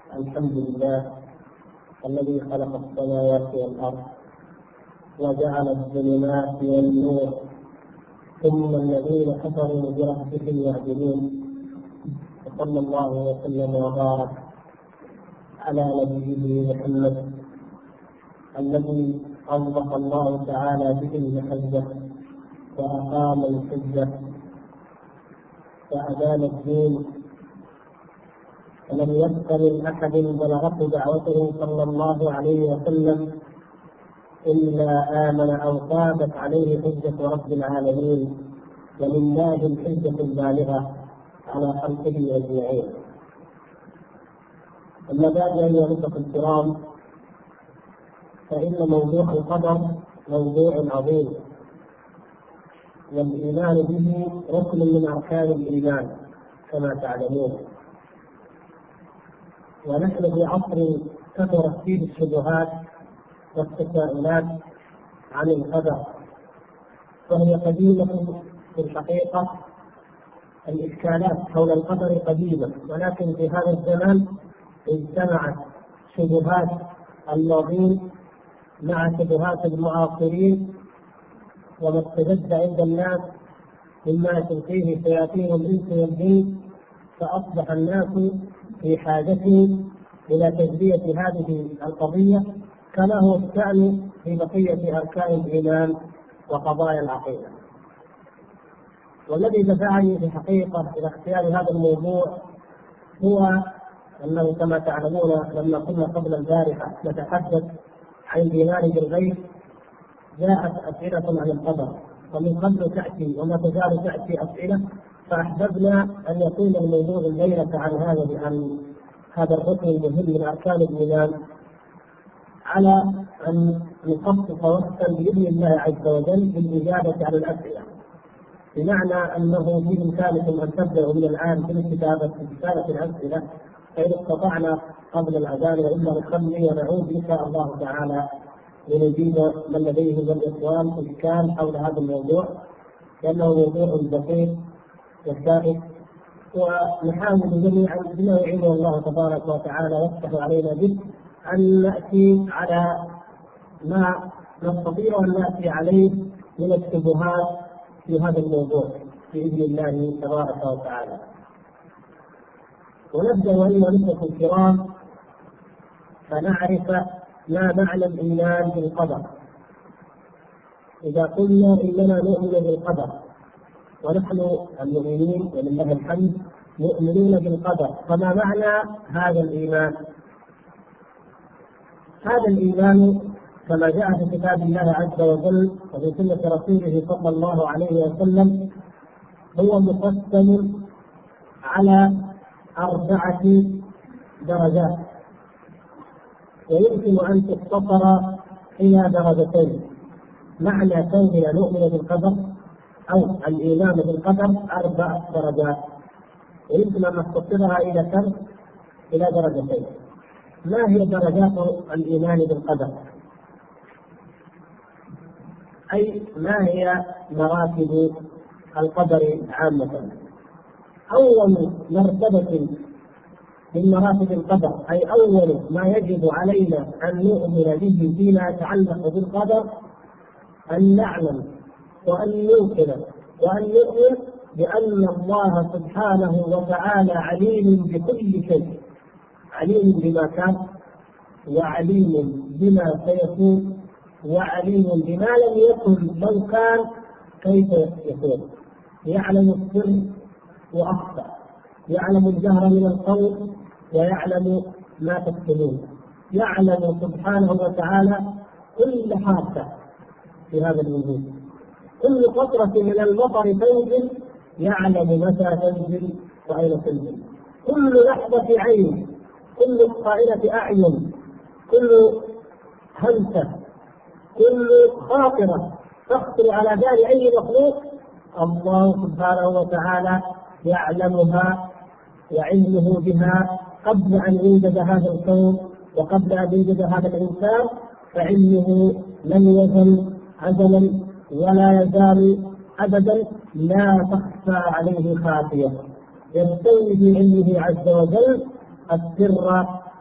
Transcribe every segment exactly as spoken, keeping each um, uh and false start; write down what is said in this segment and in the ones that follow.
الحمد لله الذي خلق السماوات والأرض وجعل الظلمات والنور ثم الذين كفروا بربهم يعدلون. وصلى الله وسلم وبارك على نبيه محمد الذي أوضح الله تعالى به المحجة وأقام الحجة وأدان الدين، ولم يبق من أحد بلغته دعوته صلى الله عليه وسلم إلا آمن أو ثابت عليه حجة رب العالمين، ولله الحجة البالغة على خلقه أجمعين. أما بعد أيها الأخوة الكرام، فإن موضوع القدر موضوع عظيم، والإيمان به ركن من أركان الإيمان كما تعلمون. ونحن في عصر كثرت فيه الشبهات والتساؤلات عن القدر، وهي قديمة في الحقيقة. الإشكالات حول القدر قديمة، ولكن في هذا الزمان اجتمعت شبهات الماضين مع شبهات المعاصرين، وما استجد عند الناس مما تلقيه شياطين الإنس والجن، فأصبح الناس في حاجة إلى تجزية هذه القضية كما هو الشأن في بقية أركان الإيمان وقضايا العقيدة. والذي دفعني في الحقيقة إلى اختيار هذا الموضوع هو أنه كما تعلمون لما كنا قبل البارحة نتحدث عن الإيمان بالغيب جاءت أسئلة عن القدر، ومن قبل تأتي وما تزال تأتي أسئلة، فأحببنا أن يكون الموضوع الليلة عن هذا عن هذا الركن المهم من أركان الإيمان، على أن نخصص وقتا بإذن الله عز وجل بالإجابة على الأسئلة، بمعنى أنه في إمكانكم أن تبدأوا من الآن بالكتابة برسالة الأسئلة، فإن استطعنا قبل الأذان، وإلا نخلي ونعود إن شاء الله تعالى لنجيب من لديه من الإخوان إشكال حول هذا الموضوع، لأنه موضوع دقيق وشائك، ونحاول جميعا بما يعين الله تبارك وتعالى يفتح علينا به أن نأتي على ما نستطيع أن نأتي عليه من الشبهات في هذا الموضوع بإذن الله تبارك وتعالى. ونبدأ أيها الأخوة الكرام فنعرف ما معنى الإيمان بالقدر. إذا قلنا إننا نؤمن بالقدر، ونحن المؤمنين ولله الحمد مؤمنون بالقدر، فما معنى هذا الإيمان؟ هذا الإيمان كما جاء في كتاب الله عز وجل وفي سنة رسوله صلى الله عليه وسلم هو مقسم على أربعة درجات، ويمكن أن تختصر إلى درجتين. معنى كوننا نؤمن بالقدر أو الإيمان بالقدر أربع درجات، ويمكن أن نختصرها إلى كم؟ إلى درجتين. ما هي درجات الإيمان بالقدر؟ أي ما هي مراتب القدر عامة؟ أول مرتبة من مراتب القدر، أي أول ما يجب علينا أن نؤمن به فيما يتعلق بالقدر، أن نعلم وأن نوقن وأن نؤمن بأن الله سبحانه وتعالى عليم بكل شيء، عليم بما كان، وعليم بما سيكون، وعليم بما لم يكن لو كان كيف يكون. يعلم السر وأخفى، يعلم الجهر من القول، ويعلم ما تكتمون. يعلم سبحانه وتعالى كل حركة في هذا الوجود، كل قطرة من المطر تنزل يعلم متى تنزل وأين تنزل، كل لحظة عين، كل قائلة أعين، كل همسة، كل خاطرة تخطر على بال أي مخلوق الله سبحانه وتعالى يعلمها وعلمه بها قبل أن يوجد هذا الكون وقبل أن يوجد هذا الإنسان، فعلمه لم يزل أزلا ولا يزال أبدا، لا تخفى عليه خافية. يستوي بعلمه عز وجل السر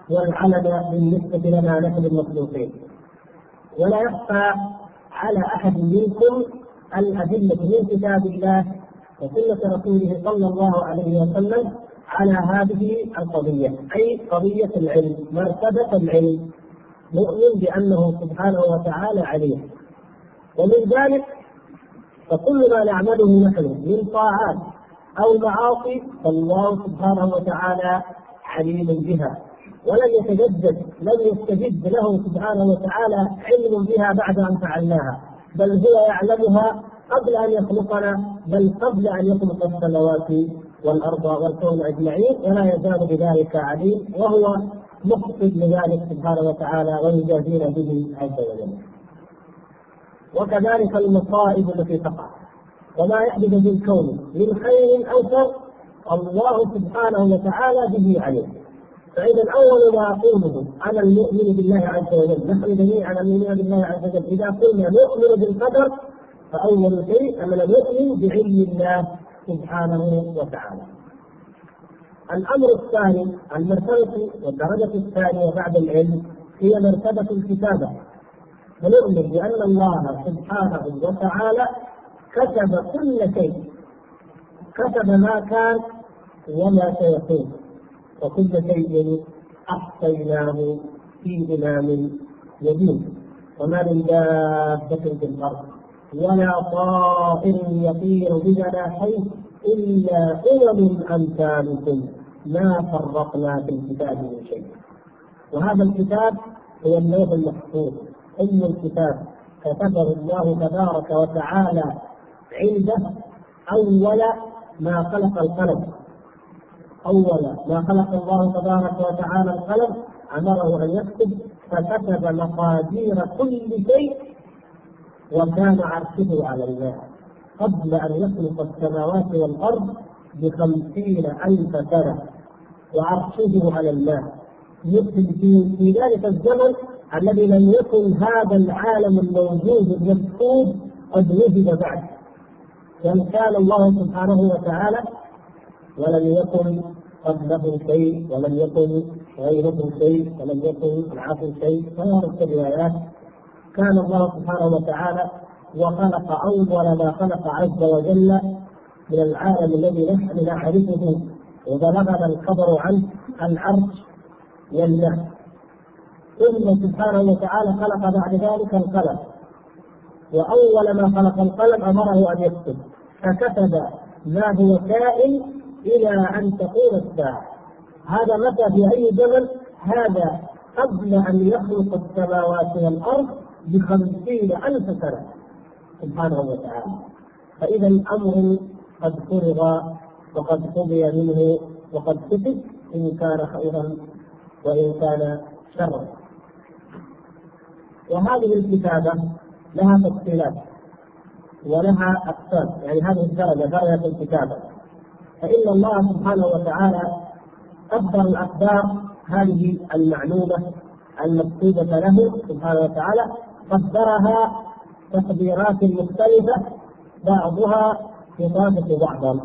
والعلن بالنسبة لنا نحن المخلوقين. ولا يخفى على أحد منكم الأدلة من كتاب الله وسنة رسوله صلى الله عليه وسلم على هذه القضية، أي قضية العلم، مرتبة العلم، نؤمن بأنه سبحانه وتعالى عليم. ومن ذلك فكل ما نعمله نحن من طاعات أو معاصي فالله سبحانه وتعالى عليم بها، ولم يتجدد لم يستجد له سبحانه وتعالى علم بها بعد أن فعلناها، بل هو يعلمها قبل أن يخلقنا، بل قبل أن يخلق السماوات والأرض والكون أجمعين، ولا يزال بذلك عليم، وهو مقصد لذلك سبحانه وتعالى ويجازينا به عز وجل. وكذلك المصائب التي تقع وما يحدث في الكون من خير أو شر الله سبحانه وتعالى به عليم. فإذا أول ما أقوله على المؤمن بالله عز وجل، نحن جميعا نؤمن بالله عز وجل، إذا قلنا نؤمن بالقدر فأول شيء أننا نؤمن بعلم الله سبحانه وتعالى. الأمر الثاني، المرتبة والدرجة الثانية بعد العلم هي مرتبة الكتابة، فنؤمن بأن الله سبحانه وتعالى كتب كل شيء، كتب ما كان وما سيكون، وكل شيء أحصيناه في إمام مبين. وما من دابة في الأرض ولا طائر يطير بجناحيه إلا أمم أمثالكم ما فرقنا في الكتاب من شيء. وهذا الكتاب هو اللوح المحفوظ، أم الكتاب كتبه الله تبارك وتعالى عنده أول ما خلق القلم. أول ما خلق الله تبارك وتعالى القلم أمره أن يكتب، فكتب مقادير كل شيء، وكان عرشه على الماء قبل أن يخلق السماوات والأرض بخمسين ألف سنة، وعرشه على الماء. مثل في, في ذلك الزمن الذي لم يكن هذا العالم الموجود المكتوب قد وجد بعد، بل كان الله سبحانه وتعالى ولم يكن قبله شيء ولم يكن غيره شيء ولم يكن معه شيء، فهذه الروايات كان الله سبحانه وتعالى وخلق أول ما خلق عز وجل من العالم الذي نحن نعرفه وبلغنا الخبر عنه العرش والنحل. ثم سبحانه وتعالى خلق بعد ذلك القلم، وأول ما خلق القلم أمره أن يكتب، فكتب ما هو كائن إلى أن تقوم الساعة. هذا متى في أي زمن؟ هذا قبل أن يخلق السماوات والأرض بخمسين ألف سنة سبحانه وتعالى. فإذا الأمر قد فرغ وقد قضي منه وقد كتب، إن كان خيرا وإن كان شرا. وهذه الكتابة لها تفصيلات ولها أقسام، يعني هذه الدرجة درجة الكتابة، فإن الله سبحانه وتعالى قدر الأقدار هذه المعلومة المكتوبة له سبحانه وتعالى، قدرها تقديرات مختلفة بعضها يطابق بعضا.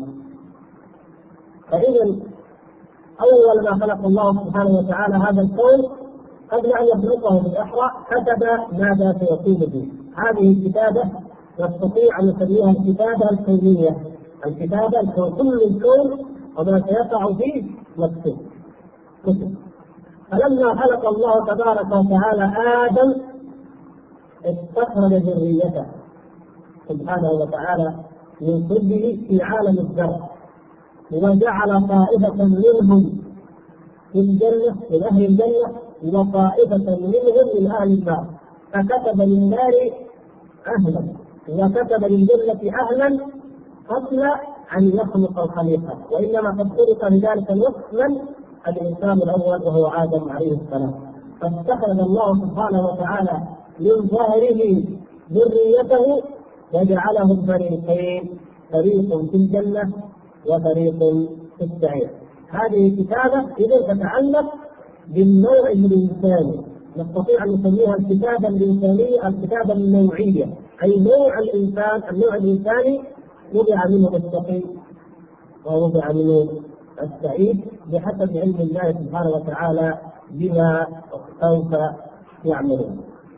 فإذا أول ما خلق الله سبحانه وتعالى هذا الكون قبل أن يخلقه بالإحراء كتب ماذا سيكون به. هذه الكتابة نستطيع أن نسميها الكتابة الكونية، الكتابة الكون، كل الكون وما سيقع فيه مكتوب كتب. فلما خلق الله تبارك وتعالى آدم استخرج ذريته سبحانه وتعالى من كله في عالم الذر، وجعل طائفة منهم في الجنة من أهل الجنة وطائفة منهم من أهل النار، فكتب للنار أهلا وكتب للجنة أهلا قبل أن يخلق الخليقة، وإنما قد خلق لذلك الوقت من الإنسان الأول وهو آدم عليه السلام. فاستخرج الله سبحانه وتعالى من ظاهره ذريته وجعلهم فريقين، فريق في الجنة وفريق في السعير. هذه كتابة إذا تتعلق بالنوع الإنساني، نستطيع أن نسميها الكتابة الإنسانية، الكتابة النوعية، أي نوع الإنسان، النوع الإنساني وضع منه التقي ووضع منه السعيد بحسب علم الله سبحانه وتعالى بما سوف يعملون.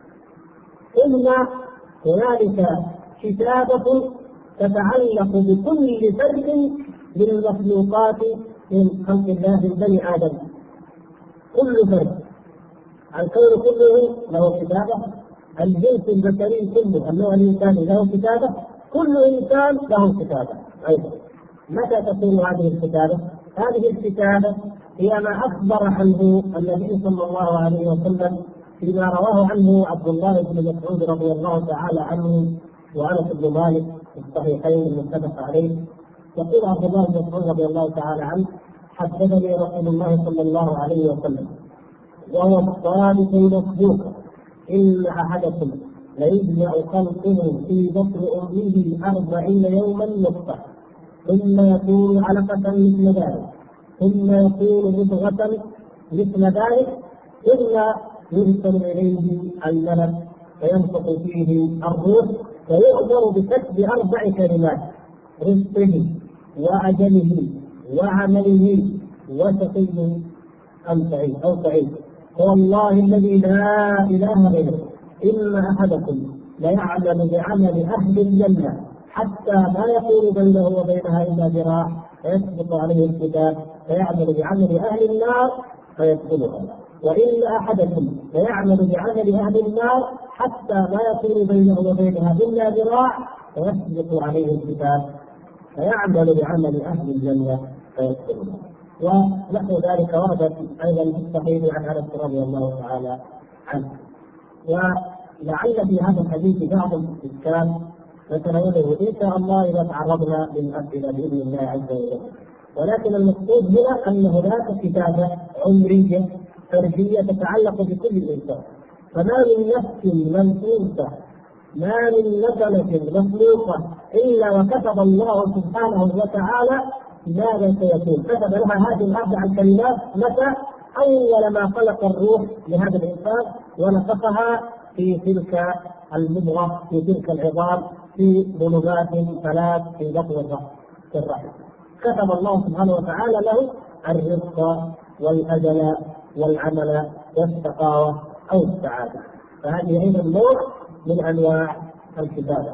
ثم هنالك كتابة تتعلق بكل فرد من المخلوقات من خلق الله من بني آدم، كل فرد، الكون كله له كتابة، الجنس البشري كله، النوع الإنساني له كتابة، كل إنسان له كتابة أيضا. متى تكون هذه الكتابة؟ هذه الكتابة هي ما أخبر عنه النبي صلى الله عليه وسلم فيما رواه عنه عبد الله بن مسعود رضي الله تعالى عنه وأنس بن مالك في الصحيحين المتفق عليه. يقول عبد الله بن مسعود رضي الله تعالى عنه: حدثني رسول الله صلى الله عليه وسلم وهو الصادق المصدوق: إن أحدكم ليجمع خلقه في بطن أمه أربعين يوما نطفة، ثم يكون علقة مثل ذلك، ثم يكون مضغة مثل ذلك، ثم يرسل إليه الملك فينفخ فيه الروح فيؤمر بكتب أربع كلمات: رزقه وأجله وعمله وشقي أم سعيد أو سعيد. والله الذي لا إله غيره إن أحدكم ليعمل بعمل أهل الجنة حتى ما يكون بينه وبينها إلا ذراع فيسبق عليه الكتاب فيعمل بعمل أهل النار فيدخلها، وإن أحدكم ليعمل بعمل أهل النار حتى ما يكون بينه وبينها إلا ذراع فيسبق عليه الكتاب فيعمل بعمل أهل الجنة فيدخلها. ونحو ذلك ورد أيضا في الصحيح عن أنس رضي الله تعالى عنه. ولعل في هذا الحديث بعض الاستشكال نتناوله إن شاء الله إذا تعرضنا للأسئلة بإذن الله عز وجل، ولكن المقصود هنا أن هناك كتابة عمرية فرجية تتعلق بكل الإنسان، فما من نفس منفوسة ما من نسمة مخلوقة إلا وكتب الله سبحانه وتعالى ماذا سيكون. كتب لها هذه الأربع الكلمات متى؟ أول ما خلق الروح لهذا الإنسان ونفخها في تلك المضغة في تلك العظام في ظلمات ثلاث في بطن الرحم. كتب الله سبحانه وتعالى له الرزق والأجل والعمل والشقاوة أو السعادة، فهذه أيضا نوع من أنواع الكتابة.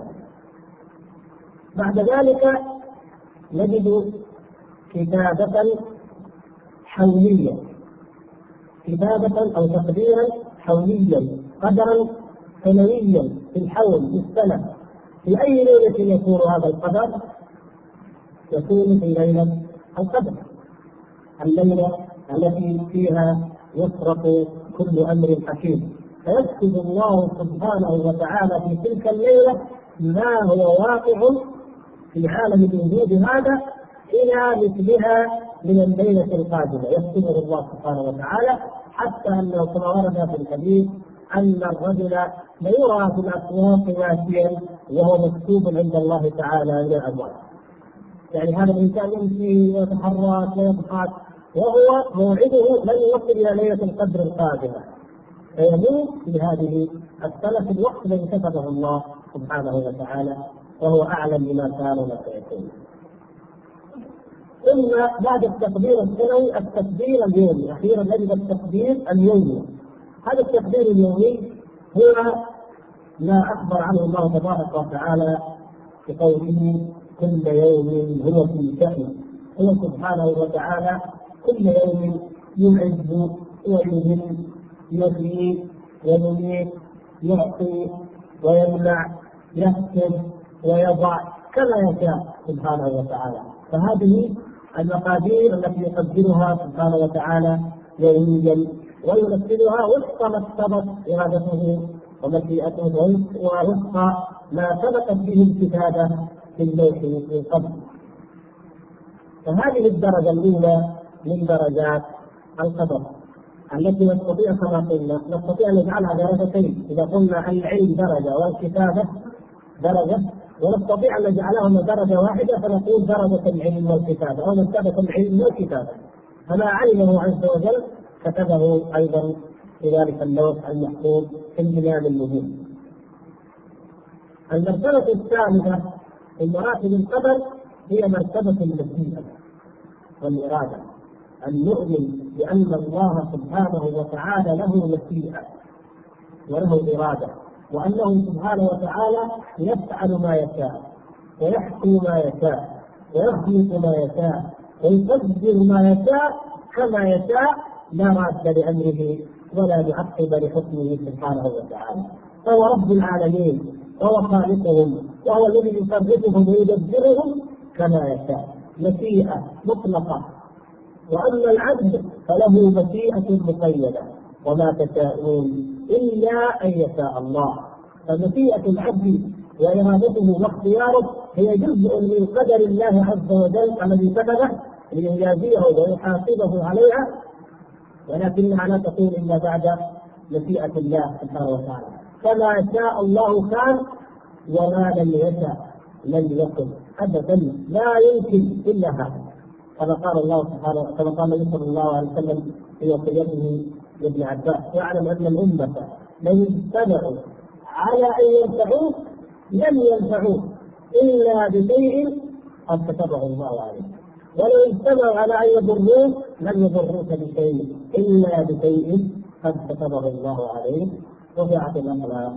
بعد ذلك نجد كتابة حولية، كتابة أو تقديرا حوليا، قدرا سنويا في الحول في السنة. في أي ليلة يكون هذا القدر؟ يكون في ليلة القدر، الليلة التي فيها يفرق كل أمر حكيم، فيكتب الله سبحانه وتعالى في تلك الليلة ما هو واقع في عالم الوجود هذا إلى مثلها من الليلة القادمة، يكتبه الله سبحانه وتعالى، حتى أنه كما ورد في الحديث أن الرجل ليرى في الأسواق ماشيا وهو مكتوب عند الله تعالى من الأبواب. يعني هذا الإنسان يمشي ويتحرك ويضحك وهو موعده لن يصل إلى ليلة القدر القادمة، فيموت في هذه السنة في الوقت الذي كتبه الله سبحانه وتعالى، وهو أعلم بما كان وما سيكون. ثم بعد التقدير السنوي التقدير اليومي، أخيرا نجد التقدير اليومي. هذا التقدير اليومي هو ما أخبر عنه الله تبارك وتعالى بقوله: كل يوم هو في شأن. هو سبحانه وتعالى كل يوم يعز ويذل، يحيي ويميت، يعطي ويمنع، يحكم ويضع كما يشاء سبحانه وتعالى. فهذه المقادير التي يقدرها سبحانه وتعالى يوميا وينفذها وفق ما اقتضت إرادته ومشيئته ووفق ما سبقت به الكتابة في اللوح من قبل. فهذه الدرجة الأولى من درجات القدر التي نستطيع كما قلنا نستطيع أن نجعلها درجتين. إذا قلنا العلم درجة والكتابة درجة، ونستطيع أن نجعلهما درجة واحدة فنقول درجة العلم والكتابة أو مرتبة العلم والكتابة. فما علمه عز وجل كتبه أيضا في ذلك اللوح المحفوظ في البنيان النجوم. المرتبة الثالثة من مراتب القدر هي مرتبة المشيئة. والإرادة، أن نؤمن بأن الله سبحانه وتعالى له مشيئة وله إرادة، وأنه سبحانه وتعالى يفعل ما يشاء ويحكم ما يشاء ويخلق ما يشاء ويقدر ما يشاء كما يشاء، لا راد لأمره ولا معقب لحكمه سبحانه وتعالى. فهو رب العالمين وهو خالقهم وهو الذي يصرفهم ويدبرهم كما يشاء، مشيئة مطلقة. وأما العبد فله مشيئة مقيدة، وما تشاءون إلا أن يشاء الله. فمشيئة العبد وإرادته واختياره هي جزء من قدر الله عز وجل الذي كتبه ليجازيه ويحاسبه عليها، ولكنها لا تكون إلا بعد مشيئة الله سبحانه وتعالى. كما شاء الله كان، وما لم يشاء لم يكن أبدا، لا يمكن إلا هذا. كما قال الله سبحانه كما قال النبي صلى الله عليه وسلم في وصيته لابن عباس: واعلم أن الأمة لن يجتمعوا على أن ينفعوك لم ينفعوك إلا بشيء قد كتبه الله عليك، ولو اجتمعوا على أن يضروك لم يضروك بشيء إلا بشيء قد كتبه الله عليك. رفعت الأقلام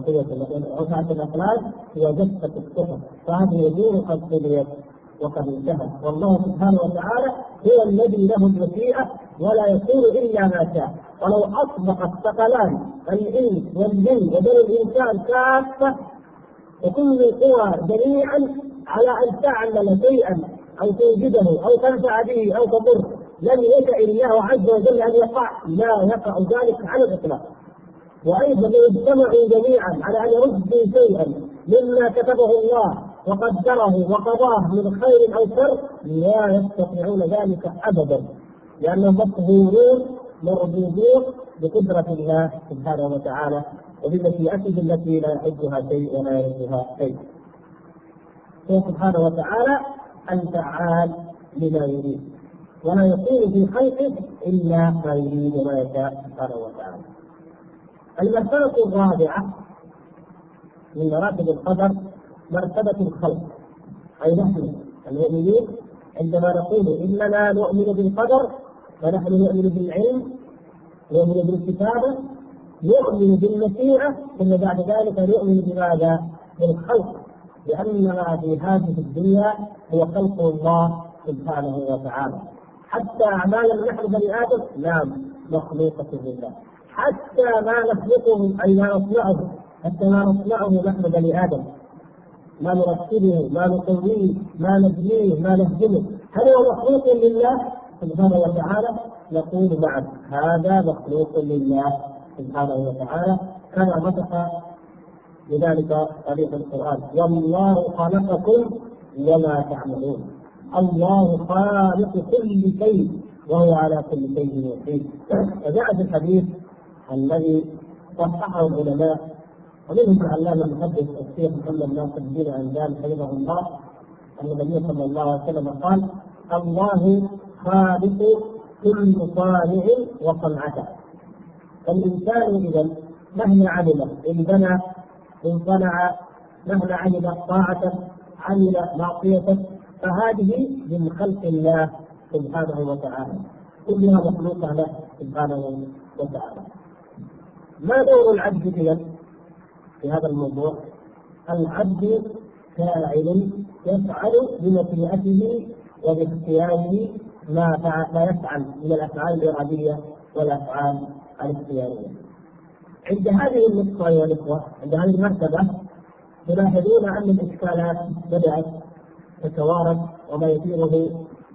رفعت الأقلام وجفت الصحف، فهذه أمور قد قضيت وقد انتهت. والله سبحانه وتعالى هو الذي له المشيئة ولا يكون إلا ما شاء. ولو أطبق الثقلان الإنس والجن وبني الإنسان كافة وكل القوى جميعا على أن تعمل شيئا أو توجده أو تنفع به أو تضر، لم يشأ الله عز وجل أن يقع، لا يقع ذلك على الإطلاق. وأيضا لو اجتمعوا جميعا على أن يردوا شيئا مما كتبه الله وقدره وقضاه من خير أو شر لا يستطيعون ذلك أبدا، لأنهم مقهورون مربوطون بقدرة الله سبحانه وتعالى وبمشيئته التي لا يحدها شيء ولا يردها شيء. هو سبحانه وتعالى الفعال لما يريد، ولا يكون في خلقه إلا ما يريد وما يشاء سبحانه وتعالى. المرتبة الرابعة من مراتب القدر مرتبة الخلق، أي نحن المؤمنين عندما نقول إننا نؤمن بالقدر فنحن نؤمن بالعلم، نؤمن بالكتابة، نؤمن بالمشيئة، ثم بعد ذلك نؤمن بماذا؟ بالخلق، لأن ما في هذه الدنيا هو خلق الله سبحانه وتعالى. حتى أعمالنا نحن بني آدم نعم مخلوقة لله، حتى ما نخلقه أي ما نصنعه، حتى ما نصنعه نحن بني آدم، ما نرتبه ما نقويه ما نبنيه ما نهدمه، هل هو مخلوق لله سبحانه وتعالى؟ نقول نعم هذا مخلوق لله سبحانه وتعالى، كما نطق بذلك طريق القرآن: والله خلقكم وما تعملون. الله خالق كل شيء وهو على كل شيء وكيل. وجاء في الحديث الذي صححه العلماء ومنهم العلامة المحدث الشيخ محمد ناصر الدين الألباني حفظه الله أن النبي صلى الله عليه وسلم قال: الله خالق كل صانع وصنعته. فالإنسان إذا مهما عمل إن بنى إن صنع مهما عمل طاعة عمل معصية فهذه من خلق الله سبحانه وتعالى، كلها مخلوقة له سبحانه وتعالى. ما دور العبد إذا في هذا الموضوع؟ العبد فاعل يفعل بمشيئته وباختياره ما ما يفعل من الأفعال الإرادية والأفعال الاختيارية. عند هذه النقطة يا الإخوة، عند هذه المرتبة تلاحظون أن الإشكالات بدأت تتوارد وما يثيره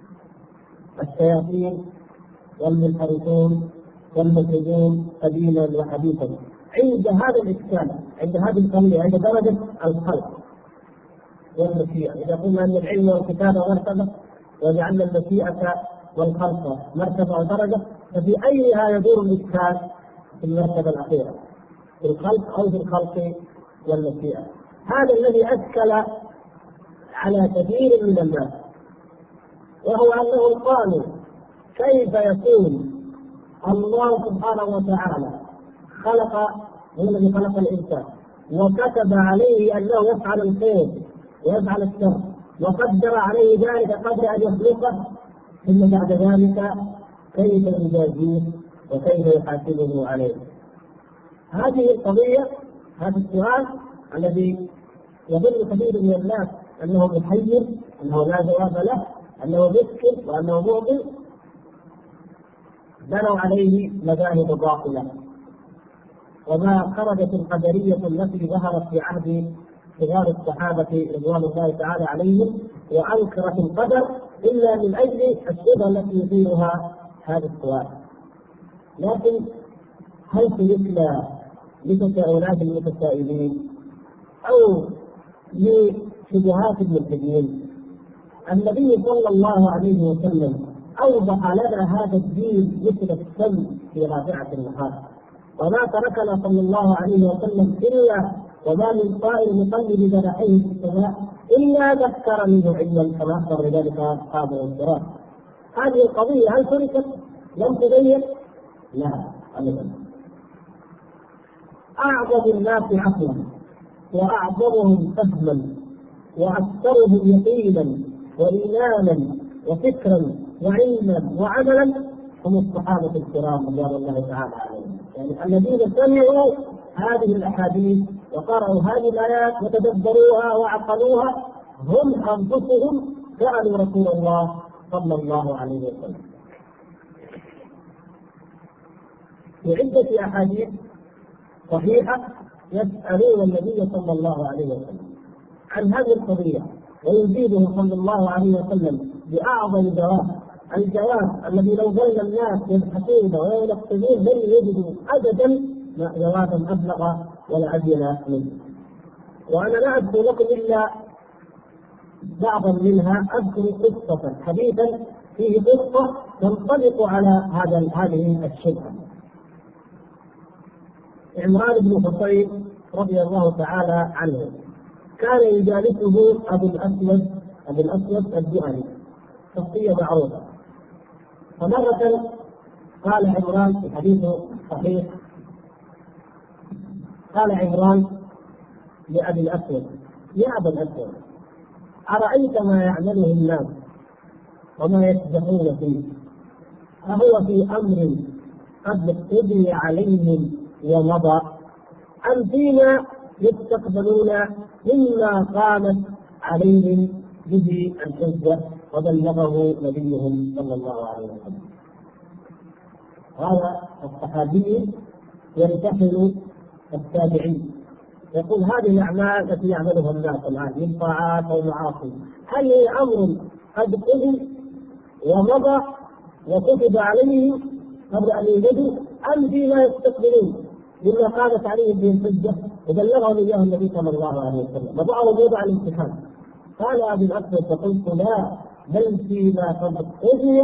الشياطين والمنحرفون والمخرجون قديما وحديثا. عند هذا الإشكال، عند هذه القضية، عند درجة الخلق والمشيئة، إذا قلنا أن العلم والكتابة مرتبة وجعلنا المشيئة والخلق مرتبة ودرجة، ففي أيها يدور الإشكال؟ في المرتبة الأخيرة، في الخلق أو في الخلق والمشيئة. هذا الذي أشكل على كثير من الناس، وهو أنهم قالوا: كيف يكون الله سبحانه وتعالى خلق هو الذي خلق الإنسان وكتب عليه أنه يفعل الخير ويفعل الشر وقدر عليه ذلك قبل أن يخلقه، ثم بعد ذلك كيف يجازيه وكيف يحاسبه عليه؟ هذه القضية، هذا السؤال الذي يظن كثير من الناس أنه محير، أنه لا جواب له، أنه مشكل وأنه معضل، بنوا عليه مذاهب باطلة. وما خرجت القدرية التي ظهرت في عهد صغار الصحابة رضوان الله تعالى عليهم وأنكرت القدر إلا من أجل الشبهة التي يثيرها هذا السؤال. لكن هل تلك لتساؤلات المتسائلين أو لشبهات الملحدين؟ النبي صلى الله عليه وسلم أوضح لنا هذا الدين مثل الشمس في رابعة النهار، وما تركنا صلى الله عليه وسلم إلا وما من طائر يقلب جناحيه في السماء إلا ذكر منه علما كما أخبر بذلك أصحاب الصراط. هذه القضية هل تركت؟ لم تغير؟ لا أبدا. أعظم الناس عقلا وأعظمهم فهما وأكثرهم يقينا وإيمانا وفكرا وعلما وعملا هم الصحابة الكرام رضوان الله تعالى عليهم، يعني الذين سمعوا هذه الأحاديث وقرأوا هذه الآيات وتدبروها وعقلوها هم أنفسهم سألوا رسول الله صلى الله عليه وسلم. في عدة أحاديث صحيحة يسألون النبي صلى الله عليه وسلم عن هذه القضية ويجيبه صلى الله عليه وسلم بأعظم جواب، الجواب الذي لو ظل الناس يبحثون وينقذون لن يجدوا أبدا جوابا أبلغ ولا أبين منه. وأنا لا أذكر لكم إلا بعضا منها، أذكر قصة حديثا فيه قصة تنطبق على هذا هذه الشبهة. عمران بن حصين رضي الله تعالى عنه كان يجالسه أبو الأسود أبو الأسود الدؤلي، شخصية معروفة. فمرة قال عمران في حديث صحيح، قال عمران لأبي الأسود: يا أبا الأسود، أرأيت ما يعمله الناس وما يسبحون فيه، أهو في أمر قد قضي عليهم ومضى، أم فيما يستقبلون مما قامت عليهم به الحجة وبلغه نبيهم صلى الله عليه وسلم؟ هذا الصحابي يمتحن التابعين، يقول هذه الأعمال التي يعملها الناس الآن من طاعات أو معاصي هل هي أمر قد قضي ومضى وكتب عليهم قبل أن يوجدوا، أم فيما يستقبلون مما قامت عليهم به الحجة وبلغهم إياه النبي صلى الله عليه وسلم وبعضهم يوضع الامتحان؟ قال أبي الأسود: فقلت لا، بل فيما قد قضي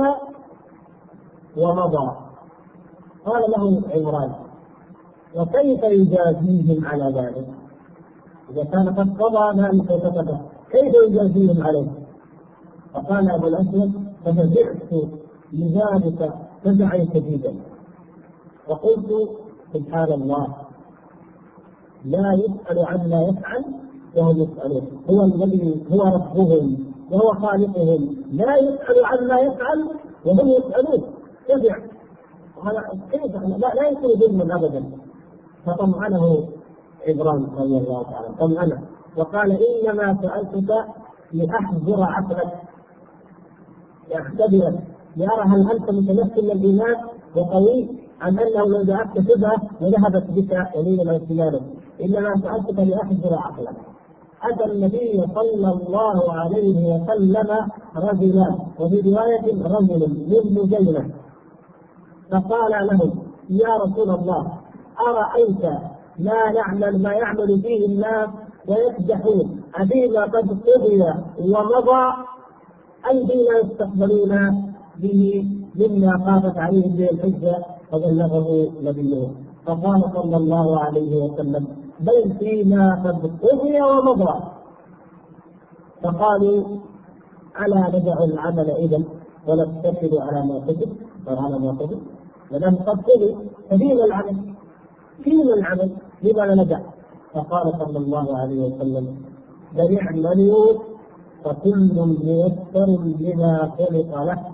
ومضى. قال له عمران: وكيف يجازيهم على ذلك؟ إذا كان قد قضى ذلك وكتبه كيف يجازيهم عليه؟ فقال أبو الأسود: ففزعت لذلك فزعا شديدا وقلت: سبحان الله، لا يسأل عما يفعل وهم يسألون، هو الذي هو ربهم وهو خالقهم، لا يسأل عما يفعل وهم يسألون. تبع كيف لا, لا يكون ظلما أبدا. فطمأنه عمران رضي الله تعالى طمأنه وقال: إنما سألتك لأحذر عقلك، يختبرك يرى هل أنت متمكن من الإيمان وقوي أم أنه لو ذهبت شبهة لذهبت بك يمينا وشمالا. إنما سألتك لأحذر عقلك. أتى النبي صلى الله عليه وسلم رجلا، وفي رواية رجل من مجينة، فقال له: يا رسول الله، أرأيت ما نعمل ما يعمل فيه الناس ويكدحون أفيما قد قضي ومضى أم فيما يستقبلون به مما خافت عليهم به الحجة فبلغه نبيه؟ فقال صلى الله عليه وسلم: بل فيما قد قضي ومضى. فقالوا: ألا ندع العمل إذن ونتكل على ما كتب وعلى ما كتب؟ ولم قد قضي ففيما العمل؟ فيما العمل؟ لما ندع؟ فقال صلى الله عليه وسلم: بل اعملوا فكل ميسر لما خلق له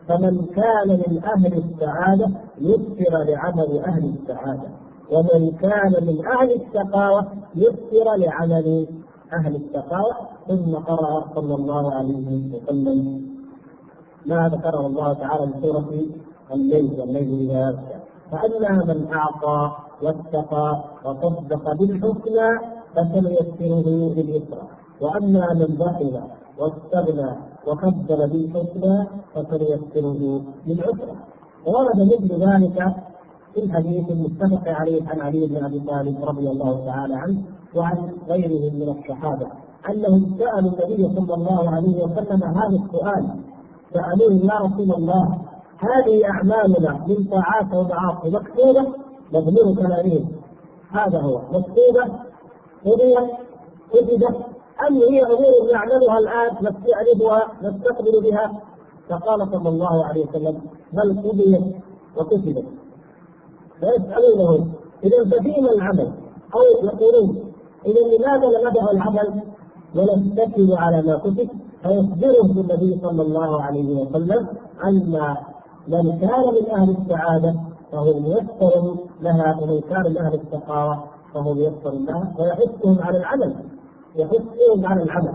فمن كان من أهل السعادة يسر لعمل أهل السعادة، ومن كان من أهل الشقاوة يسر لعمل أهل الشقاوة. ثم قرأ صلى الله عليه وسلم ما ذكره الله تعالى في سورة الليل والليل إذا يغشى: فأما من أعطى واتقى وصدق بالحسنى فسنيسره لليسرى، وأما من بخل واستغنى وكذب بالحسنى فسنيسره للعسرى. ورد مثل ذلك في الحديث المتفق عليه عن علي بن أبي طالب رضي الله تعالى عنه وعن غيره من الصحابة أنهم سألوا النبي صلى الله عليه وسلم هذا السؤال، سألوه: يا رسول الله، هذه أعمالنا من طاعات ومعاصي مكتوبة مضمون كلامهم، هذا هو مكتوبة قضيت كتبت، أم هي أمور نعملها الآن نستعرضها نستقبل بها؟ فقال صلى الله عليه وسلم: بل قضيت وكتبت. فيسألونه: إذا ففيما العمل؟ أو يقولون: إذا لماذا لم ندع العمل ونستكل على ما كتب؟ فيخبرهم النبي صلى الله عليه وسلم أن من كان من أهل السعادة فهو ميسر لها، ومن كان من أهل الشقاوة فهو ميسر لها، ويحثهم على العمل يحثهم على العمل.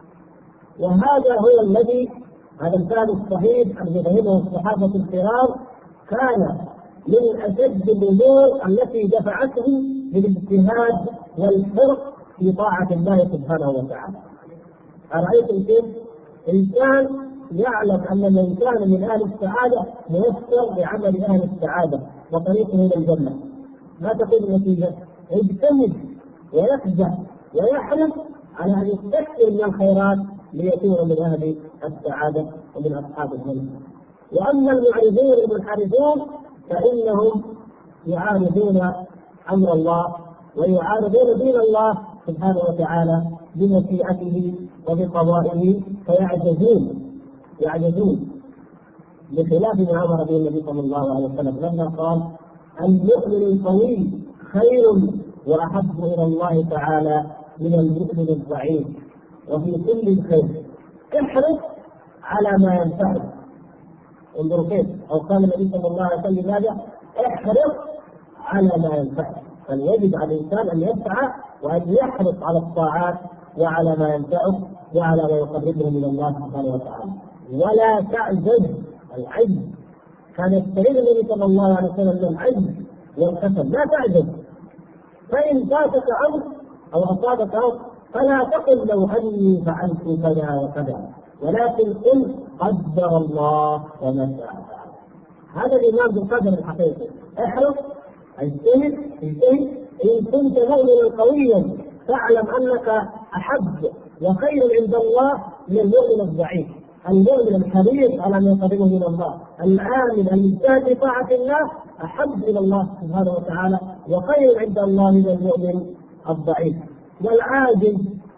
وهذا هو الذي هذا الكلام الصحيح الذي فهمه الصحابة الكرام كان من أشد الأمور التي دفعته للاجتهاد والحرص في طاعة الله سبحانه وتعالى. أرأيتم كيف؟ إنسان يعلم أن من كان من أهل السعادة ميسر لعمل أهل السعادة وطريقه إلى الجنة، ما تكون النتيجة؟ يجتهد ويخدع ويحرص على أن يستكثر من الخيرات ليكون من أهل السعادة ومن أصحاب الجنة. وأما المعرضون المنحرفون فإنهم يعارضون أمر الله ويعارضون دين الله سبحانه وتعالى بمشيئته وبقضائه، فيعجزون يعجزون بخلاف ما أمر به النبي صلى الله عليه وسلم لما قال: المؤمن القوي خير وأحب إلى الله تعالى من المؤمن الضعيف، وفي كل خير. احرص على ما ينفعك. انظروا كيف، أو قال النبي صلى الله عليه وسلم: ماذا؟ احرص على ما ينفعك. فليجب على الإنسان أن يسعى وأن يحرص على الطاعات وعلى ما ينفعه وعلى ما يقربه من الله سبحانه وتعالى، ولا تعجز. العجز كان يستعيذ النبي صلى الله عليه وسلم من العجز والكسل. لا تعجز، فإن فاتك أمر أو أصابك أمر فلا تقل لو أني فعلت كذا وكذا، ولكن قل قدر الله وما شاء فعل. هذا الإيمان بالقدر الحقيقي. احرص، اجتهد اجتهد. إن كنت مؤمنا قويا فاعلم أنك أحب وخير عند الله من المؤمن الضعيف. المؤمن الحريص على أن يقربه من الله، العامل المجتهد في طاعة الله، أحب إلى الله سبحانه وتعالى وخير عند الله من المؤمن الضعيف. والعاجز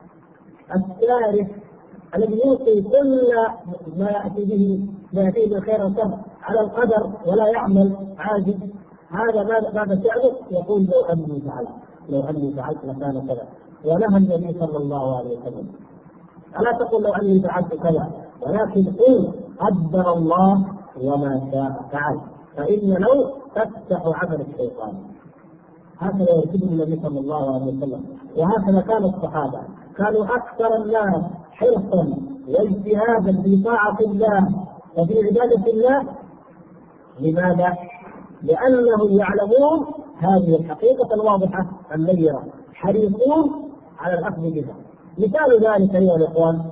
السارف الذي يلقي كل ما يأتي به ما يأتيه من خير وشر على القدر ولا يعمل، عاجز. هذا ماذا تعرف؟ يقول: لو أني فعلت لو أني فعلت لكان كذا. ونهى النبي صلى الله عليه وسلم: ألا تقل لو أني فعلت كذا، ولكن قل قدر الله وما شاء فعل، فإن لو تفتح عمل الشيطان. هكذا يرشد النبي صلى الله عليه وسلم، وهكذا كان الصحابة، كانوا أكثر الناس حرصا واجتهادا في طاعة الله وفي عبادة الله. لماذا؟ لأنهم يعلمون هذه الحقيقة الواضحة النيرة، حريصون على الأخذ بها. مثال ذلك أيها الإخوان: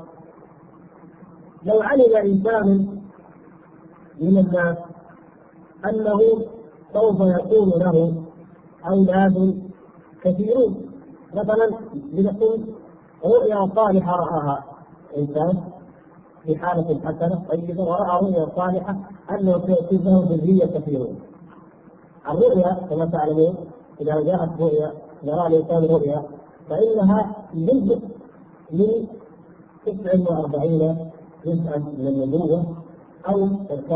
لو علم إنسان من الناس أنه سوف يكون له أولاد كثيرون، مثلا لنقول رؤيا صالحة رآها إنسان في حالة حسنة طيبة، ورأى رؤيا صالحة أنه سيكون له ذرية كثيرون. الرؤيا كما تعلمون إذا جاءت رؤيا، إذا رأى الإنسان رؤيا فإنها جزء من تسعة وأربعين جزءا من النبوة، أو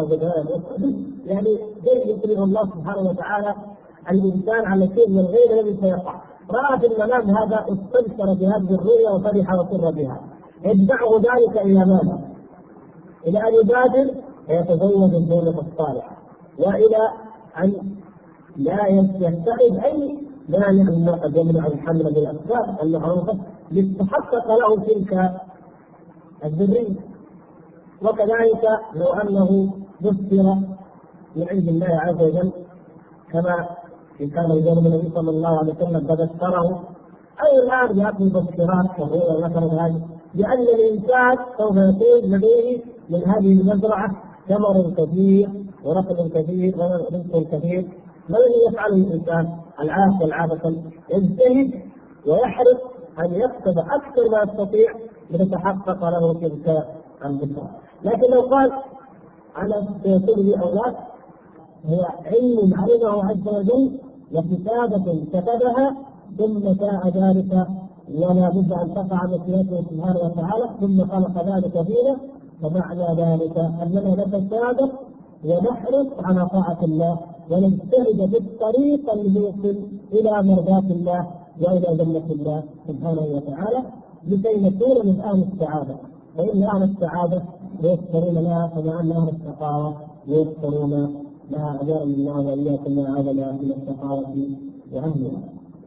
يعني زي يكرم الله سبحانه وتعالى الإنسان على شيء من الغيب الذي سيقع. رأى في المنام هذا، استبشر بهذه الرؤيا وفرح وسر بها، يدفعه ذلك إلى ماذا؟ إلى أن يبادر فيتزوج الزوجة الصالحة، وإلى أن لا يتخذ أي مانع مما قد يمنع الحمل بالأسباب المعروفة لتتحقق له تلك الذرية. وكذلك لو أنه بشر من عند الله عز وجل كما كان يقول النبي صلى الله عليه وسلم قد بشره، أي الآن يأتي مبشرات كثيرة مثلا هذه، لأن الإنسان سوف يكون لديه من هذه المزرعة ثمر كثير ورفض كثير ورزق كثير. ما الذي يفعله الإنسان العاقل عادة؟ يجتهد ويحرص أن يكسب أكثر ما يستطيع لتتحقق له تلك البشرى. لكن لو قال أنا سيكون لي أولاد، هو علم علمه عز وجل وكتابة كتبها ثم جاء ذلك ولا بد أن تقع مشيئته سبحانه وتعالى ثم خلق ذلك فينا. فمعنى ذلك أننا نتسابق ونحرص على طاعة الله ونجتهد بالطريق الموصل إلى مرضاة الله وإلى جنة الله سبحانه وتعالى لكي نكون من أهل السعادة. فإن أهل السعادة يذكرون لها كما أن أهل الشقاوة يذكرون لها. أجارنا الله وإياكم وأعاذنا من الشقاوة وأهلها.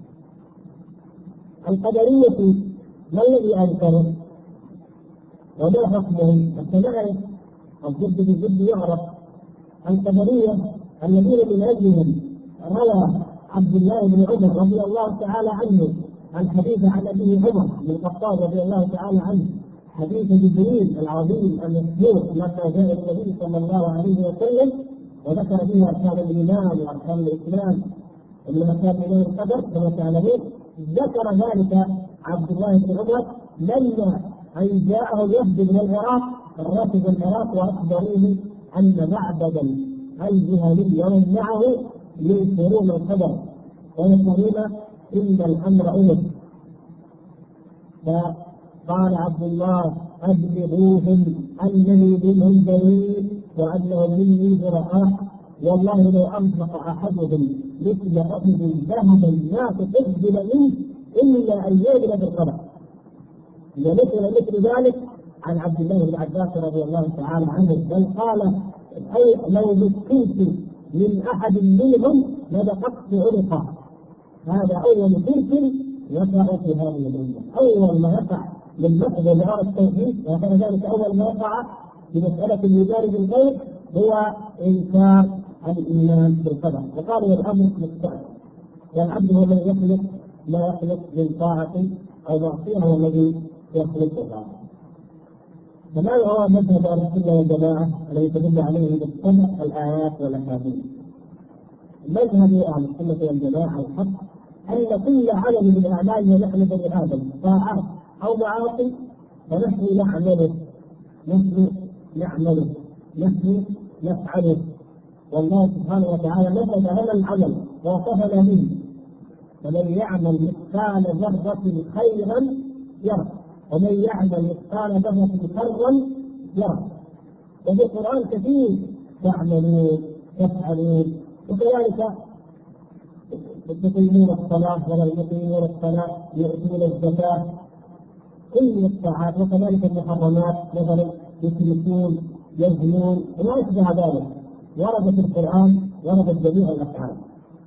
القدرية ما الذي أنكره وما حكمهم؟ حتى نعرف الضد بالضد يعرف. القدرية الذين من أجلهم روى عبد الله بن عمر رضي الله تعالى عنه الحديث عن أبيه عمر بن الخطاب رضي الله تعالى عنه، حديث جبريل العظيم المشهور لما جاء النبي صلى الله عليه وسلم وذكر به أركان الإيمان وأركان الإسلام إنما كان إليه القدر كما تعلمون. ذكر ذلك عبد الله بن عمر لما أن جاءه الوفد من العراق الرافض العراق وأخبروه أن معبدا الجهني ومن معه ينكرون القدر ويقولون إن الأمر أمر. فقال عبد الله أبلغوهم أنني منهم دليل وأنهم مني براء، والله لو أنفق أحدهم مثل أحد ذهبا ما تقبل منه إلا أن يؤمن بالقدر. ومثل مثل ذلك عن عبد الله بن عباس رضي الله تعالى عنه بل قال أي لو مسكنت من أحد منهم لدققت عنقه. هذا أول شرك يقع في هذه الأمة، أول ما يقع من لفظ نهار التوحيد، وكان ذلك أول ما وقع في مسألة الإيمان بالغيب هو إنكار الإيمان بالقدر. وقالوا الأمر مستعد، والعبد هو الذي يخلق ما يخلق من طاعة أو معصية هو الذي يخلقها. فماذا هو مذهب أهل السنة والجماعة الذي تدل عليه بالسمع الآيات والأحاديث؟ مذهب أهل السنة والجماعة الحق أن كل عمل من أعمالنا نحن بني آدم طاعات أو معاصي فنحن نعمله نحن نعمله نحن نفعله، والله سبحانه وتعالى نفذ لنا العمل ووصفنا به. فمن يعمل مثقال ذرة خيرا يرى ومن يعمل مثقال ذرة شرا يرى. وفي القرآن كثير تعملون تفعلون. وكذلك يقيمون الصلاة ولا يقيمون الصلاة يؤتون الزكاة كل الطاعات. وكذلك المحرمات مثلا يشركون يزنون وما أشبه ذلك ورد في القرآن، وردت جميع الأفعال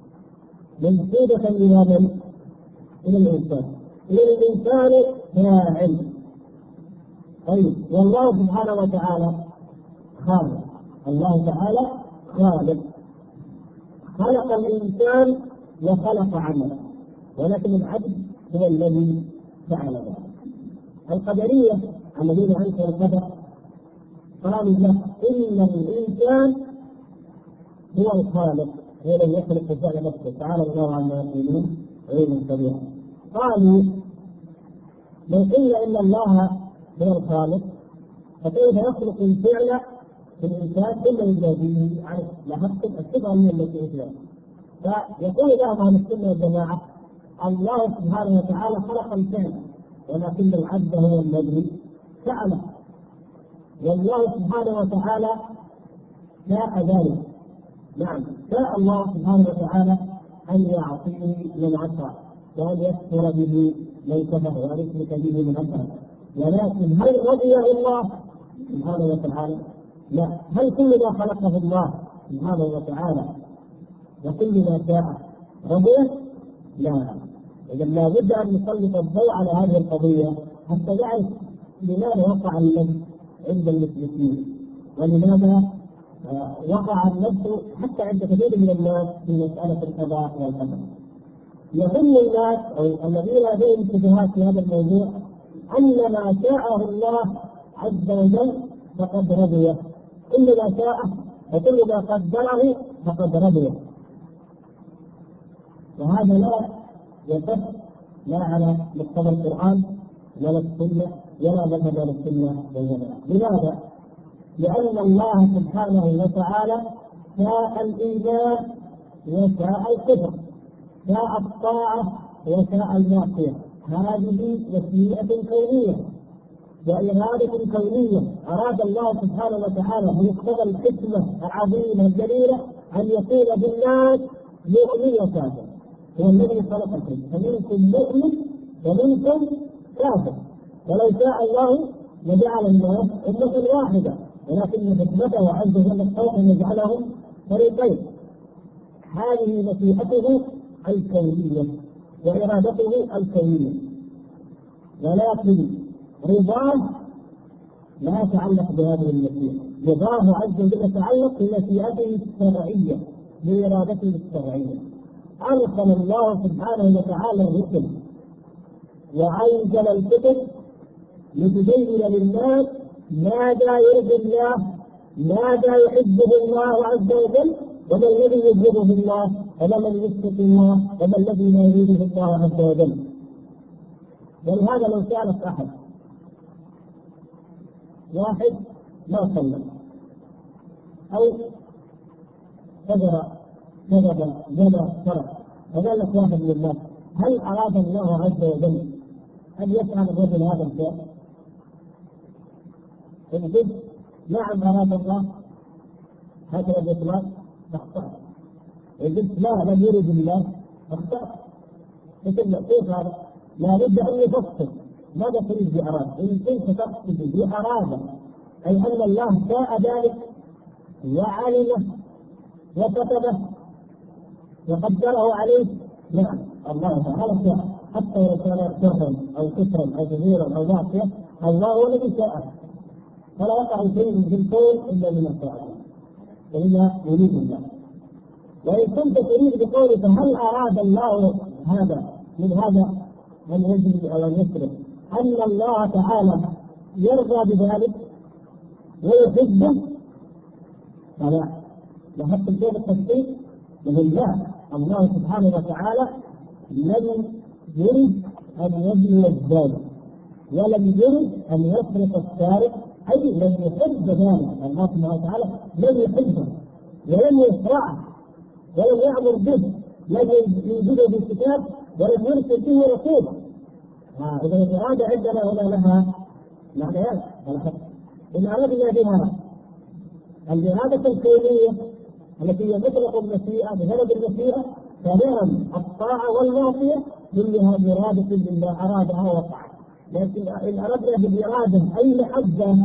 منسوبة إلى من؟ إلى الإنسان. إلى الإنسان فاعل. طيب والله سبحانه وتعالى خالق، الله تعالى خالق، خلق الإنسان وخلق عمله، ولكن العبد هو الذي فعل ذلك. القدرية الذين أنكروا القدر قالوا له إن الإنسان هو الخالق، هو الذي يخلق الفعل نفسه، تعالى الله عما يقولون علما كبيرا. قالوا لو قيل إن الله هو الخالق فكيف يخلق الفعل في الإنسان ثم يجازيه عنه؟ لاحظت الصفة من التي إثبات. فيقول لهم أهل السنة والجماعة الله سبحانه وتعالى خلق الفعل ولكن العبد هو الذي فعله، والله سبحانه وتعالى شاء ذلك. نعم شاء الله سبحانه وتعالى أن يعطيه من عطاء وأن يكفر به من كفر وأن يشرك به من أكثر، ولكن هل رضيه الله سبحانه وتعالى؟ لا. هل كل ما خلقه الله سبحانه وتعالى وكل ما شاء رضي؟ لا. إذا لابد أن نسلط الضوء على هذه القضية حتى نعرف لماذا وقع اللبس عند المشركين، ولماذا وقع اللبس حتى عند كثير من الناس في مسألة القضاء والقدر. يظن الناس أو الذين لديهم شبهات في هذا الموضوع أن ما شاءه الله عز وجل فقد رضي، كل ما شاءه وكل ما قدره فقد رضي، وهذا لا يصح لا على مقتضى القرآن ولا السنة ولا مذهب السنة والجماعة. لماذا؟ لأن الله سبحانه وتعالى شاء الإيمان وشاء الكفر، شاء الطاعة وشاء المعصية. هذه مشيئة كونية وإرادة كونية أراد الله سبحانه وتعالى بمقتضى الحكمة العظيمة الجليلة أن يكون بالناس مؤمن وكافر. هو الذي خلقكم فمنكم مؤمن ومنكم كافر، ولو شاء الله لجعل الناس أمة واحدة، ولكن حكمته عز وجل اختار أن يجعلهم فريقين. هذه مشيئته الكونية وإرادته الكونية، ولكن رضاه لا يتعلق بهذه المشيئة. رضاه عز وجل يتعلق بمشيئته الشرعية بإرادته الشرعية. أرسل الله سبحانه وتعالى الرسل وأنزل الكتب لتبين للناس ماذا يرضي الله، ماذا يحبه الله عز وجل، وما الذي يبغضه الله، وما من يسخط الله، وما الذي لا يريده الله عز وجل. ولهذا لو سألت أحد واحد ما صلى أو كذب كذب زنى سرق، فقال لك واحد من الناس هل أراد الله عز وجل أن يفعل الرجل هذا الشيء؟ إن قلت نعم أراد الله هكذا الإطلاق أخطأت. إن قلت لا لم يرد الله أخطأت. كيف هذا؟ لا بد أن يفصل ماذا تريد بأراد. إن كنت تقصد بأراد أي أن الله شاء ذلك وعلمه وكتبه وقدره عليه، نعم الله تعالى شاء، حتى لو كان شرا أو كفرا أو كبيرا أو معصية الله هو الذي شاء، فلا يقع شيء في الكون إلا من الشاء وإلا يريد الله. وإن كنت تريد بقولك هل أراد الله هذا من هذا من يجري أو يسرق أن الله تعالى يرضى بذلك ويحبه، فلا لحتى الكون التفسير لله. الله سبحانه وتعالى لم يرد أن يبني الزاني ولم يرد أن يسرق السارق، أي لم يحب ذلك. الله سبحانه وتعالى لم يحبه ولم يشرعه ولم يأمر به، لم يوجده في الكتاب ولم يرسل به رسوله. آه إذا الإرادة عندنا هنا لها معنيان. إن أردنا بها الإرادة الكونية التي هي مطلق المشيئة بسبب المشيئة، فنعم الطاعة والمعصية كلها إرادة لله أرادها وقعت. لكن إن أردنا بالإرادة أي محبة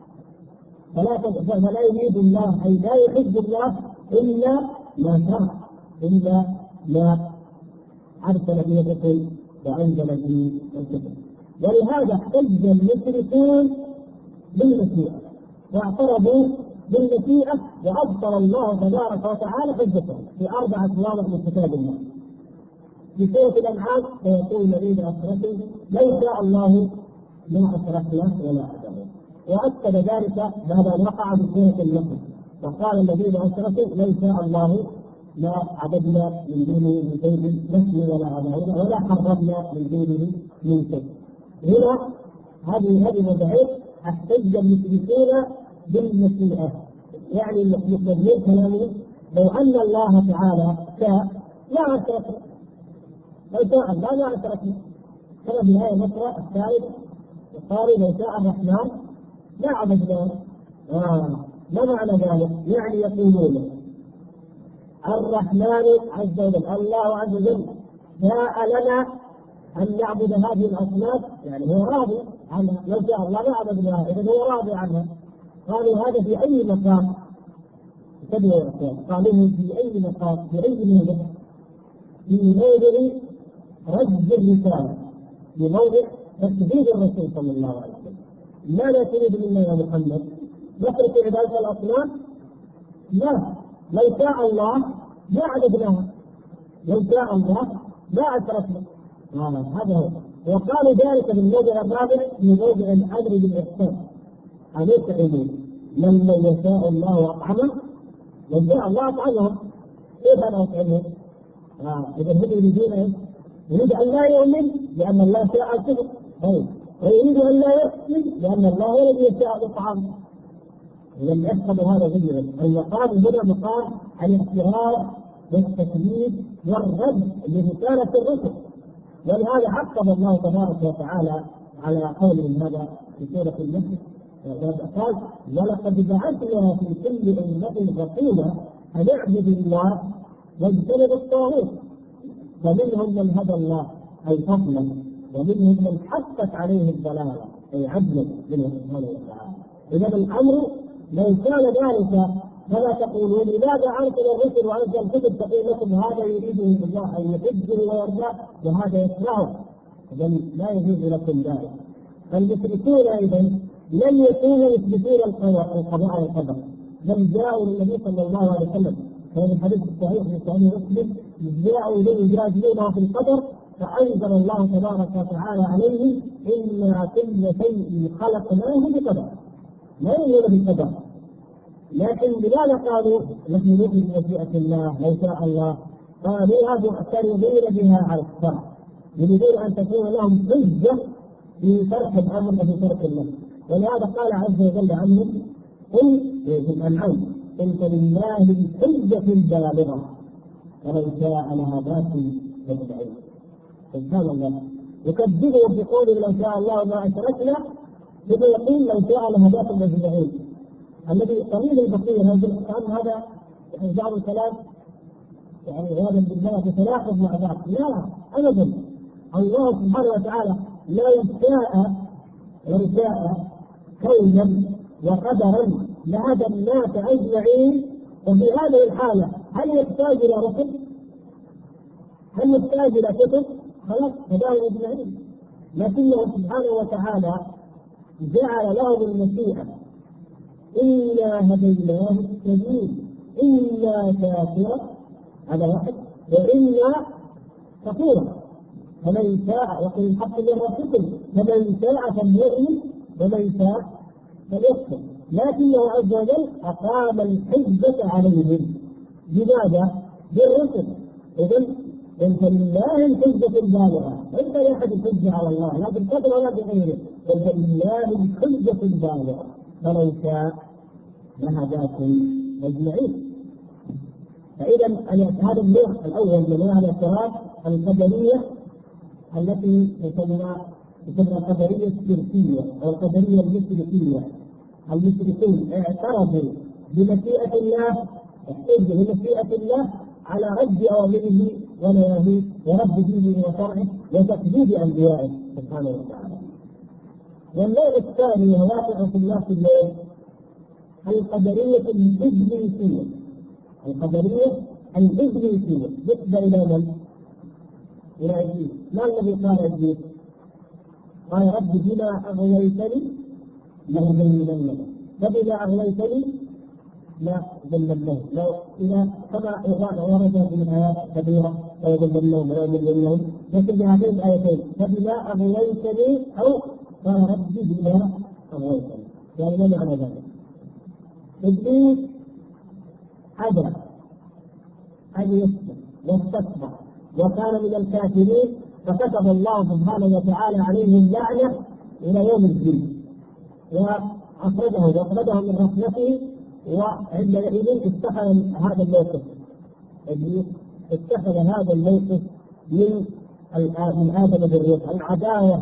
فلا فلا يريد الله أي لا يحب الله إلا ما شرع، إلا ما أرسل به الرسل وأنزل به الكتب. ولهذا احتج المشركون بالمشيئة واعترضوا بالمشيئة وأبطل الله تبارك وتعالى حجتهم في أربعة مواضع من كتاب الله. في سورة الأنعام فيقول الذين أشركوا لو شاء الله ما أشركنا ولا أشركوا، وأكد ذلك بعد أن وقع في سورة النحل وقال الذين أشركوا لو شاء الله ما عبدنا من دونه من شيء نسمي ولا عبادنا ولا حرمنا من دونه من شيء. هنا هذه هذه مدعية احتج المشركون بالمشيئة، يعني المسلمين كلامه لو أن الله تعالى شاء لا أشركنا، لو شاء الله لا أشركنا. كما في الآية الأخرى الثالث قالوا لو شاء الرحمن لا عبدنا. آه ما معنى ذلك؟ يعني يقولون الرحمن عز وجل الله عز وجل شاء لنا أن نعبد هذه الأصنام، يعني هو راضي عنها، لو شاء الله لا عبدناها إذا هو راضي عنها. قالوا هذا في أي مقام؟ قالوا في أي مقام؟ في أي موضع؟ في موضع رد الرسالة، في موضع تكذيب الرسول صلى الله عليه وسلم. ماذا تريد منا يا محمد؟ نترك عبادة الأصنام؟ لا، لو شاء الله ما عبدناها، لو شاء الله ما أشركنا. هذا هو. وقالوا ذلك في الموضع الرابع في موضع الأمر بالإحسان. أليس علمون لما يشاء الله أطعمه؟ لو شاء الله أطعمهم، كيف أنا أطعمهم؟ إذا هم يريدون إيه؟ يريد أن لا يؤمن لأن الله شاء الكفر، ويريد أن لا يؤمن لأن الله هو الذي يشاء الإطعام. لم يفهم هذا جيدا. المقام هنا مقام الاعتراض والتكذيب والرد لرسالة الرسل، ولهذا عقب الله تبارك وتعالى على قول هذا في سورة النحل قال: ولقد بعثنا في كل أمة رسولا أن اعبدوا الله واجتنبوا الطاغوت، فمنهم من هدى الله أي فضلا، ومنهم من حقت عليه الضلالة أي عدلا منه سبحانه وتعالى. إذا الأمر لو كان ذلك فلا تقولون لماذا أرسل الرسل وأنزل الكتب تقول لكم هذا يريده الله أن يحبه ويرضاه وهذا يكرهه، إذا لا يجوز لكم ذلك. فالمشركون أيضا لم يكونوا يثبتون القضاء والقدر، بل جاءوا للنبي صلى الله عليه وسلم في الحديث الصحيح في صحيح مسلم جاءوا إليه يجادلونه في القدر، فأنزل الله تبارك وتعالى عليهم: إنا كل شيء خلقناه بقدر. لا يؤمنون بالقدر، لكن لماذا قالوا نحن نؤمن بمشيئة الله لو شاء الله؟ قالوا هذا معترضين بها على الشرع، يريدون أن تكون لهم حجة في ترك الأمر وفي ترك النهي. ولهذا قال عز وجل عنهم: قل في الأنعام إن لله الحجة البالغة ولو شاء لهداكم أجمعين. سبحان الله، يكذبوا بقول لو شاء الله ما أشركنا، بما يقول لو شاء لهداكم أجمعين. الذي قليل البصير هذا هذا بعض الكلام يعني عياذا بالله يتناقض مع بعض. لا ابدا، الله سبحانه وتعالى لا يشاء ويشاء كونا وقدرا لهدى الناس اجمعين. وفي هذه الحاله هل يحتاج الى رسل؟ هل يحتاج الى كتب؟ خلاص هداهم اجمعين. لكنه سبحانه وتعالى جعل لهم المشيئه: إنا هديناه السبيل إنا شاكرا هذا واحد وإنا كفورا، فمن شاء يقول الحق من ربكم فمن شاء فليؤمن ومن شاء فليكفر. لكنه عز وجل أقام الحجة عليهم. بماذا؟ بالرسل. إذن أنت لله الحجة البالغة، أنت لا أحد الحجة على الله لا بالقدر ولا بغيره، أنت لله الحجة البالغة فلو شاء لهداكم أجمعين. فإذا هذا النوع الأول من أنواع الاعتراض القدرية التي تسمى تسمى القدرية الشركية أو القدرية المشركية. المشركين اعترضوا بمشيئة الله، احتجوا بمشيئة الله على رد أوامره ونواهيه ورد دينه وشرعه وتكذيب أنبيائه سبحانه وتعالى. والنوع الثاني واقع في الناس اليوم القدرية الإبليسية. القدرية الإبليسية نسبة إلى من؟ إلى إبليس. ما الذي قال إبليس؟ قال: رب بما أغويتني لأضلنك فبما أغويتني لا ضلناه. لو إلى كما ورد من آيات كبيرة ويضلنهم ولا يضلنهم، لكن بهذين الآيتين فبما أغويتني أو قال رب بما أغويتني، يعني ما معنى ذلك؟ إبليس أدرك أن يسلم واستكبر وكان من الكافرين، فكتب الله سبحانه وتعالى عليه اللعنة إلى يوم الدين وأخرجه وأخرجه من رحمته. وعندئذ اتخذ هذا الموقف إبليس اتخذ هذا الموقف من من آدم وذريته: العداوة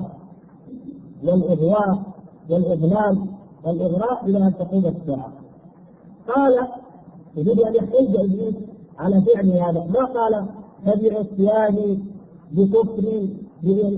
والإغواء والإضلال والإغراء إلى أن تقوم الساعة. قال يريد أن يحتج إبليس على فعل هذا، ما قال فبعصياني بكفري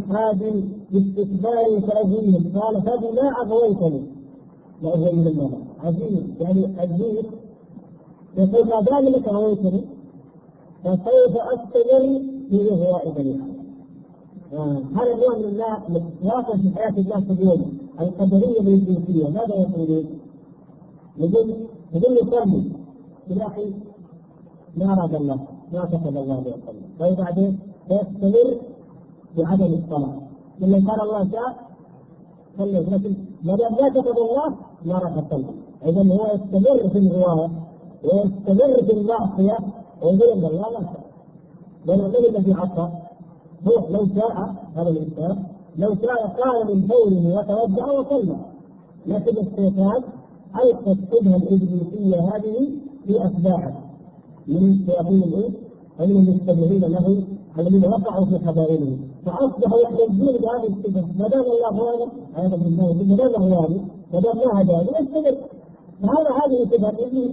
بإلحاد باستكبار فأغويهم، قال فبما أغويتني لأغويهم. عزيز يعني عزيز يقول ما دام لك رويتني فسوف أستمر في إغواء بني آدم. هذا النوع من الله واقع في حياة الناس اليوم القدرية بالجنسية. ماذا يقولون؟ يقول يقول يصلي يا أخي ما أراد الله ما كتب الله لي يصلي، طيب بعدين يستمر بعدم الصلاة لما كان الله شاء صلي، لكن ما دام لا كتب الله ما راح يصلي. إذا هو يستمر في الغواية ويستمر في المعصية ويقول أن الله لا شاء. لأن الذي الذي عصى هو لو شاء هذا الإنسان لو شاء قال من بوله وتوضأ وصلى، لكن الشيطان ألقى الشبهة الإبليسية هذه في أتباعه من شياطين الإنس ومن المستمرين له الذين وقعوا في خبائله فأصبحوا يحتجون بهذه الشبهة. ما دام الله هو هذا بالله ما دام هو هذا ما دام ما هداني يستمر. فهذا هذه الشبهة إبليس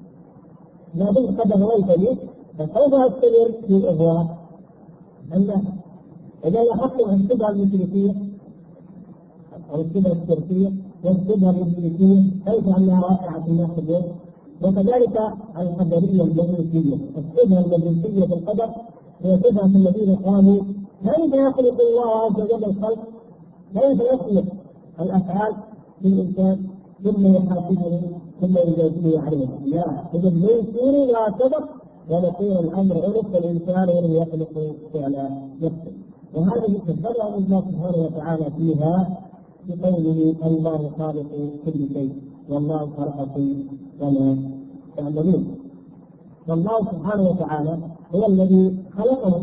ما دمت قد أغويت لي فسوف أستمر في الإغواء. أن إذا لاحظتم الشبهة المشركية أو الشبهة الشركية والشبهة الإبليسية كيف أنها واقعة في الناس اليوم، وكذلك القدرية المجوسية. الشبهة المجوسية في القدر هي شبهة الذين قالوا كيف يخلق الله عز وجل الخلق، كيف يخلق الأفعال في الإنسان ثم يحاسبه ثم يجازيه عليها. لا، إذا ليسوا لا سبق ونصير الأمر أنف الإنسان وهو يخلق فعل نفسه. وهذا يتبرع الله سبحانه وتعالى فيها بقوله الله خالق كل شيء والله خلقكم وما تعملون. فالله سبحانه وتعالى هو الذي خلقهم.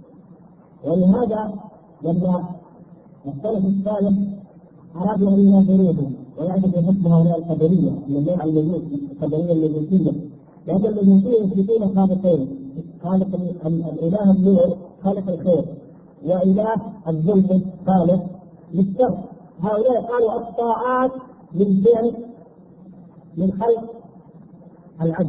ولهذا لما السلف الصالح أرادوا أن يناظروهم ويعرفوا حكم هؤلاء القدرية من النوع الموجود القدرية المجوسية، لأن المجوسية يثبتون خالقين، خالق الإله النور خالق الخير وإله الظلم خالق للشر. هؤلاء قالوا الطاعات من فعل من خلق العبد،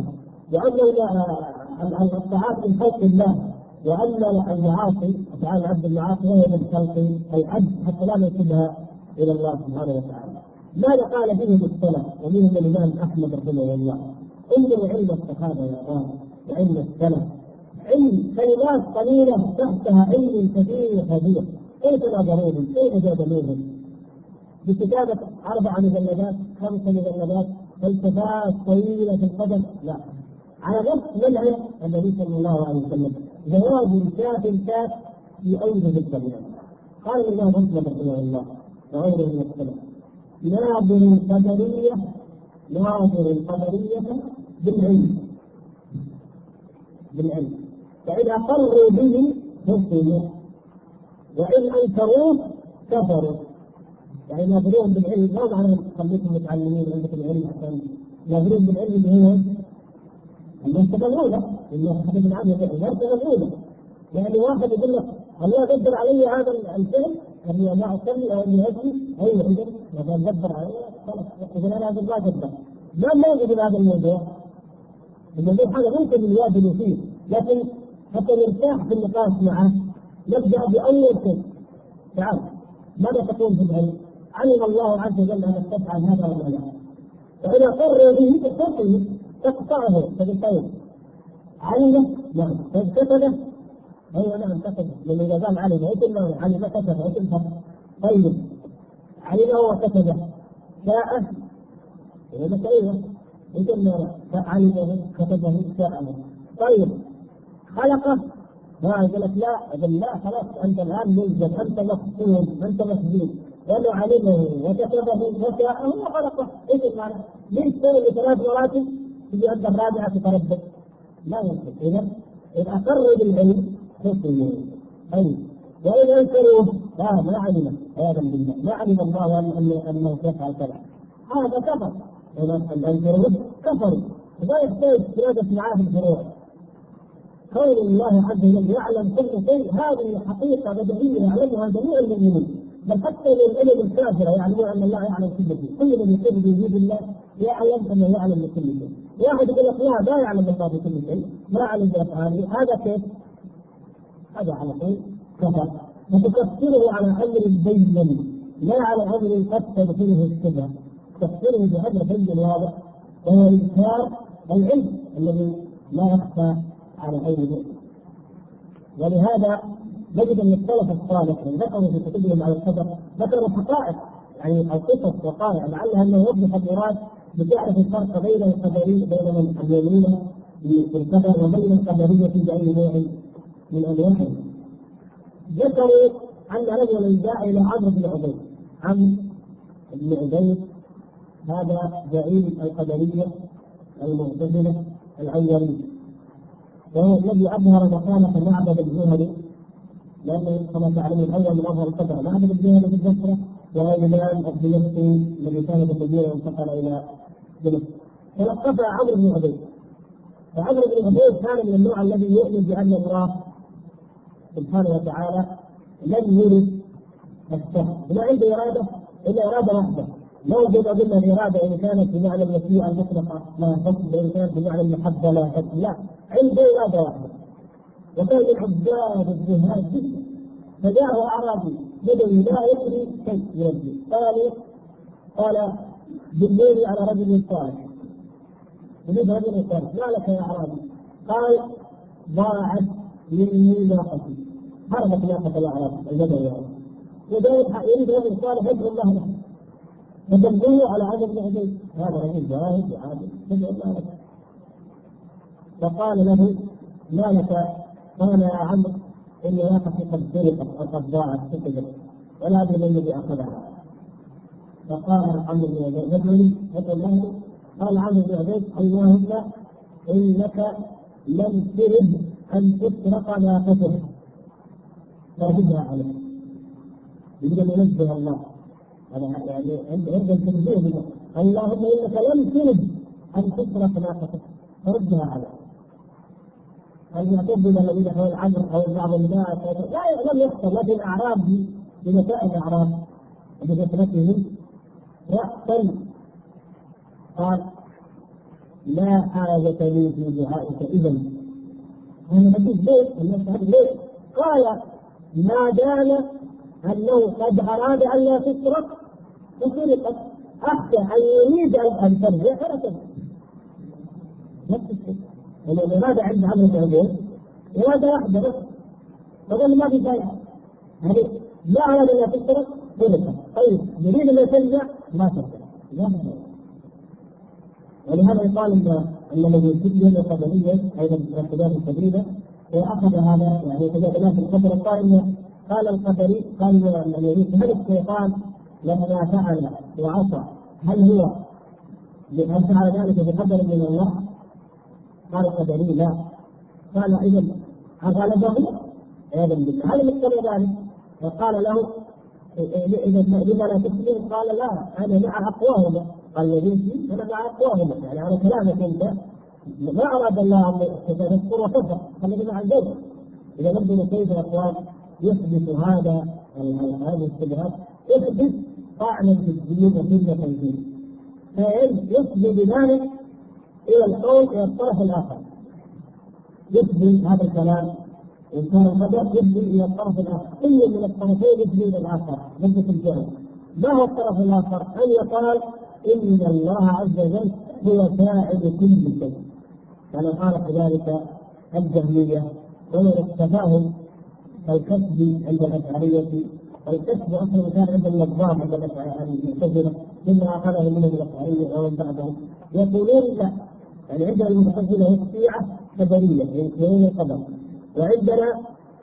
وأن الطاعات من خلق الله، وأن المعاصي أفعال العبد المعاصي هي من خلق العبد حتى لا نسبها إلى الله سبحانه وتعالى. ماذا قال فيهم السلف ومنهم الإمام أحمد رحمه الله؟ انظروا علم الصحابة يا أخوان وعلم السلف، علم كلمات قليلة تحتها علم كثير كبير. كيف نظروهم؟ كيف جادلوهم؟ بكتابة أربع مجلدات خمس مجلدات فلسفات طويلة في القدم؟ لا، على نفس منهج النبي صلى الله عليه وسلم، جواب شاف شاف في أوجه الكلمات. قال الإمام مسلم رحمه الله وغيره من السلف ناظر القدرية ناظر القدرية بالعلم بالعلم فإذا قروا به حكموا وإن أنكروه كفروا. يعني ناظرون بالعلم ما معنى خليكم متعلمين عندكم العلم عشان ناظرون بالعلم اللي هو المرتبة الأولى المرتبة من عام المرتبة الأولى. يعني واحد يقول لك الله قدر علي هذا الفعل أني ما أصلي أو أني أجري أي إذن مثلا قدر علي خلاص إذن أنا هذا الله قدر. ما موجود في هذا الموضوع. الموضوع هذا ممكن يواجهوا فيه، لكن حتى نرتاح في النقاش معه نبدأ بأول شيء. تعال ماذا تقول في العلم؟ علم الله عز وجل أن تفعل هذا ولا لا؟ فإذا قرر به تستطيع تقطعه تقطعه علم نعم تكتبه أيوة نعم كتب، لأن إذا قال علم ايش المعنى؟ علم كتب ايش الفرق؟ طيب علمه وكتبه شاء إذا كيف؟ ايش المعنى؟ علمه كتبه شاء. طيب خلقه ما يقول لك لا إذا لا خلاص أنت الآن ملزم أنت مفصول أنت مسجون، لأنه علمه وكتبه وشاءه وخلقه. ايش المعنى؟ ليش تسوي ثلاث مراتب تجي عند الرابعة تتردد؟ لا يمكن. إذا إذا أقروا بالعلم حكموا. طيب وإذا أنكروه لا ما علم عياذا بالله ما علم الله أن أنه يفعل كذا هذا كفر. إذا أنكروه كفروا. لا يحتاج زيادة معاه في الفروع. قول الله عز وجل يعلم كل شيء هذه حقيقة بديهية يعلمها جميع المؤمنين، بل حتى للعلم الكافرة يعلمون أن الله يعلم كل شيء. كل من يقول بوجود الله يعلم أنه يعلم بكل شيء. واحد يقول لك لا لا يعلم الله بكل شيء لا يعلم بأفعاله، هذا كيف؟ هذا على طول كفر. فتكفره على أمر بين لا على أمر قد تدخله الشبهة، تكفره بأمر بين واضح وهو إنكار العلم الذي لا يخفى على أي مؤمن. ولهذا نجد أن السلف الصالح ذكروا في كتبهم على القدر ذكروا حقائق يعني القصص وقائع لعلها أنه يوضح المراد بتعرف الفرق بين القدرية بين المؤمنين بالقدر وبين القدرية بأي نوع من أنواعه. ذكروا أن رجلا جاء إلى عمرو بن عبيد، عمرو بن عبيد هذا زعيم القدرية المعتزلة الأولين، وهو الذي أظهر مكانة معبد الجهني، لأنه كما تعلمون الأول من أظهر القدر معبد الجهني في البصرة، وهو الإمام الدمشقي الذي كان في الدين وانتقل إلى دمشق. فلقب عمرو بن عبيد، فعمرو بن عبيد كان من النوع الذي يؤمن بأن الله سبحانه وتعالى لم يرد السهل، ما عنده إرادة إلا إرادة واحدة. لو جد قلنا الإرادة إن كانت بمعنى المشيئة المطلقة لا حكم، وإن كانت بمعنى المحبة لا حكم، لا، عنده إرادة واحدة. وكان من عباد الزهاد جدا، فجاءه أعرابي بدوي لا يدري كيف يرجع، قال قال بالليل على رجل صالح، يريد رجل صالح، ما لك يا أعرابي؟ قال ضاعت مني ناقتي، هربت ناقة الأعرابي البدوي، وذلك يريد رجل صالح يدعو الله له، فدلوه على عمرو بن عبيد، هذا رجل زاهد وعادل يدعو الله له. فقال له ما لك؟ قال يا عمرو إن ناقتي قد سرقت وقد ضاعت سكبت ولا أدري من الذي أخذها. فقال عمرو بن عبيد ادعوني ادعو الله. قال عمرو بن عبيد اللهم إنك لم ترد أن تسرق ناقتك فردها عليه. يريد أن ينزه الله، هذا يعني عند التنزيه، اللهم إنك لم ترد أن تسرق ناقتك فردها عليه. أن يعتبر الذين حول العمر أو بعض الناس لا لم يحصل، لكن الأعراب بمسائل الأعراب بفترته رأسا قال لا حاجة لي في دعائك إذا. أنا بديت ليه؟ الناس هذا ليه؟ قال ما دام أنه قد أراد أن لا تسرق فسرقت، أخشى أن يريد أن ترجع فلا ترجع. نفس الشيء، الإرادة عند عمرو بن عبيد إرادة واحدة بس، فقال ما في فائدة، هذه لا أراد أن لا تسرق سرقت، طيب يريد أن ترجع ما ترجع. ولهذا يقال ان الذي يسجل القدريه ايضا من الخلاف الكبيره واخذ هذا يعني تجاهل في القدر القائم. قال القدري قال الذي هل الشيطان لما فعل وعصى هل هو هل فعل ذلك بقدر من الله؟ قال القدري لا. قال اذا غلبه عياذا بالله، هل مثل ذلك؟ فقال له اذا لما لا تسلم؟ قال لا انا مع اقواهما. قال يزيد انا مع اقواهما، يعني على كلامك انت ما اراد الله ان تذكر وتفق خلينا مع الجو. اذا نبدو كيف يا اخوان يثبت هذا هذه الشبهات، يثبت طعنا في الدين وسنه الدين، فيثبت بذلك الى القول الى الطرف الاخر، يثبت هذا الكلام ان كان القدر يثبت الى الطرف الاخر، كل من الطرفين يثبت الى الاخر ضد الجهل. ما هو الطرف الاخر؟ ان يقال ان الله عز وجل هو فاعل كل شيء، كما قال كذلك الجهميه. ومن التفاهم الكسب عند الاشعريه، والكسب اصلا كان عند النظام عند المعتزله، مما اخذه منهم الاشعريه ومن بعدهم. يقولون لا، يعني عندنا المعتزله الشيعه قدريه ينكرون القدر، وعندنا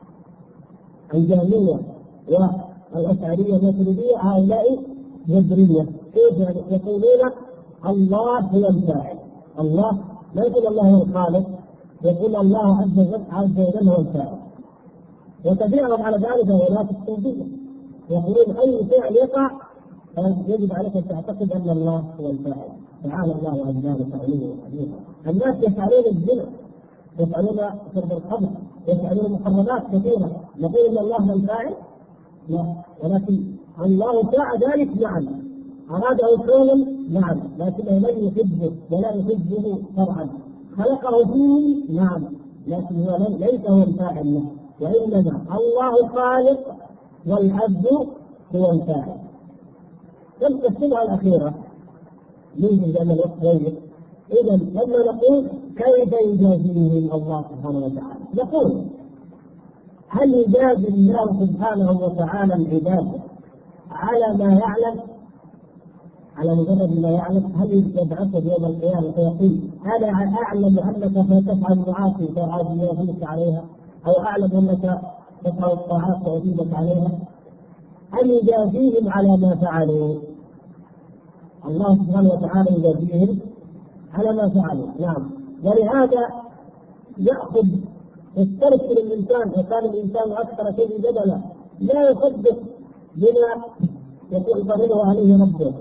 الجهميه والاشعريه الماتريديه هؤلاء جبريه. كيف يعني؟ يقولون الله هو الفاعل، الله لا يقول الله هو الخالق، يقول الله عز وجل عز وجل هو الفاعل. وتبيعهم على ذلك هؤلاء التوحيد، يقولون اي فعل يقع يجب عليك ان تعتقد ان الله هو الفاعل، تعالى الله عن ذلك عليه وحديثا. الناس يفعلون الزنا، يفعلون شرب الخمر، يفعلون محرمات كثيره، نقول ان الله هو الفاعل؟ لا، ولكن الله فعل ذلك نعم، أراده كونا نعم، لكنه لم يحبه ولا يحبه شرعا، خلقه فيه نعم، لكن هو ليس هو الفاعل له، وإنما الله خالق والعبد هو الفاعل. الصفة الأخيرة يمكن لأن الوقت ضيق إذا لما نقول كيف يجازيهم الله سبحانه وتعالى، نقول هل يجازي الله سبحانه وتعالى العباد على ما يعلم، على مجرد ما يعلم؟ هل يبعثه يوم القيامة فيقول أنا أعلم أنك ستفعل المعاصي فأجازيك عليها، أو أعلم أنك تفعل الطاعات فأجيبك عليها؟ هل يجازيهم على ما فعلوا؟ الله سبحانه وتعالى يجازيهم على ما فعلوا، نعم. ولهذا يأخذ يسترسل الإنسان، وكان الإنسان أكثر شيء جدلا، لا يصدق بما يقول عليه ربه،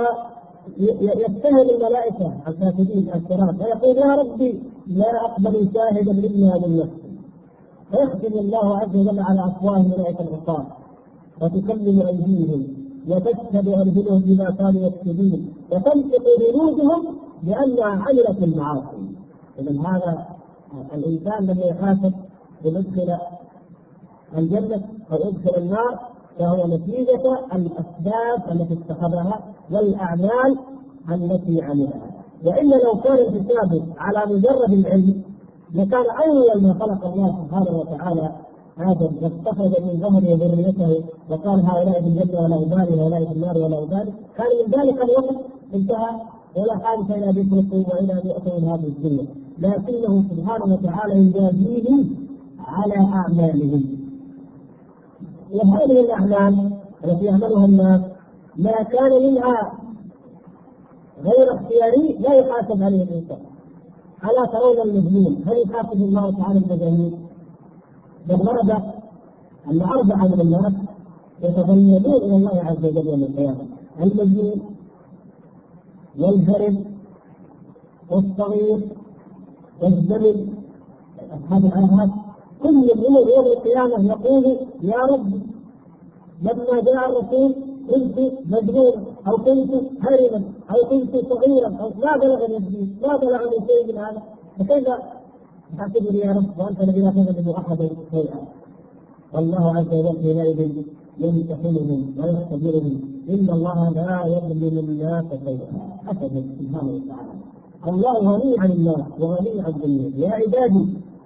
ويتهم الملائكة الكاتبين الكرام فيقول يا ربي لا أقبل شاهدا إلا من نفسي، فيختم الله عز وجل على أفواه ملائكة العقاب وتكلم أيديهم وتشهد أرجلهم بما كانوا يكسبون وتنطق جلودهم بأنها عملت المعاصي. إذن هذا الإنسان لما يحاسب يدخل الجنة أو يدخل النار فهو نتيجة الأسباب التي اتخذها والأعمال التي عملها. وإلا لو كان الحساب على مجرد العلم لكان أول ما خلق الله سبحانه وتعالى آدم واستخرج من ظهره ذريته وقال هؤلاء في الجنة ولا أبالي هؤلاء في النار ولا أبالي، كان من ذلك الوقت انتهى ولا حاجة إلى أن يخلقوا وإلى أن يأتوا من هذه الدنيا، لكنه سبحانه وتعالى يجازيهم على أعمالهم. وهذه الأعمال التي يعملها الناس ما كان منها غير اختياري لا يحاسب عليه الإنسان. ألا ترون المجنون هل يحاسب الله تعالى المجانين؟ بل ورد أن أربعة من الناس يتغيرون إلى الله عز وجل يوم القيامة: المجنون والهرم والصغير والزمن، أصحاب الآهات، كل منهم يوم القيامة يقول يا رب لما جاء الرسول كنت مجنونا أو كنت هرما أو كنت صغيرا أو ما بلغني الدين ما بلغني شيء من هذا، فكيف تحسبني يا رب وأنت الذي لا تجد أحدا شيئا؟ والله عز وجل حينئذ يمتحنهم ويختبرهم إن الله لا يظلم الناس شيئا أبدا سبحانه وتعالى. الله غني عن الناس وغني عن الدنيا. يا عبادي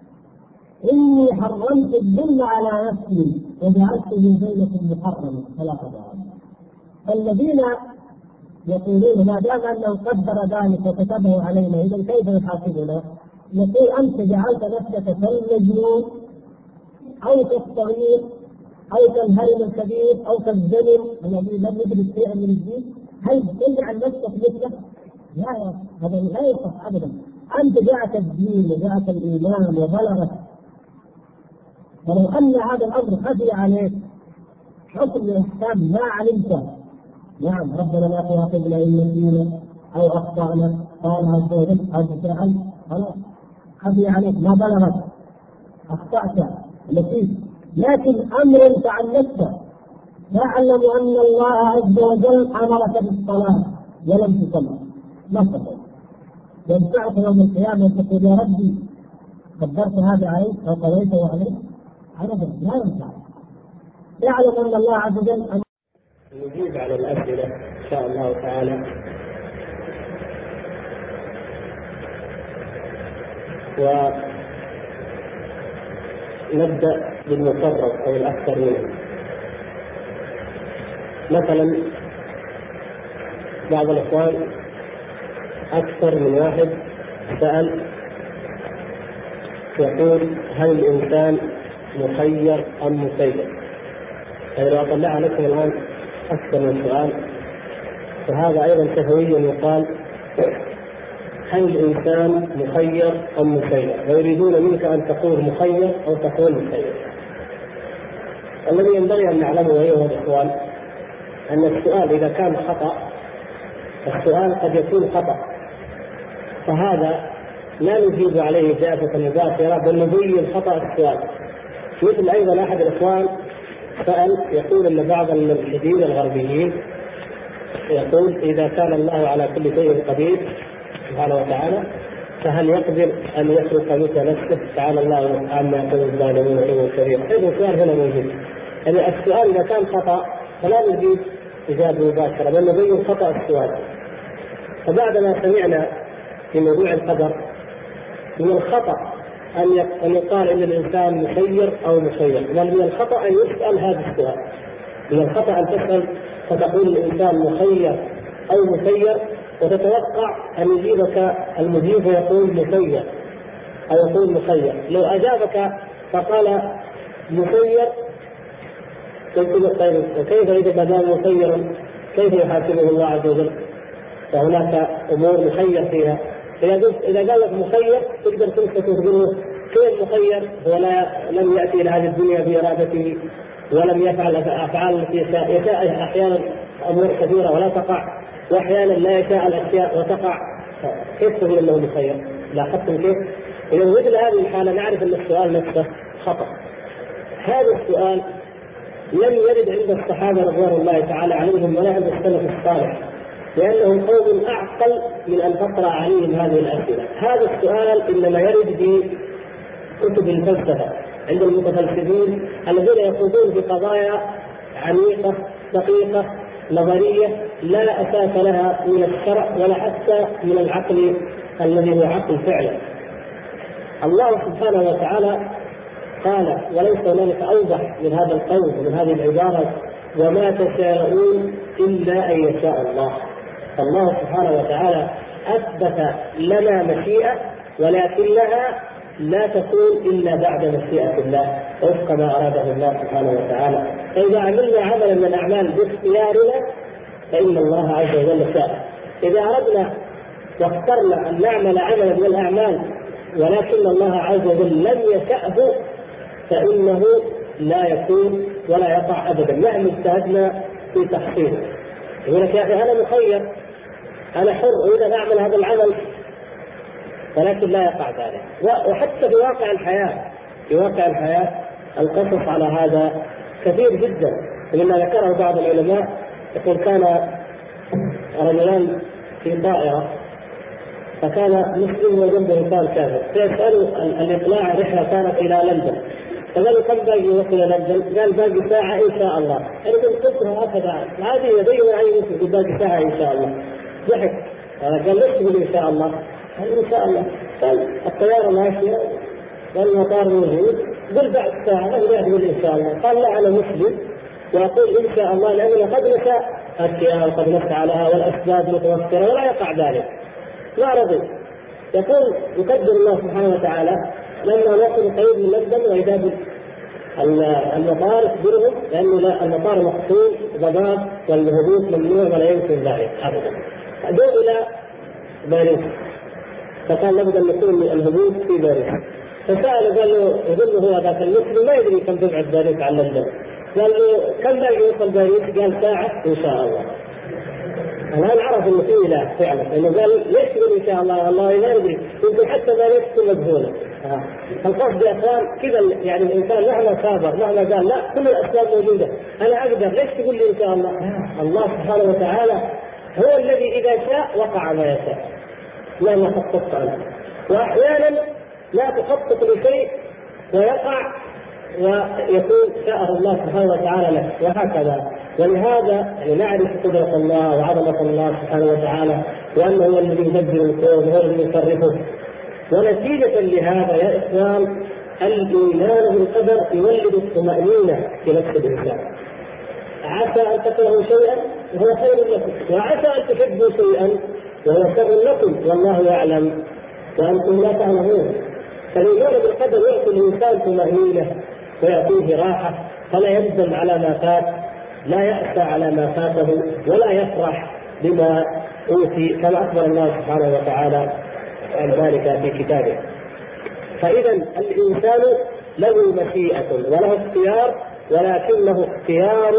إني حرمت الظلم على نفسي وجعلته بينكم محرما فلا تظلموا. الذين يقولون ما دام أنه قدر ذلك وكتبه علينا إذا كيف يحاسبنا؟ يقول أنت جعلت نفسك كالمجنون أو كالصغير أو كالهرم الكبير أو كالزمن الذي لم يدرك شيئا من الدين، هل تجعل نفسك مثله؟ لا، هذا لا يصح أبدا. أنت جاءك الدين وجاءك الإيمان وبلغك، ولو أن هذا الأمر خفي عليك حكم الإحكام ما علمت، نعم ربنا لا تؤاخذنا إن نسينا أو أخطأنا، قال عز وجل أو فعل خلاص خفي عليك ما بلغت أخطأت نسيت، لكن أمر تعلمت تعلم أن الله عز وجل أمرك بالصلاة ولم تصلي مثلا، ينفعك يوم القيامة أن تقول يا ربي قدرت هذا عليك أو قضيته عليك؟ أبدا لا ينفع. يعلم أن الله عز وجل أن نجيب على الأسئلة إن شاء الله تعالى، ونبدأ بالمفرط أو الأكثر منه. مثلا بعض الإخوان أكثر من واحد سأل يقول هل الإنسان مخير أم مسير؟ يعني لو أطلع لكم الآن أكثر من سؤال، فهذا أيضا شفوي يقال هل الإنسان مخير أم مسير؟ ويريدون منك أن تقول مخير أو تقول مسير. الذي ينبغي أن نعلمه أيها الإخوان أن السؤال إذا كان خطأ، السؤال قد يكون خطأ، فهذا لا نجيب عليه إجابة مباشرة بل نبين خطأ السؤال. مثل أيضا أحد الإخوان سأل يقول أن بعض الملحدين الغربيين يقول إذا كان الله على كل شيء قدير سبحانه وتعالى فهل يقدر أن يخلق مثل نفسه؟ تعالى الله عما يقول الظالمون علوا كبيرا. هذا السؤال هنا موجود. يعني السؤال إذا كان خطأ فلا نجيب إجابة مباشرة بل نبين خطأ السؤال. فبعدما سمعنا في موضوع القدر من الخطأ أن يقال إن الإنسان مسير أو مسير، بل من الخطأ أن يسأل هذا السؤال. من الخطأ أن تسأل فتقول الإنسان مخير أو مسير وتتوقع أن يجيبك المجيب ويقول مسير أو يقول مخير. لو أجابك فقال مسير قلت طيب وكيف إذا كان مسيرا كيف يحاسبه الله عز وجل؟ فهناك أمور مخير فيها. إذا قلت إذا قال لك مخير تقدر تمسك وتقول كيف مخير؟ هو لا لم يأتي إلى هذه الدنيا بإرادته ولم يفعل أفعال التي يشاء، يشاء أحيانا أمور كثيرة ولا تقع، وأحيانا لا يشاء الأشياء وتقع. كيف تقول أنه مخير؟ لاحظتم كيف؟ إذا مثل هذه الحالة نعرف أن السؤال نفسه خطأ. هذا السؤال لم يرد عند الصحابة رضوان الله تعالى عليهم ولا عند السلف الصالح، لأنهم قوم أعقل من أن تطرأ عليهم هذه الأسئلة. هذا السؤال إنما يرد في كتب الفلسفة عند المتفلسفين الذين يخوضون في قضايا عميقة دقيقة نظرية لا أساس لها من الشرع ولا حتى من العقل الذي هو عقل فعلا. الله سبحانه وتعالى قال وليس هنالك أوضح من هذا القول ومن هذه العبارة وما تشاءون إلا أن يشاء الله. الله سبحانه وتعالى أثبت لنا مشيئة ولكنها لا تكون إلا بعد مشيئة الله وفق ما أراده الله سبحانه وتعالى. فإذا عملنا عملا من الأعمال باختيارنا فإن الله عز وجل شاء. إذا أردنا واخترنا أن نعمل عملا من الأعمال ولكن الله عز وجل لم يشأه فإنه لا يكون ولا يقع أبدا مهما اجتهدنا في تحصيله. يقول لك يا أخي أنا مخير أنا حر أريد أن أعمل هذا العمل ولكن لا يقع ذلك. وحتى في واقع الحياة في واقع الحياة القصص على هذا كثير جدا. مما ذكره بعض العلماء يقول كان رجلان في طائرة فكان مسلم وجنبه إنسان كافر فيسألوا الإقلاع رحلة كانت إلى لندن فقالوا كم باقي يوصل إلى لندن؟ قال باقي ساعة إن شاء الله. أنا قلت قلتها هكذا هذه يبين أي مسلم باقي ساعة إن شاء الله. ضحك قال ليش تقول إن شاء الله؟ قال إن شاء الله. قال الطيارة ماشية والمطار موجود قل بعد ساعة لا تقول إن شاء الله. قال لا أنا مسلم وأقول إن شاء الله لأننا قد نشاء أشياء وقد نسعى لها والأسباب متوفرة ولا يقع ذلك. ما رضي. يقول يقدر الله سبحانه وتعالى لما نصل قريب من لندن وإذا المطار يخبرهم لأنه لا المطار مقفول ضباب والهبوط ممنوع ولا يمكن ذلك أبدا. أدوا إلى باريس فقال لابد أن يكون من الهبوط في باريس. فسأل قال له يظن هو ذاك المسلم ما يدري كم تبعد باريس عن لندن. قال له كم باقي يوصل باريس؟ قال ساعة إن شاء الله. الآن عرف إنه فيه إله فعلا لأنه قال ليش تقول إن شاء الله الله لا يدري يمكن حتى باريس تكون مجهولة. القصد يا أخوان كذا يعني الإنسان مهما صابر مهما قال لا كل الأسباب موجودة أنا أقدر ليش تقول لي إن شاء الله؟ الله سبحانه وتعالى هو الذي إذا شاء وقع ما يشاء لا نخطط عنه. وأحيانا لا تخطط لشيء ويقع ويكون شاءه الله سبحانه وتعالى لك وهكذا. ولهذا يعني نعرف قدرة الله وعظمة الله سبحانه وتعالى وأنه هو الذي يدبر الكون وهو الذي يصرفه. ونتيجة لهذا يا إخوان الإيمان بالقدر يولد الطمأنينة في نفس الإنسان. عسى أن تكرهوا شيئا وهو خير لكم وعسى أن تحبوا شيئا وهو شر لكم والله يعلم وأنتم لا تعلمون. فالإيمان بالقدر يعطي الإنسان طمأنينة ويعطيه راحة فلا يندم على ما فات لا يأسى على ما فاته ولا يفرح بما أوتي كما أخبر الله سبحانه وتعالى عن ذلك في كتابه. فإذا الإنسان له مشيئة وله اختيار ولكنه اختيار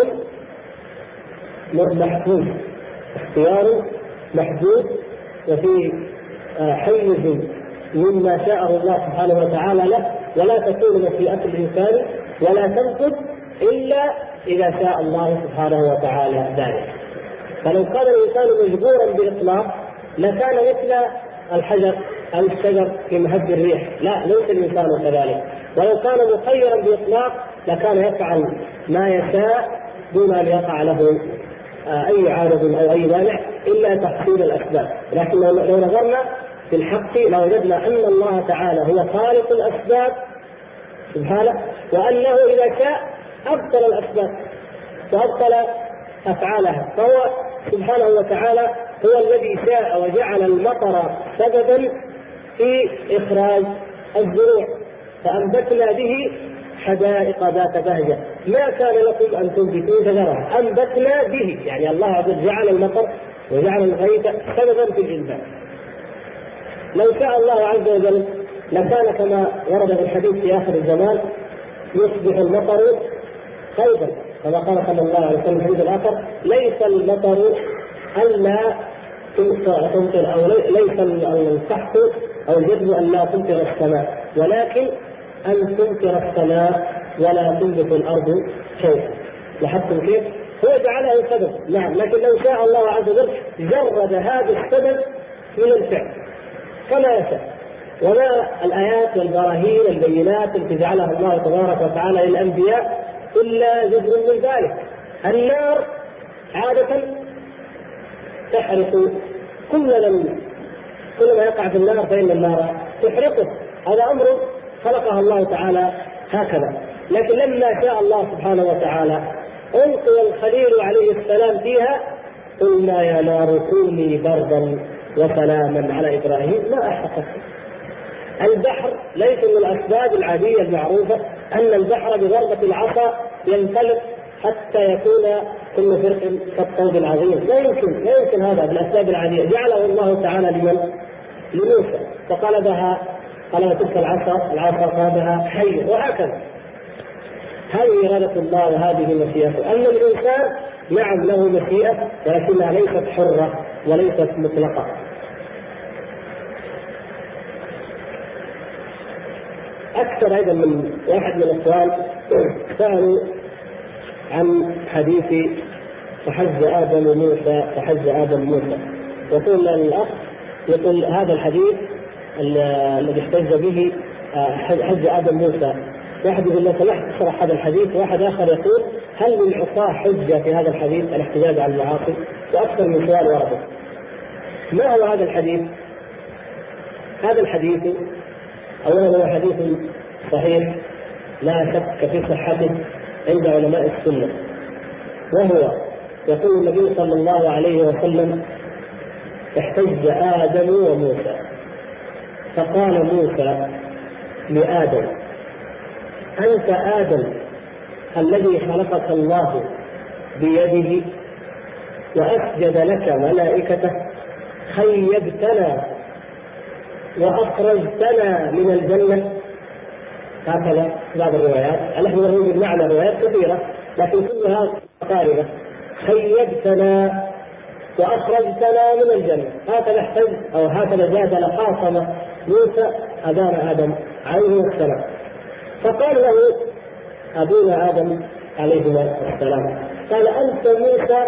محدود اختيار محدود وفي حيز مما شاءه الله سبحانه وتعالى له ولا تكون مشيئة الإنسان ولا تنفذ إلا إذا شاء الله سبحانه وتعالى ذلك. فلو كان الإنسان مجبورا بإطلاق لكان مثل الحجر أو الشجر في مهب الريح. لا ليس الإنسان كذلك. ولو كان مخيرا بإطلاق لكان يفعل ما يشاء دون أن يقع له أي عارض أو أي مانع إلا تحصيل الأسباب. لكن لو نظرنا في الحق لوجدنا أن الله تعالى هو خالق الأسباب سبحانه، وأنه إذا شاء أبطل الأسباب وأبطل أفعالها. فهو سبحانه وتعالى هو الذي شاء وجعل المطر سببا في إخراج الزروع، فأنبتنا به حدائق ذات بهجة ما كان لكم أن تنبتوا شجرها، أنبتنا به، يعني الله عز وجل جعل المطر وجعل الغيث سببا في الإنبات. لو شاء الله عز وجل لكان كما ورد في الحديث في آخر الزمان يصبح المطر خيبا، كما قال صلى الله عليه وسلم في الحديث الآخر: ليس المطر ألا تمطر، أو ليس السحق أو الجذب أن لا تمطر السماء، ولكن أن تمطر السماء ولا تنبت الأرض شيئا. لاحظتم كيف؟ هو جعله سبب، نعم، لكن لو شاء الله عز وجل جرد هذا السبب من الفعل كما يشاء. وما الآيات والبراهين والبينات التي جعلها الله تبارك وتعالى للأنبياء إلا جزء من ذلك. النار عادة تحرق كل لم كل ما يقع في النار فإن النار تحرقه، هذا أمر خلقها الله تعالى هكذا. لكن لما شاء الله سبحانه وتعالى ألقي الخليل عليه السلام فيها: قلنا يا نار كوني بردا وسلاما على إبراهيم ما أحرقت. البحر ليس من الأسباب العادية المعروفة أن البحر بضربة العصا ينفلق حتى يكون كل فرق كالطود العظيم، لا يمكن لا يمكن هذا بالأسباب العادية. جعله الله تعالى لمن؟ لموسى، فقلبها قلب تلك العصا العصا قلبها حي، وهكذا. هذه إرادة الله وهذه مشيئته. أما الإنسان نعم له مشيئة ولكنها ليست حرة وليست مطلقة. أكثر أيضا من واحد من الأخوان سألوا عن حديث فحج آدم موسى فحج آدم موسى، يقول الأخ يقول هذا الحديث الذي احتج به حج آدم موسى، واحد يقول لو سمحت اشرح هذا الحديث، واحد آخر يقول هل للعصاة حجة في هذا الحديث الاحتجاج على المعاصي؟ وأكثر من سؤال ورد. ما هو هذا الحديث؟ هذا الحديث أولا هو حديث صحيح لا شك في صحته عند علماء السنة، وهو يقول النبي صلى الله عليه وسلم: احتج آدم وموسى، فقال موسى لآدم: أنت آدم الذي خلقك الله بيده وأسجد لك ملائكته، خيبتنا وأخرجتنا من الجنة. هكذا بعض الروايات، نحن نقول بالمعنى روايات كثيرة لكن كلها مقاربة. خيبتنا وأخرجتنا من الجنة، هكذا احتج أو هكذا جادل خاصم موسى أبانا آدم عليه السلام. فقال له أبونا آدم عليه السلام: قال أنت موسى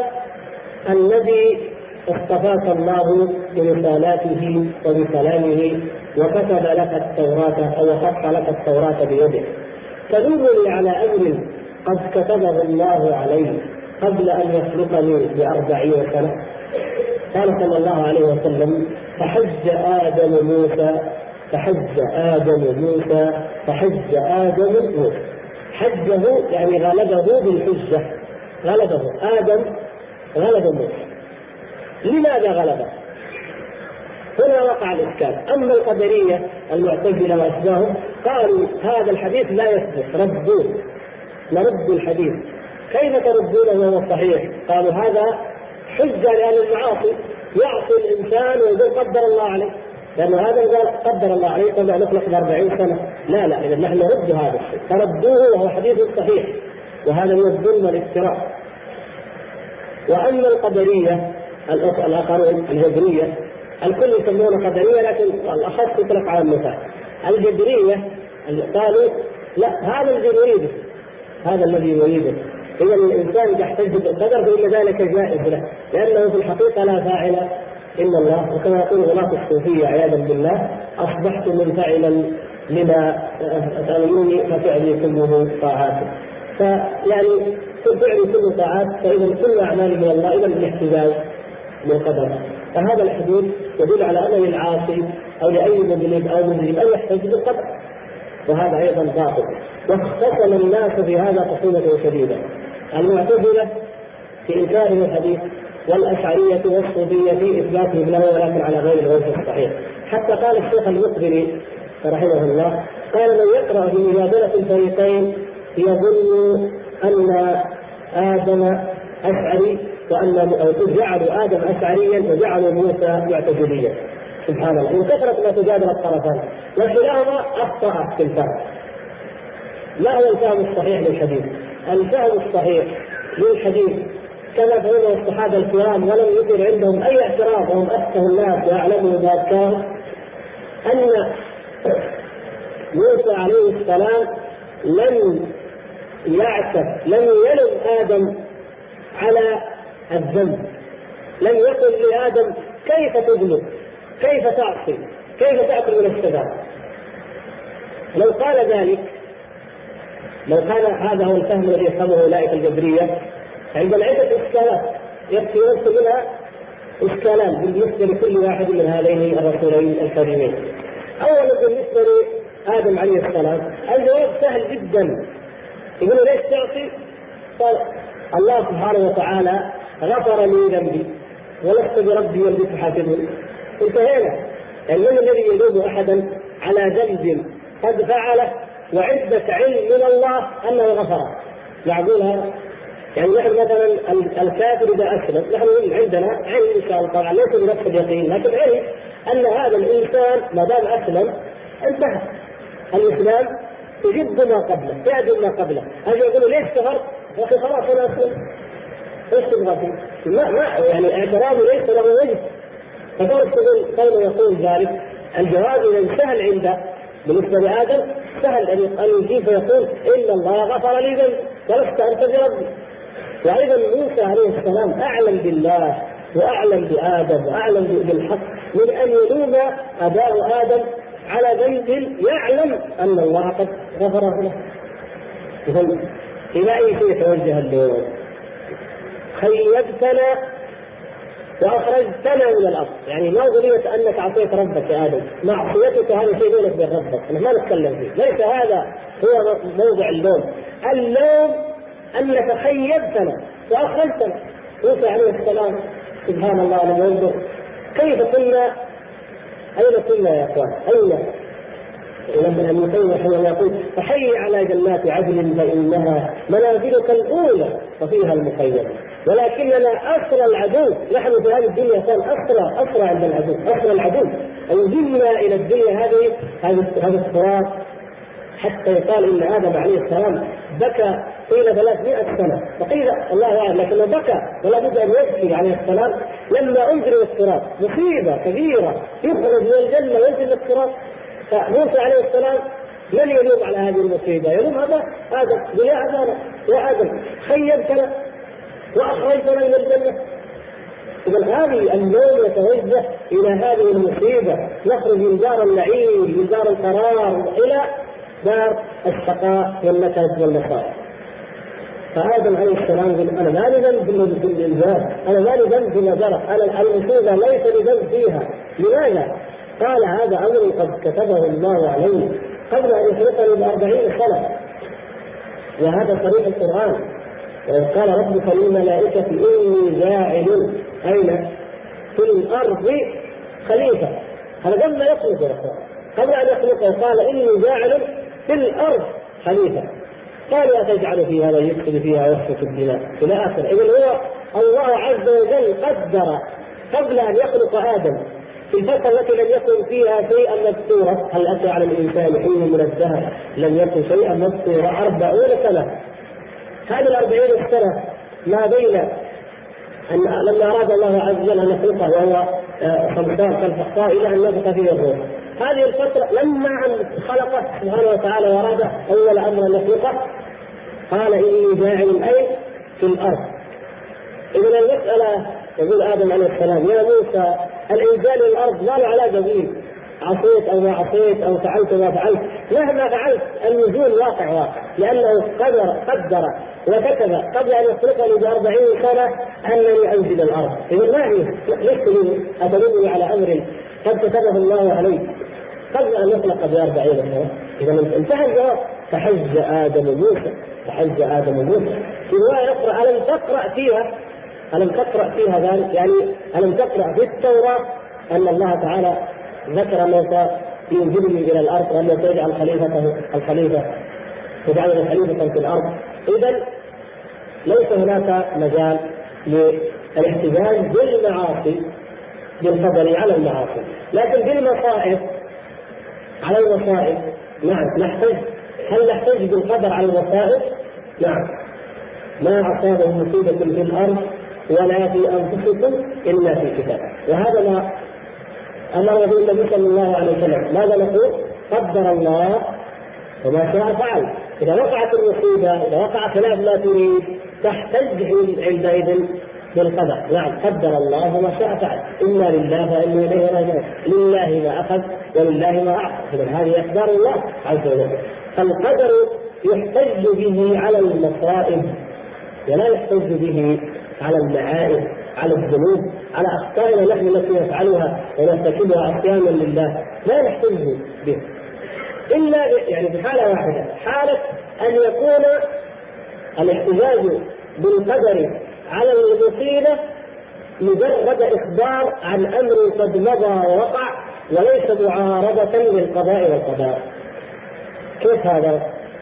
الذي اصطفاك الله برسالاته وبكلامه وكتب لك التوراة أو خط لك التوراة بيده، تدلني على أمر قد كتبه الله عليه قبل أن يخلقني بأربعين سنة. قال صلى الله عليه وسلم: فحج آدم موسى فحج آدم موسى فحج آدم موسى. حجه يعني غلبه بالحجة، غلبه آدم غلب موسى. لماذا غلبه؟ هنا وقع الإشكال. أما القدرية المعتزلة وأشباههم قالوا هذا الحديث لا يثبت، ردوه، نرد الحديث. كيف تردونه وهو صحيح؟ قالوا هذا حجة لأهل المعاصي، يعصي الإنسان ويقول قدر الله عليه، لأنه هذا قال قدر الله عليه قبل أن نخلق بأربعين سنة. لا لا، إذا نحن نرد هذا الشيء، فردوه وهو حديث صحيح، وهذا من الظلم والافتراء. وأما القدرية الآخرون الجبرية، الكل يسمونه قدرية لكن الأخص يطلق على المثال. الجبرية قالوا لا، هذا الذي يريده، هذا الذي يريده. إذا الإنسان إذا احتج بالقدر فإن ذلك جائز له، لأنه في الحقيقة لا فاعل إلا الله. وكما يقول غلاة الصوفية عياذا بالله: أصبحت منفعلا لما أسألوني ففعلي كله طاعات. فيعني فعلي كله طاعات، فإذا كل أعمال من الله إذا الاحتجاج بالقدر. فهذا الحديث يدل على أن للعاصي أو لأي مذنب أو مذنب أن يحتج بالقدر، وهذا أيضا باطل. واختصم الناس في هذا خصومة شديدة، المعتزلة في إنكار الحديث، والأشعرية والصوفية في إثباته له ولكن على غير الوجه الصحيح. حتى قال الشيخ المقبري رحمه الله قال: من يقرأ في مجادلة الفريقين يظن أن آدم أشعري وأن جعلوا آدم أشعريا وجعلوا موسى معتزليا. سبحان الله، من كثرة ما تجادل الطرفان وكلاهما أخطأ في الفهم. ما هو الفهم الصحيح للحديث؟ الفهم الصحيح للحديث كما فهمه الصحابة الكرام ولم يكن عندهم أي اعتراض وهم أفقه الناس وأعلموا بأفكار، أن موسى عليه السلام لم يعتب، لم يلم آدم على الذنب، لم يقل لآدم كيف تذنب، كيف تعصي، كيف تأكل من الشجرة. لو قال ذلك، لو كان هذا هو الفهم الذي يفهمه أولئك الجبرية، عندنا عدة إشكالات يكفي نفس منها إشكالان بالنسبة لكل واحد من هذين الرسولين الكريمين. أولا بالنسبة لآدم عليه السلام الجواب سهل جدا، يقول ليش تعصي؟ قال: الله سبحانه وتعالى غفر لي ذنبي ولست بربي والذي تحاسبني. انتهينا. يعني من الذي يلوم أحدا على ذنب قد فعله وعدة علم من الله أنه غفره؟ معقول هذا؟ يعني نحن مثلا الكافر إذا أسلم، نحن عندنا علم إن شاء الله طبعا ليس بنفس اليقين، لكن علم أن هذا الإنسان ما دام أسلم انتهى الإسلام، يجد ما قبله، يعدل ما قبله. هذا يقولوا ليش كفرت؟ يا أخي خلاص أنا أسلم، ايش تبغى فيه؟ ما ما يعني اعتراضه ليس له وجه. فقال قوله يقول ذلك، الجواب إذا سهل عنده بالنسبة لآدم سهل أن يجيب فيقول: إن الله غفر لي ذنب ولست أنت بربي. وأيضا موسى عليه السلام أعلم بالله وأعلم بآدم وأعلم بالحق من أن يلوم أباه آدم على ذنب يعلم أن الله قد غفره له. إذن إلى أي شيء توجه اللوم؟ خيبتنا وأخرجتنا من الأرض، يعني ما ظنيت أنك عصيت ربك يا آدم، معصيتك هذا شيء بينك وبين ربك، أنا ما نتكلم فيه، ليس هذا هو موضع اللوم. اللوم أنك خيبتنا وأخرجتنا. موسى عليه السلام سبحان الله لما ينظر كيف كنا، أين كنا يا أخوان؟ أين؟ لما ابن القيم رحمه الله يقول: فحي على جنات عدن فإنها منازلك الأولى وفيها المخيم، ولكننا أسرى العدو، نحن في هذه الدنيا كان أسرى أسرى عند العدو، أسرى العدو أو جئنا إلى الدنيا هذه هذا الصراط، حتى يقال إن آدم عليه السلام بكى طيلة ثلاثمائة سنة، فقيل الله أعلم لكنه بكى ولا بد أن يبكي عليه السلام لما أنزل الصراط، مصيبة كبيرة يخرج من الجنة وينزل الصراط. فموسى عليه السلام من يلوم على هذه المصيبة؟ يلوم هذا آدم، يا آدم يا آدم خيبتنا وأخرجتنا من الجنة. إذا هذه اللوم يتوجه إلى هذه المصيبة، نخرج من دار النعيم من دار القرار إلى دار الشقاء والنكد والمصائب. فآدم عليه السلام يقول: أنا ما لي ذنب في الإنجاز، أنا ما لي ذنب في النجرة، أنا المصيبة ليس لي ذنب فيها. لماذا؟ قال: هذا أمر قد كتبه الله عليه قبل أن يخلقني بأربعين سنة، وهذا صريح القرآن. قال ربك للملائكة إني جاعل أين في الأرض خليفة. هذا قبل ما يخلق، قبل أن يخلقه قال: إني جاعل في الأرض خليفة. قالوا: أتجعل فيها من يفسد فيها ويسفك الدماء إلى آخره. إذن هو الله عز وجل قدر قبل أن يخلق آدم في الفترة التي لم يكن فيها شيئا مذكورا. هل أتى على الإنسان حين من الدهر لم يكن شيئا مذكورا؟ أربعون سنة. هذه الأربعين سنة ما بين أن لما أراد الله عز وجل أن يخلقه وهو خمسان كالفحصاء إلى أن نفخ فيه الروح، هذه الفترة لما أن خلقه سبحانه وتعالى وأراد أول أمر أن يخلقه قال: إني جاعل أي في الأرض. إذن المسألة يقول آدم عليه السلام: يا موسى الإنزال للأرض ما له علاقة به عصيت أو ما عصيت أو فعلت ما فعلت، مهما فعلت النزول واقع واقع، لأنه قدر قدر وكتب قبل أن يخلقني بأربعين سنة أنني أنزل الأرض. إذا ما هي ليس أتدل على أمر قد كتبه الله عليك قبل أن يخلق بأربعين سنة. إذا انتهى الجواب. فحج آدم موسى فحج آدم موسى. في رواية أخرى ألم تقرأ فيها ألم تقرأ فيها ذلك، يعني ألم تقرأ في التوراة أن الله تعالى ذكر موسى ينزلني إلى الأرض وأن يجعل خليفته الخليفة يجعله خليفة في الأرض. إذا ليس هناك مجال للاحتجاج بالمعاصي بالقدر على المعاصي، لكن بالمصائب على المصائب نعم نحتج. هل نحتج بالقدر على المصائب؟ نعم. ما أصابه مصيبة في الأرض ولا في أنفسكم إلا في كتاب. وهذا ما أمر به النبي صلى الله عليه وسلم. ماذا نقول؟ قدر الله وما شاء فعل. إذا وقعت المصيبة إذا وقع خلاف ما تريد تحتج عندئذ بالقدر. نعم قدر الله وما شاء فعل. إنا لله وإنا إليه راجعون. لله ما أخذ ولله ما أعطى. إذا هذه أقدار الله عز وجل. القدر يحتج به على المصائب ولا يحتج به على المعائب على الذنوب على أخطائنا نحن التي نفعلها ونرتكبها عصيانا لله لا نحتج به إلا يعني في حالة واحدة، حالة أن يكون الاحتجاج بالقدر على المصيبة مجرد إخبار عن أمر قد مضى ووقع وليس معارضة للقضاء والقدر. كيف هذا؟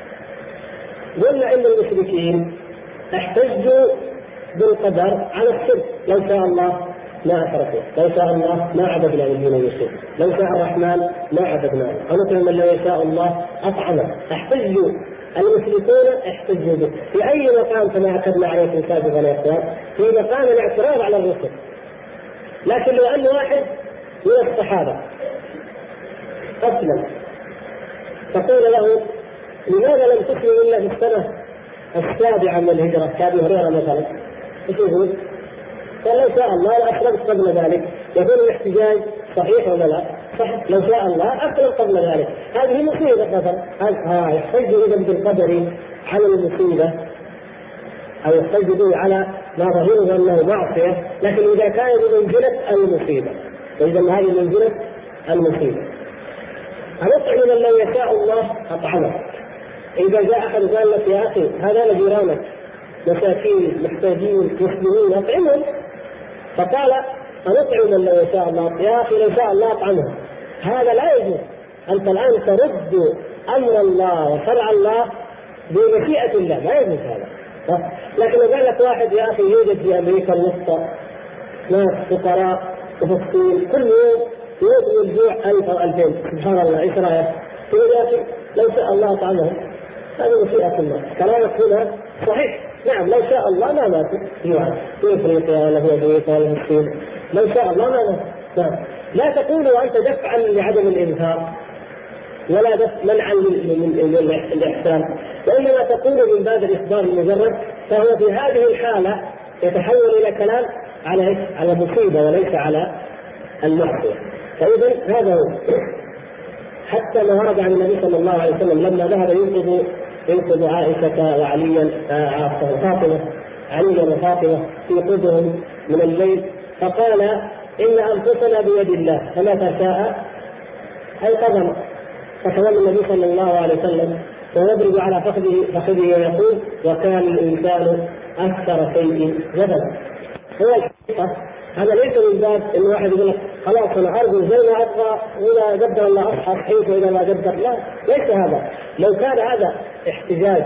قلنا إن المشركين احتجوا بالقدر على الشرك. لو شاء الله ما أشركوا، لو شاء الله ما عبدنا من دون الشرك، لو شاء الرحمن ما عبدناه، ونطعم من لو يشاء الله أطعمه. احتجوا المشركون احتجوا به في أي مقام كما أكدنا عليكم سابقا يا إخوان، في مقام الاعتراض على الرسل. لكن لو أن واحد من الصحابة أسلم تقول له لماذا لم تسلم إلا في السنة السابعة من الهجرة كأبي هريرة مثلا، ايش يقول؟ قال لو شاء الله لأسلمت قبل ذلك. يكون الاحتجاج صحيح ولا لا؟ صحيح. لو شاء الله أسلم قبل ذلك. هذه مصيبة مثلا. ها يحتج إذا بالقدر على المصيبة أو يحتج به على ما ظهره أنه معصية، لكن إذا كان بمنزلة المصيبة. وإذا هذه منزلة المصيبة. أنطعم من لو يشاء الله أطعمه. إذا جاء أحد قال لك يا أخي هذا جيرانك مساكين محتاجين مسلمين أطعمهم، فقال أنطعم من لو يشاء الله، يا أخي لو شاء الله أطعمه، هذا لا يجوز. أنت الآن ترد أمر الله وشرع الله بمشيئة الله، لا يجوز هذا. لكن لو قال لك واحد يا أخي يوجد في أمريكا الوسطى ناس فقراء وفقير كل يوم يوم الجوع ألف أو ألفين، سبحان الله إيش رأيك؟ يقول يا أخي لو شاء الله أطعمهم، هذه مشيئة الله. كلامك هنا صحيح. نعم لو شاء الله ما ماتوا في أفريقيا ولا في أمريكا ولا في الصين، لو شاء الله ما ماتوا. نعم. لا تقولوا أنت دفعا لعدم الإنفاق ولا دفع منعا من الإحسان، وإنما تقول من باب الإخبار المجرد، فهو في هذه الحالة يتحول إلى كلام على على المصيبة وليس على المعصية. فإذا هذا هو. حتى ما ورد عن النبي صلى الله عليه وسلم لما ذهب ينقذ ينقذ عائشة وعليا فاطمة عليا وفاطمة في قدرهم من الليل، فقال إن أنفسنا بيد الله فما تشاء أيقظنا. فتولى النبي صلى الله عليه وسلم ويضرب على فخذه فخذه ويقول وكان الإنسان أكثر شيء جدلا. هو الحقيقة هذا ليس من باب إن واحد يقول لك خلاص أنا أرجو زي ما أبغى وإذا قدر الله أصحى صحيح وإذا ما قدر لا، ليس هذا. لو كان هذا احتجاج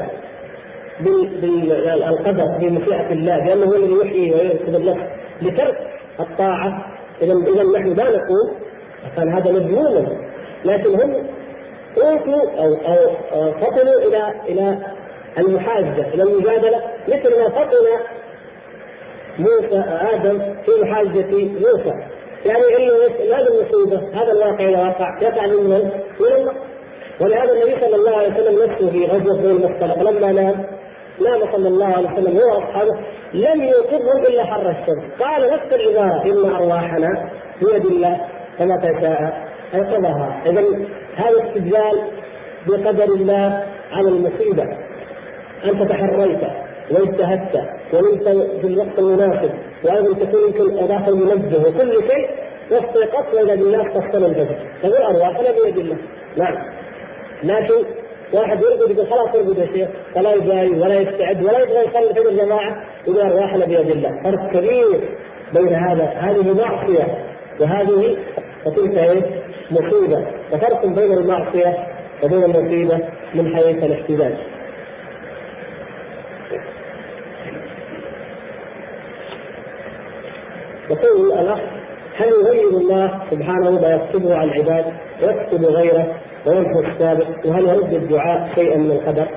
بالقدر بمشيئة الله لأنه هو الذي يحيي ويركض النفس لترك الطاعة، إذا إذا نحن لا نقول كان هذا مذموما، لكن هم أوتوا أو أو فطنوا إلى إلى المحاجة إلى المجادلة مثل ما فطن موسى آدم في محاجة موسى. يعني إنه هذا المصيبة هذا الواقع إذا وقع يقع من من الله. ولهذا النبي صلى الله عليه وسلم نفسه في غزوة بني المصطلق لما نام نام صلى الله عليه وسلم هو وأصحابه لم يصبهم إلا حر الشمس، قال نفس العبارة إن أرواحنا بيد الله كما تشاء أيقظها. إذا هذا استدلال بقدر الله على المصيبة. أنت تحريت واجتهدت ومنت في الوقت المناسب وأيضا تكون يمكن أضافة المنبه وكل شيء، واستيقظت وإذا بالناس تصل الفجر، تقول أرواحنا بيد الله. نعم، لكن واحد يرقد يقول خلاص ارقد يا شيخ، ولا يباي ولا يستعد ولا يبغى يصلي الفجر جماعة، يقول أرواحنا بيد الله. فرق كبير بين هذا، هذه معصية وهذه فتلك ايش؟ مصيبة. ففرق بين المعصية وبين المصيبة من حيث الاحتجاج. يقول الأخ: هل يغير الله سبحانه ما يكتبه على العباد ويكتب غيره ويمحو السابق؟ وهل يرد الدعاء شيئا من القدر؟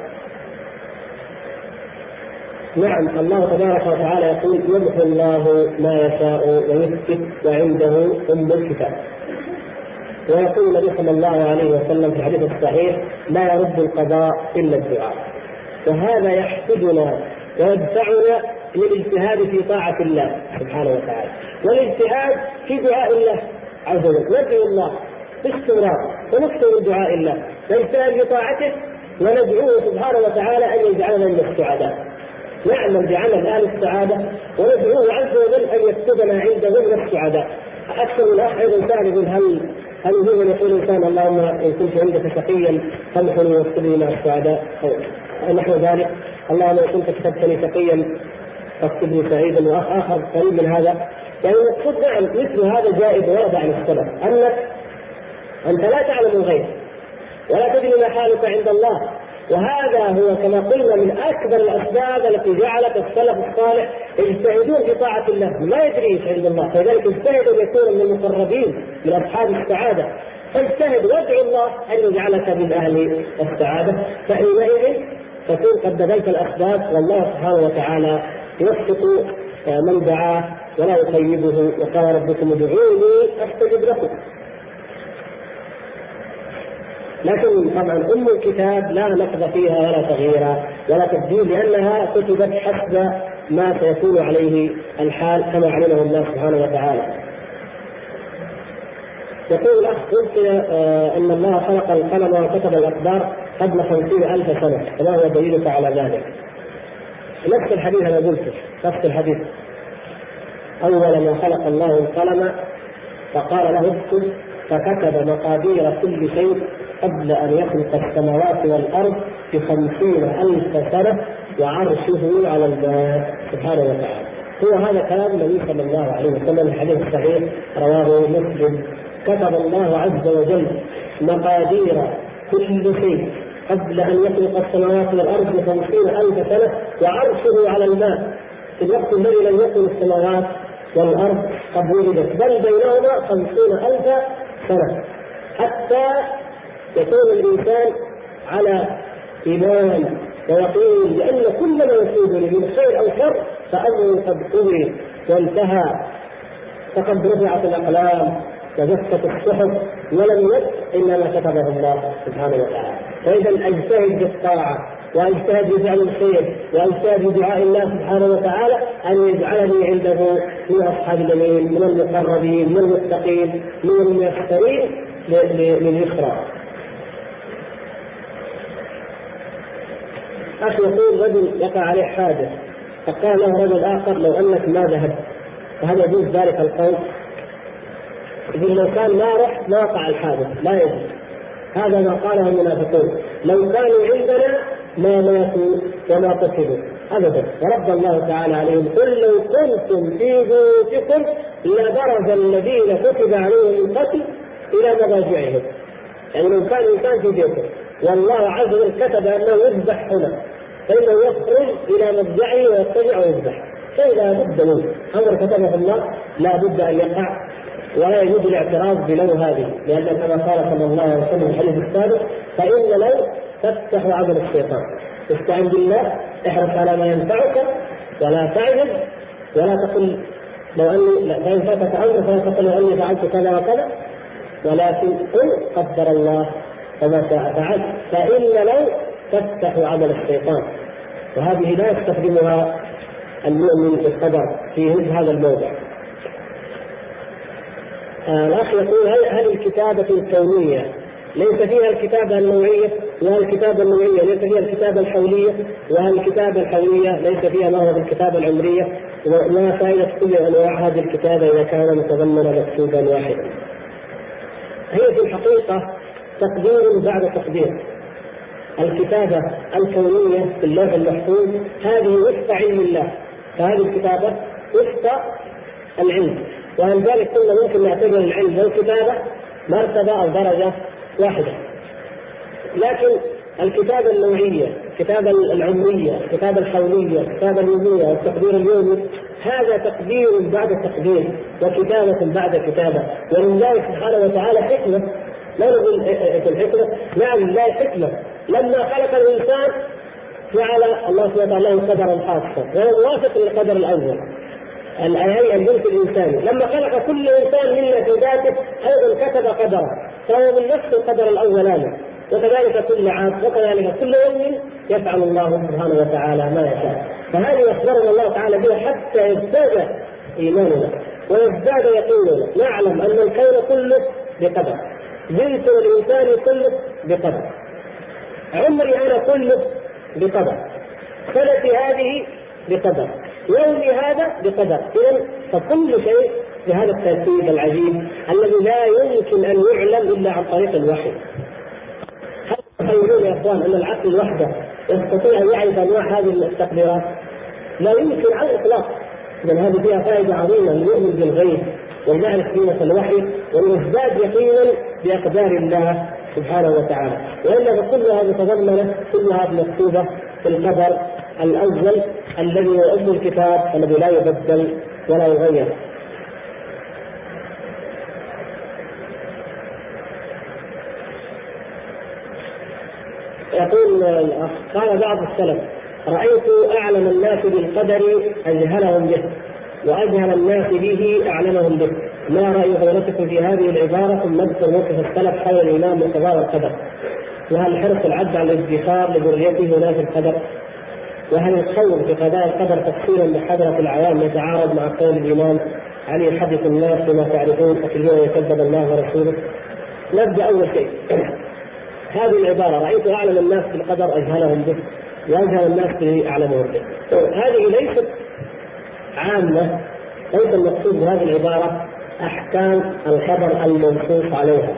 نعم، الله تبارك وتعالى يقول: يمحو الله ما يشاء ويثبت وعنده أم الكتاب. ويقول النبي صلى الله عليه وسلم في الحديث الصحيح: لا يرد القضاء إلا الدعاء. وهذا يحفزنا ويدفعنا للاجتهاد في طاعة الله سبحانه وتعالى، والاجتهاد في دعاء الله عز وجل. ندعو الله باستمرار ونكثر من دعاء الله، نجتهد في طاعته وندعوه سبحانه وتعالى أن يجعلنا من السعداء، نعمل بعمل أهل السعادة وندعوه عز وجل أن يكتبنا عنده من السعداء. أكثر من الأخ أيضا كان يقول: هل هل يجوز أن يقول الإنسان اللهم إن كنت عندك شقيا فامحني واكتبني مع السعداء، أو نحو ذلك؟ اللهم إن كنت كتبتني شقيا فاكتبني سعيدا. وأخ آخر قريب من هذا. يعني المقصود نعم مثل هذا جائز ورد عن السلف، أنك أنت لا تعلم الغيب ولا تدري ما حالك عند الله، وهذا هو كما قلنا من أكبر الأسباب التي جعلت السلف الصالح يجتهدون في طاعة الله، ما يدري ايش عند الله، فلذلك اجتهدوا ان يكونوا من المقربين من أصحاب السعادة. فاجتهد وادعو الله أن يجعلك من أهل السعادة، فحينئذ تكون قد بذلت الأسباب، والله سبحانه وتعالى يوفق من دعاه ولا يخيبه. وقال ربكم ادعوني أستجب لكم. لكن طبعا أم الكتاب لا نقض فيها ولا تغيير ولا تبديل، لأنها كتبت حسب ما سيكون عليه الحال كما علمه الله سبحانه وتعالى. يقول الأخ: قلت أن الله خلق القلم وكتب الأقدار قبل خمسين ألف سنة، فما هو دليلك على ذلك؟ نفس الحديث أنا قلته، نفس الحديث. أول ما خلق الله القلم فقال له اكتب، فكتب مقادير كل شيء قبل أن يخلق السماوات والأرض بخمسين ألف سنة وعرشه على الماء سبحانه وتعالى. هو هذا كلام النبي صلى الله عليه وسلم، الحديث الصحيح رواه مسلم. كتب الله عز وجل مقادير كل شيء قبل أن يخلق السماوات والأرض بخمسين ألف سنة وعرشه على الماء في الوقت الذي لم يكن السماوات والأرض قد وجدت، بل بينهما خمسين ألف سنة، حتى يكون الإنسان على إيمان ويقين لأن كل ما يصيبني من خير أو شر فأمره قد قضي وانتهى، فقد رفعت الأقلام وجفت الصحف ولم يبق إلا ما كتبه الله سبحانه وتعالى. فإذا أجتهد بالطاعة واجتهد بفعل الخير واجتهد بدعاء الله سبحانه وتعالى أن يجعلني عنده من أصحاب اليمين، من المقربين، من المتقين، من الميسرين لليسرى. أخي يقول: رجل يقع عليه حادث فقال له رجل آخر: لو أنك ما ذهبت، فهل يجوز ذلك القول؟ إذن لو كان ما رحت ما وقع الحادث لا يجوز. هذا ما قاله المنافقون: لو كانوا عندنا ما ماتوا وما قتلوا أبدا. ورد الله تعالى عليهم: قل لو كنتم في بيوتكم لبرز الذين كتب عليهم القتل إلى مضاجعهم. يعني لو كان الإنسان في بيته والله عز وجل كتب أنه يذبح هنا، فإنه يخرج إلى مضجعه ويضطجع ويذبح، فإذا بد منه أمر كتبه الله لا بد أن يقع، ولا يجوز الاعتراض بلو هذه، لأن كما قال صلى الله عليه وسلم في الحديث السابق: فإن لو تفتح عمل الشيطان. استعن بالله، احرص على ما ينفعك ولا تعجز، ولا تقل لو أني فإن فاتك أمر فلا تقل لو أني فعلت كذا وكذا، ولكن قل قدر الله وما شاء فعل. فإن لو تفتح عمل الشيطان، وهذه لا يستخدمها المؤمن في القدر في مثل هذا الموضع. الأخ يقول: هل الكتابة الكونية ليس فيها الكتابة النوعية، والكتابة النوعية ليس فيها الكتابة الحولية، والكتابة الحولية ليس فيها ما هو الكتابة العمرية. وما فائدة كل أنواع هذه الكتابة إذا كان متضمنا مكتوبا واحدا؟ هي في الحقيقة تقدير بعد تقدير. الكتابة الكونية في اللوح المحفوظ هذه وفق علم الله، فهذه الكتابة وفق العلم، ولذلك كنا ممكن نعتبر العلم والكتابة مرتبة أو درجة واحدة. لكن الكتابة النوعية، الكتابة العمرية، الكتابة الحولية، الكتابة اليومية والتقدير اليومي، هذا تقدير بعد تقدير وكتابة بعد كتابة. ولله سبحانه وتعالى حكمة، لا نقول الحكمة، نعم لله حكمة. لما خلق الإنسان جعل الله سبحانه وتعالى له قدرا خاصا وهو موافق للقدر الأول الهيئة الملك الإنساني. لما خلق كل إنسان منا في ذاته أيضا كتب قدره، فهو من نفس القدر الأولاني. وكذلك كل عام، وكذلك كل يوم يفعل الله سبحانه وتعالى ما يشاء. فهذه أخبرنا الله تعالى بها حتى يزداد إيماننا ويزداد يقيننا. نعلم أن الكون كله بقدر، جنس الإنسان كله بقدر، عمري أنا كله بقدر، سنتي هذه بقدر، يومي هذا بقدر. إذن فكل شيء بهذا الترتيب العجيب الذي لا يمكن أن يعلم إلا عن طريق الوحي. هل تخيلون يا إخوان أن العقل وحده يستطيع أن يعرف أنواع هذه التقديرات؟ لا يمكن على الإطلاق. إذن هذه فيها فائدة عظيمة لنؤمن بالغيب ونعرف قيمة الوحي ونزداد يقينا بأقدار الله سبحانه وتعالى. وإلا فكلها متضمنة، كلها مكتوبة في القدر الأول الذي هو أم الكتاب الذي لا يبدل ولا يغير. يقول الأخ: قال بعض السلف: رأيت أعلم الناس بالقدر أجهلهم به، وأجهل الناس به أعلمهم به. ما رأي حضرتكم في هذه العبارة؟ ثم نذكر موقف السلف حول الإيمان بقضاء القدر، وهل حرص العبد على الادخار لذريته هنا في القدر؟ وهل القول في قضاء القدر تفصيلا بحضرة العوام يتعارض مع قول الإمام علي: يحدث الناس بما تعرفون أتدرون يكذب الله ورسوله؟ نبدأ أول شيء هذه العبارة: رأيت أعلم الناس بالقدر أجهلهم به، وأجهل الناس به أعلمهم به. هذه ليست عامة، ليس المقصود بهذه العبارة أحكام القدر المنصوص عليها.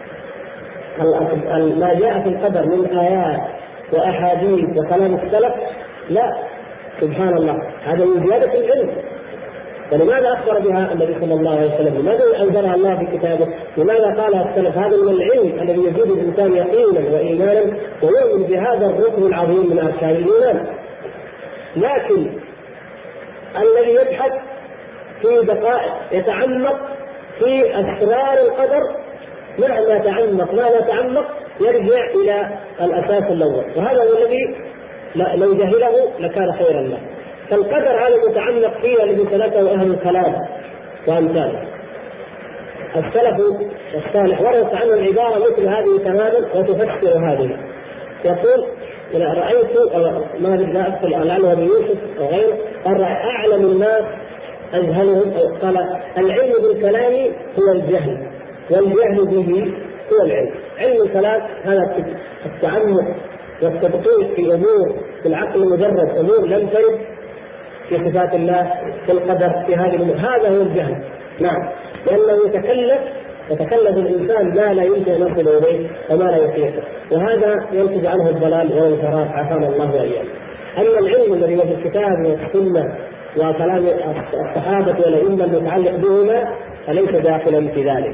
ما جاء في القدر من آيات وأحاديث وكلام السلف لا، سبحان الله، هذا من زيادة العلم. فلماذا أخبر بها النبي صلى الله عليه وسلم؟ لماذا أنزلها الله في كتابه؟ لماذا قالها السلف؟ هذا من العلم الذي يزيد الإنسان يقينا وإيمانا ويؤمن بهذا الركن العظيم من أركان الإيمان. لكن الذي يبحث في دقائق يتعمق في أسرار القدر، مهما تعمق مهما تعمق يرجع إلى الأساس الأول، وهذا هو الذي لو جهله لكان خيرا له. فالقدر هذا المتعمق فيه الذي سلكه أهل الكلام وأمثاله. السلف الصالح ورث عنه العبارة مثل هذه تماما وتفسر هذه. يقول: رأيت ما لا أدخل لعله أبي يوسف أو غيره قال: أعلم الناس أجهلهم. قال: العلم بالكلام هو الجهل، والجهل به هو العلم. علم الكلام هذا التعمق والتدقيق في أمور في العقل مجرد، أمور لم ترد في صفات الله، في القدر، في هذه الأمور، هذا هو الجهل. نعم، لأنه يتكلف يتكلف الإنسان ما لا يمكن أن يصل إليه وما لا يطيقه، وهذا ينتج عنه الضلال والانحراف، عافانا الله وإياكم. أما العلم الذي هو في الكتاب والسنة وكلام الصحابة والأئمة المتعلق بهما فليس داخلا في ذلك.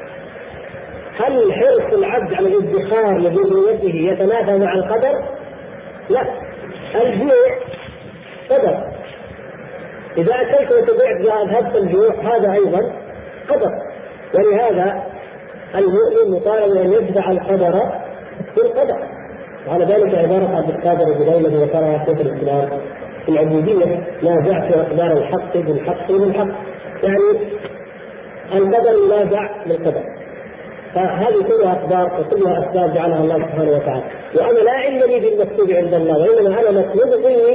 هل حرص العبد على الادخار لذريته يتنافى مع القدر؟ لا، الجوع قدر. إذا أكلت وتبعت أذهبت الجوع هذا أيضا قدر، ولهذا المؤمن مطالب أن يتبع القدر بالقدر. وعلى ذلك عبارة عبد القادر الجليلي ذكرها شيخ الإسلام في العبودية: نازعت أقدار الحق بالحق بالحق، يعني القدر ينازع بالقدر. فهذه كلها أقدار وكلها أسباب جعلها الله سبحانه وتعالى. وأنا لا علم لي بالمكتوب عند الله، وإنما أنا مطلوب مني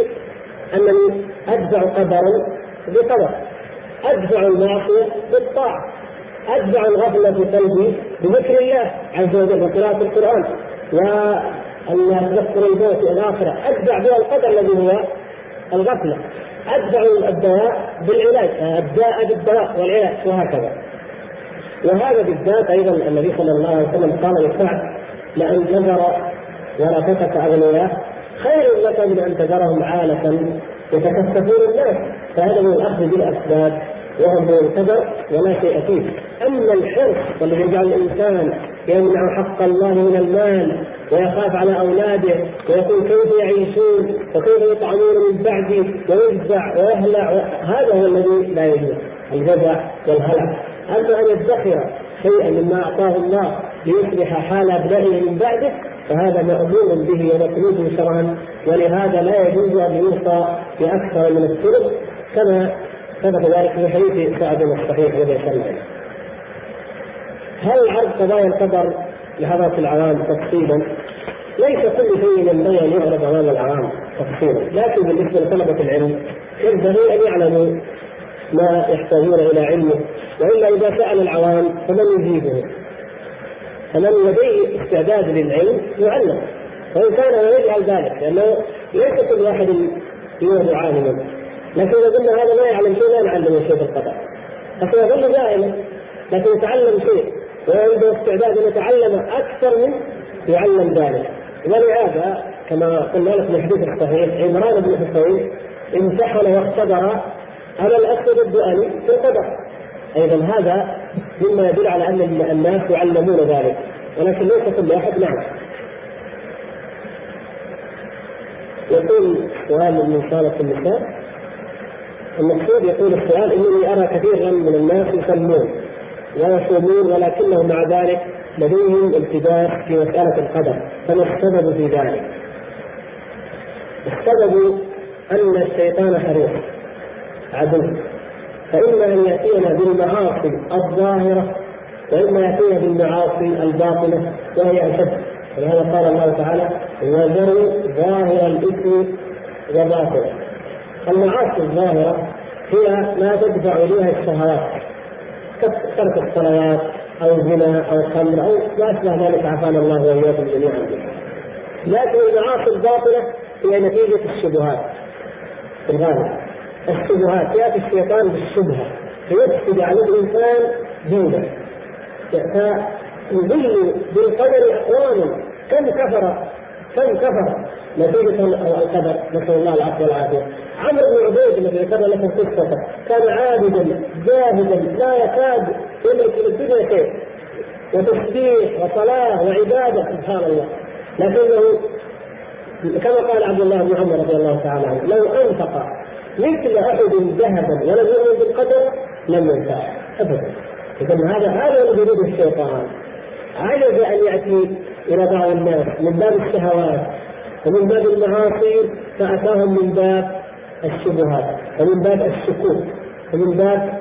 أنني أدفع قدرا بقدر، أدفع المعصية بالطاعة. أتبع الغفلة في قلبي بذكر الله عز وجل وقراءة القرآن وأن أتذكر الموت والآخرة، أتبع بها القدر الذي هو الغفلة، أتبع الدواء بالعلاج، الداء بالدواء والعلاج وهكذا. وهذا بالذات أيضا النبي صلى الله عليه وسلم قال لسعد: لأن تذر ورثتك أغنياء خير لك من أن تذرهم عالة يتكففون الناس. فهذا من الأخذ بالأسباب وهو معتبر ولا شيء فيه. أما الحرص الذي يجعل الإنسان يمنع حق الله من المال ويخاف على أولاده ويقول كيف يعيشون وكيف يطعمون من بعده ويجزع ويهلع، هذا هو الذي لا يجوز، الجزع والهلع. أما أن يدخر شيئا مما أعطاه الله ليصلح حال أبنائه من بعده فهذا مأمور به ومطلوب شرعا، ولهذا لا يجوز أن يوصى بأكثر من الثلث كما ثبت ذلك في حديث سعد الصحيح رضي الله عنه. هل عرض قضايا القدر لحضرة العوام تفصيلا؟ ليس كل شيء ينبغي أن يعرض أمام العوام تفصيلا، لكن بالنسبة لطلبة العلم ينبغي أن يعلموا ما يحتاجون إلى علمه، وإلا إذا سأل العوام فمن يجيبه؟ فمن لديه استعداد للعلم يعلم، وإن كان لا يجعل ذلك، لأنه ليس كل واحد يولد عالما، لكن إذا قلنا هذا ما يعلم شيء لا نعلم شيء في القدر، لكن يظل جاهلا لكن يتعلم شيء وعنده استعداد أن يتعلم أكثر من يعلم ذلك. ولهذا كما قلنا لك في الحديث الصحيح عمران بن حسين امتحن واختبر على الأسود الدؤلي في القدر، أيضا هذا مما يدل على أن الناس يعلمون ذلك، ولكن ليس كل أحد نعم. يقول سؤال من صالة النساء، المقصود يقول السؤال: إنني أرى كثيرا من الناس يصلون ويصومون ولكنهم مع ذلك لديهم التباس في مسألة القدر، فما السبب في ذلك؟ السبب أن الشيطان حريص عدو، فإما أن يأتينا بالمعاصي الظاهرة وإما يأتينا بالمعاصي الباطنة وهي أشد. ولهذا قال الله تعالى: وذروا ظاهر الإثم وباطنه. المعاصي الظاهرة هي ما تدفع إليها الشهوات كترك الصلوات أو الزنا أو الخمر أو ما أشبه ذلك، عافانا الله وإياكم جميعا. لكن المعاصي الباطنة هي نتيجة الشبهات. في الغالب الشبهات يأتي الشيطان بالشبهة فيفسد على الإنسان دينه، فيضل بالقدر أقواما كم كفر كم كفر نتيجة القدر، نسأل الله العفو والعافية. عمرو بن عبيد الذي ذكر لكم قصته كان عابدا زاهدا لا يكاد يملك الدنيا شيء، وتسبيح وصلاة وعبادة سبحان الله، لكنه كما قال عبد الله بن عمر رضي الله تعالى عنه: لو أنفق مثل أحد ذهبا ولم يؤمن بالقدر لم ينفعه أبدا. إذن هذا هذا الذي يريده الشيطان، عجز أن يأتي إلى بعض الناس من باب الشهوات ومن باب المعاصي، فأتاهم من باب الشبهات ومن باب الشكوك ومن باب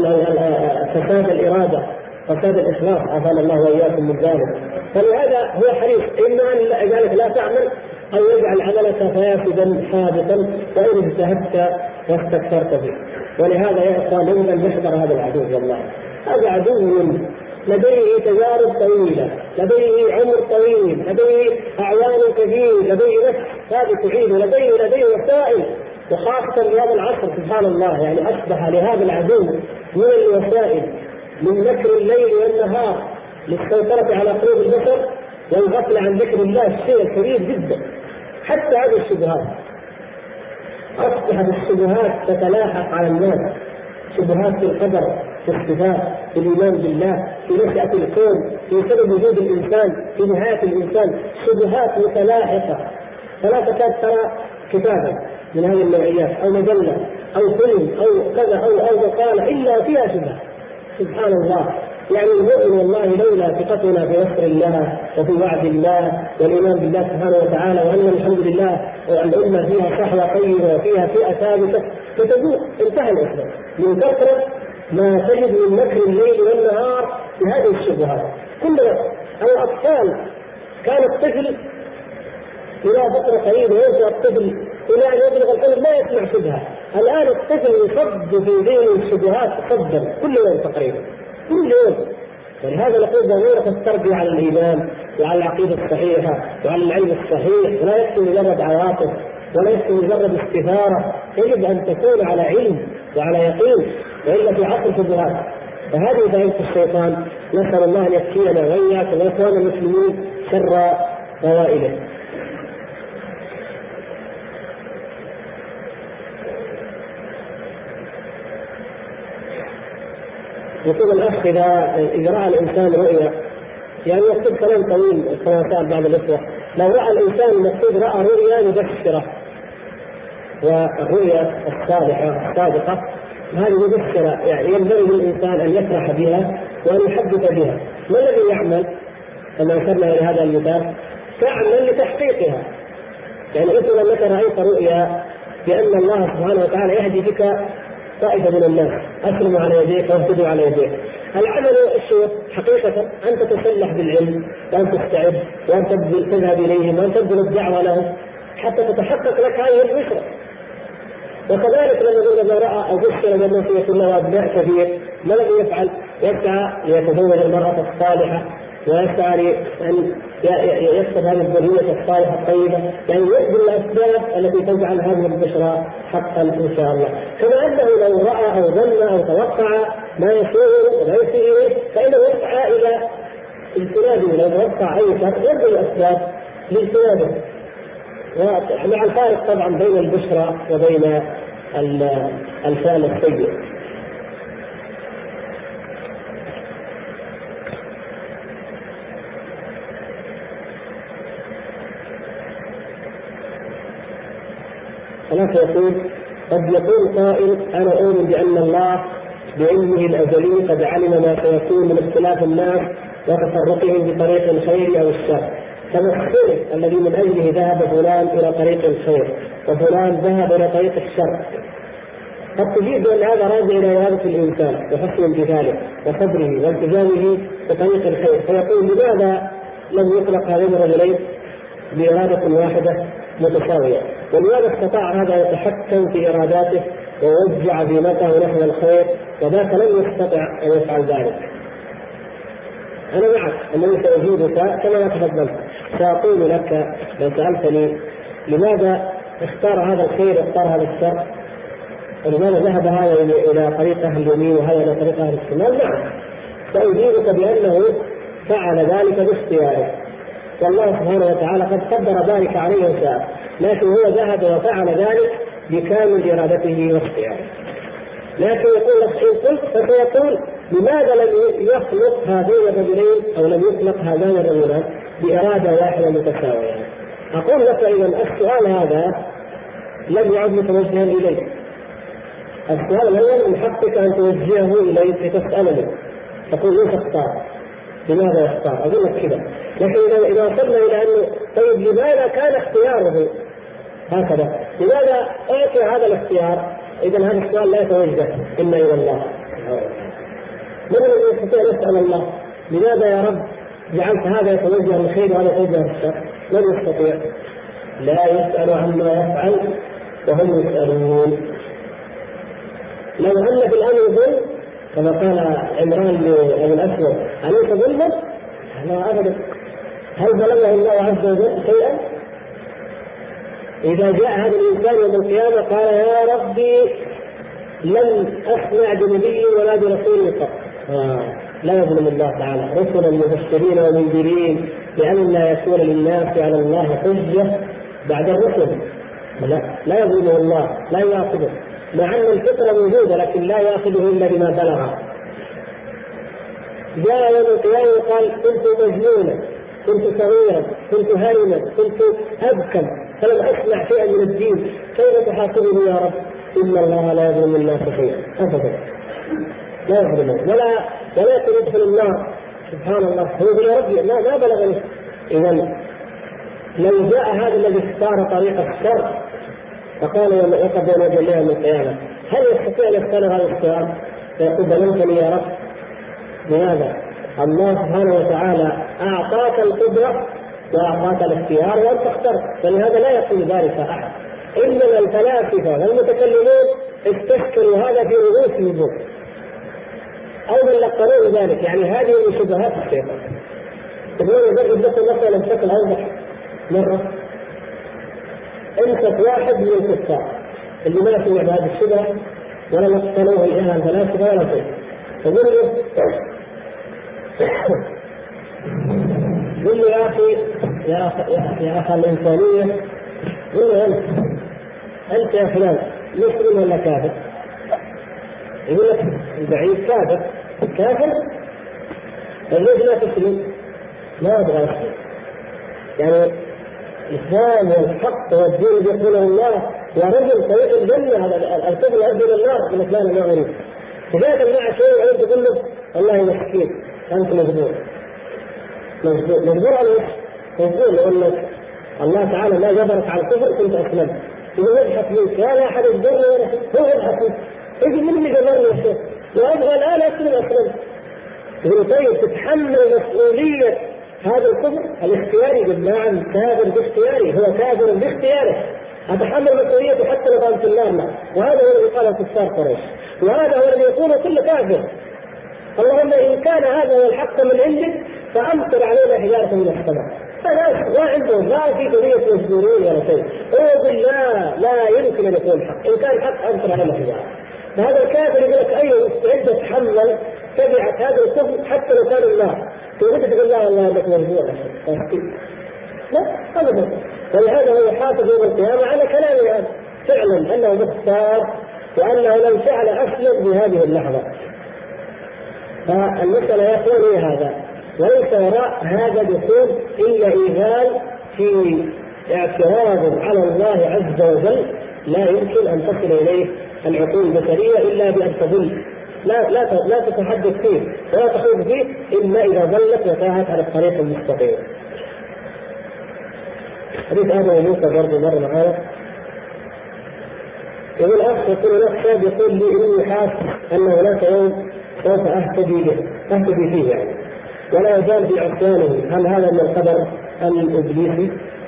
فساد الإرادة فساد الإخلاص، عافانا الله وإياكم من ذلك. فلهذا هو حريص إما أن يجعلك لا تعمل أو يجعل عملك فاسدا حابطا وإن اجتهدت واستكثرت به. ولهذا يا إخوان يجب أن نحذر هذا العدو. والله هذا عدو منه، لديه تجارب طويلة، لديه عمر طويل، لديه أعوان كثير، لديه نفس هذه تعيد، لديه لديه وسائل، وخاصة في هذا العصر سبحان الله يعني أصبح لهذا العدو من الوسائل من مكر الليل والنهار للسيطرة على قلوب البشر والغفل عن ذكر الله، الشيء الكبير جدا. حتى هذه الشبهات أصبحت الشبهات تتلاحق على الناس، شبهات في القدر، في الصفات، في الإيمان بالله، في نشأة الكون، في سبب وجود الإنسان، في نهاية الإنسان، شبهات متلاحقة، فلا تكاد ترى كتابا من هذه النوعيات أو مجلة أو فيلم أو كذا أو أو مقالة إلا فيها شبهة. سبحان الله، يعني المؤمن والله لولا ثقتنا في نصر الله وفي وعد الله والإيمان بالله سبحانه وتعالى وأن الحمد لله الأمة فيها صحوة طيبة وفيها فئة ثابتة فتجوع، انتهى الإسلام من كثرة ما تجد من مكر الليل والنهار في هذه الشبهات. كل الأطفال كان الطفل إلى فترة قريبة ينشأ الطفل إلى أن يبلغ القلب لا يسمع شبهة. الآن الطفل يصد في ذهن الشبهات صدا كل يوم تقريبا، كل يوم. ولهذا نقول ضرورة التربية على الإيمان وعلى العقيدة الصحيحة وعلى العلم الصحيح، ولا يكفي مجرد عواطف ولا يكفي مجرد استثارة، يجب أن تكون على علم وعلى يقين، وإلا في عصر الشبهات. فهذه دائرة الشيطان، نسأل الله أن يكفينا وإياكم وإخوان المسلمين شر فوائده. يقول الأخ إذا إذا رأى الإنسان رؤيا، يعني يكتب كلام طويل كما سأل بعض الإخوة، لو رأى الإنسان المقصود رأى رؤيا مبشرة، والرؤيا الصالحة الصادقة هذه مبشرة، يعني ينبغي للإنسان أن يفرح بها وأن يحدث بها. ما الذي يعمل كما ذكرنا إلى هذا المثال؟ تعمل لتحقيقها. يعني مثلا أنك رأيت رؤيا بأن الله سبحانه وتعالى يهدي بك طائفة من الناس، أسلموا على يديك وانفذوا على يديك. العمل الشيء حقيقة أن تتسلح بالعلم وأن تستعد وأن تذهب إليهم وأن تبذل الدعوة لهم حتى تتحقق لك هذه البشرى. وكذلك لما إذا رأى أو بشر بأنه سيكون له أبناء كثير، ما الذي يفعل؟ يسعى ليتزوج المرأة الصالحة ويسعى أن يكسب هذه الذرية الصالحة الطيبة، يعني يبذل الأسباب التي تجعل هذه البشرى حقا إن شاء الله. كما أنه لو رأى أو ظن أو توقع ما يسوء وما يسيء فإنه يسعى إلى اجتنابه. لو توقع أي شر يبذل الأسباب لاجتنابه، مع الفارق طبعا بين البشرى وبين الفعل السيء. خلاص يقول قد يقول قائل أنا أؤمن بأن الله بعلمه الأزلي قد علم ما سيكون من اختلاف الناس وتفرقهم بطريق الخير أو الشر، كما الخير الذي من أجله ذهب فلان إلى طريق الخير وفلان ذهب إلى طريق الشر. قد تجيب بأن هذا راجع إلى إرادة الإنسان وحسن امتثاله وصبره والتزامه بطريق الخير، فيقول لماذا لم يخلق هذين الرجلين بإرادة واحدة متساوية؟ ولماذا استطاع هذا يتحكم في إراداته ويوزع زينته نحو الخير وذاك لم يستطع أن يفعل ذلك؟ أنا معك أنني سأجيبك كما تفضلت، سأقول لك لو سألتني لماذا اختار هذا الخير واختار هذا الشر، ولماذا ذهب هذا إلى طريق أهل اليمين وهذا إلى طريق أهل الشمال، نعم سأجيبك بأنه فعل ذلك باختياره، والله سبحانه وتعالى قد قدر ذلك عليه وشاء، لكن هو ذهب وفعل ذلك بكامل إرادته واختياره. لكن يقول لك إن قلت فسيقول لماذا لم يخلق هذين الرجلين أو لم يخلق هذان الرجلان بإرادة واحدة متساوية؟ أقول لك إذا السؤال هذا لم يعد متوجها إليك. السؤال الأول من حقك أن توجهه إليك لتسألني، تقول ليش اختار؟ لماذا يختار؟ أقول لك كذا. لكن إذا إذا وصلنا إلى أنه طيب لماذا كان اختياره هكذا؟ لماذا أعطي هذا الاختيار؟ إذا هذا السؤال لا يتوجه إلا إلى الله. من الذي يستطيع أن يسأل الله لماذا يا رب جعلت هذا يتوجه الخير وهذا يتوجه الشر؟ من يستطيع؟ لا يسأل عما يفعل وهم يسألون. لو أن في الأمر ظلم كما قال عمران بن الأسود أليس ظلما؟ لا أبدا. هل بلغه الله عز وجل شيئا؟ إذا جاء هذا الإنسان يوم القيامة قال يا ربي لم أسمع بنبي ولا برسول قط. آه. لا يظلم الله تعالى، رسلا مبشرين ومنذرين لأن لا يكون للناس على الله حجة بعد الرسل. لا, لا يظلمه الله، لا يأخذه، مع أن الفطرة موجودة لكن لا يأخذه إلا بما بلغ. جاء يوم القيامة وقال كنت مجنونا، كنت صغيرا، كنت هرما، كنت أبكم، فلم أسمع شيئا من الدين، كيف تحاسبني يا رب؟ إن الله لا يظلم الناس شيئا أبدا، لا يظلمون ولا ولا يدخل النار. سبحان الله، هو يا ربي لا ما بلغني. إذا لو جاء هذا الذي اختار طريق الشر فقال وقد بين يديه من القيامة، هل يستطيع أن يختار هذا السؤال فيقول بلغتني يا رب؟ لماذا؟ الله سبحانه وتعالى أعطاك القدرة وأعطاك الاختيار وأنت اخترت، فلهذا لا يقول ذلك أحد. إنما الفلاسفة والمتكلمون استشكلوا هذا في رؤوسهم، أو من لقنوه ذلك. يعني هذه من شبهات الشيطان. تقول يضرب لكم مثلا بشكل أوضح مرة، أنت واحد من الكفار اللي ما سمع بهذه الشبهة ولا لقنوه الإله الفلاسفة ولا شيء، تقول له قل له يا أخي يا أخي يا أخي الإنسانية، قل له أنت أنت يا فلان مسلم ولا كافر؟ يقول لك البعيد كافر. كافر؟ ليش لا تسلم؟ ما أبغى أسلم. يعني الإسلام والحق والدين اللي يقوله الله يا رجل طريق الجنة، هذا الكفر يؤدي إلى النار. يقول لك لا أنا ما أريد. إذا كان معه شيء وأنت تقول له والله مسكين أنت مجبور. مجبور مجبور على إيش؟ مجبور لأن الله تعالى ما جبرك على الكفر كنت أسلمت. يقول يضحك منك يا لا أحد يجبرني ولا شيء، هو يضحك منك. يجي من اللي جبرني يا شيخ؟ وأبغى الآن أسلم أسلم. يقول طيب تتحمل مسؤولية هذا الكفر الاختياري؟ يقول نعم كافر باختياري، هو كافر باختياره، أتحمل مسؤوليته حتى لو كان في النار. لا، وهذا هو الذي قاله كفار قريش، وهذا هو الذي يقوله كل كافر. اللهم إن كان هذا هو الحق من عندك فأمطر علينا حجارة من السماء. ما عنده لا في قضية مجبورين ولا شيء. هو يقول لا لا يمكن أن يكون حق، إن كان حق أمطر علينا حجارة. فهذا الكافر يقول لك أيوه مستعد أتحمل تبعة هذا الكفر حتى لو كان النار. تقول تقول لا والله انك مجبور. لا ابدا. ولهذا هو يحاسب يوم القيامه على كلامه هذا فعلا انه مختار وانه لو فعل اسلم بهذه اللحظه. فالمساله يقول هي هذا، وليس وراء هذا دخول الا ايذان في اعتراض على الله عز وجل لا يمكن ان تصل اليه العقول البشريه الا بان تضل. لا لا لا تتحدث فيه ولا تخوض فيه الا اذا ظلت وتاهت على الطريق المستقيم. حديث ادم وموسى برضه مر معنا. يقول اخ يقول لك شاب يقول لي اني حاس ان هناك يوم سوف اهتدي به اهتدي فيه يعني ولا يزال في عصيانه، هل هذا من القدر الابليسي؟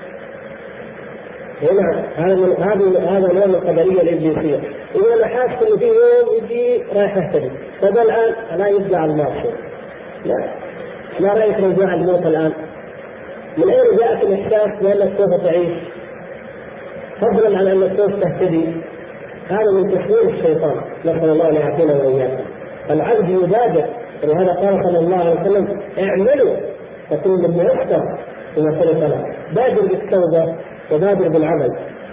هنا هذا من هذا هذا نوع القدريه الابليسيه. إذا أنا حاسس إنه في يوم يجي رايح يهتدي، طيب الآن لا يرجع الماضي. لا، ما رأيك لو جاء الموت الآن؟ من أين جاءت الإحساس بأنك سوف تعيش؟ فضلا عن أنك سوف تهتدي، هذا من تسويل الشيطان، نسأل الله أن يعافينا وإياكم. العبد يبادر، ولهذا قال صلى الله عليه وسلم اعملوا تكون بالميسر بما سلف له. بادر بالتوبة وبادر بالعمل.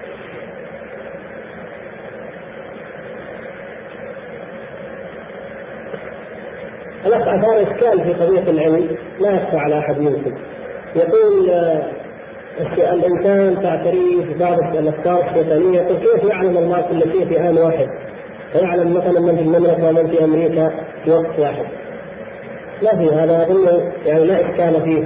الأخ أثار إشكال في قضية العلم لا يخفى على أحد منكم. يقول الإنسان تعتريه في بعض الأفكار الشيطانية، يقول كيف يعلم الله كل شيء في آن واحد؟ فيعلم مثلا من في المملكة ومن في أمريكا في وقت واحد. لا في هذا أظن يعني لا إشكال فيه.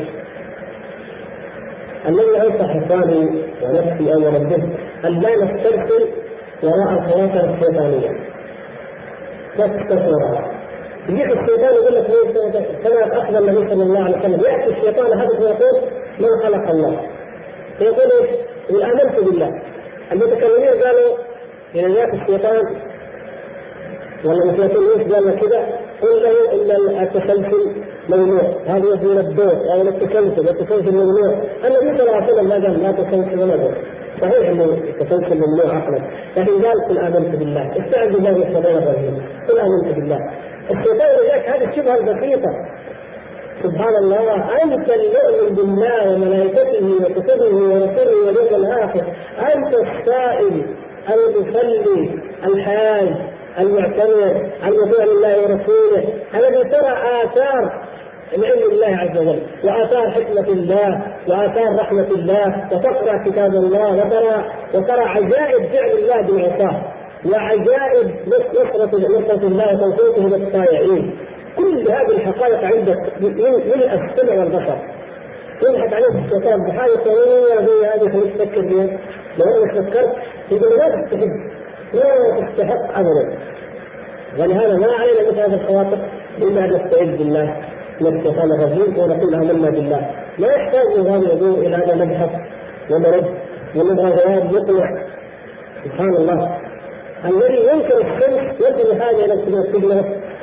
الذي أنصح إخواني ونفسي أو ربه أن لا نسترسل وراء الخواطر الشيطانية. لا تسترسل وراءها. يجيك الشيطان يقول لك كما أخبر النبي صلى الله عليه وسلم، يأتي الشيطان هذا ويقول من خلق الله؟ فيقول إيش؟ يقول آمنت بالله. المتكلمين قالوا إذا جاء الشيطان ولا المتكلمين قالوا كذا قل له إن التسلسل ممنوع، هذا يقول الدور أو التسلسل، التسلسل ممنوع. النبي صلى الله عليه وسلم ما قال لا تسلسل ولا دور. صحيح انه التسلسل ممنوع عقلا، لكن قال قل آمنت بالله، استعذ بالله من الشيطان الرجيم، قل آمنت بالله. الشيطان يجاك هذه الشبهة البسيطة. سبحان الله، أنت المؤمن بالله وملائكته وكتبه ورسله واليوم الآخر، أنت السائل المصلي الحاج المعتمر المطيع لله ورسوله الذي ترى آثار من علم الله عز وجل وآثار حكمة الله وآثار رحمة الله، وتقرأ كتاب الله وترى وترى عجائب فعل الله بالعصاه وعجائب نصرة نصرة الله وتوفيقه للطائعين. كل هذه الحقائق عندك من السمع والبصر. يضحك عليك الشيطان بحاجة طويلة زي هذه خليك تفكر فيها. لو انك فكرت يقول لا تستحق لا تستحق ابدا. ولهذا ما علينا مثل هذه الخواطر الا ان نستعيذ بالله من الشيطان الرجيم ونقول آمنا بالله. لا يحتاج هذا الوضوء الى ان نبحث ونرد ونبغى جواب مقنع. سبحان الله، الذي ينكر الشمس يجري حاجه الى السجن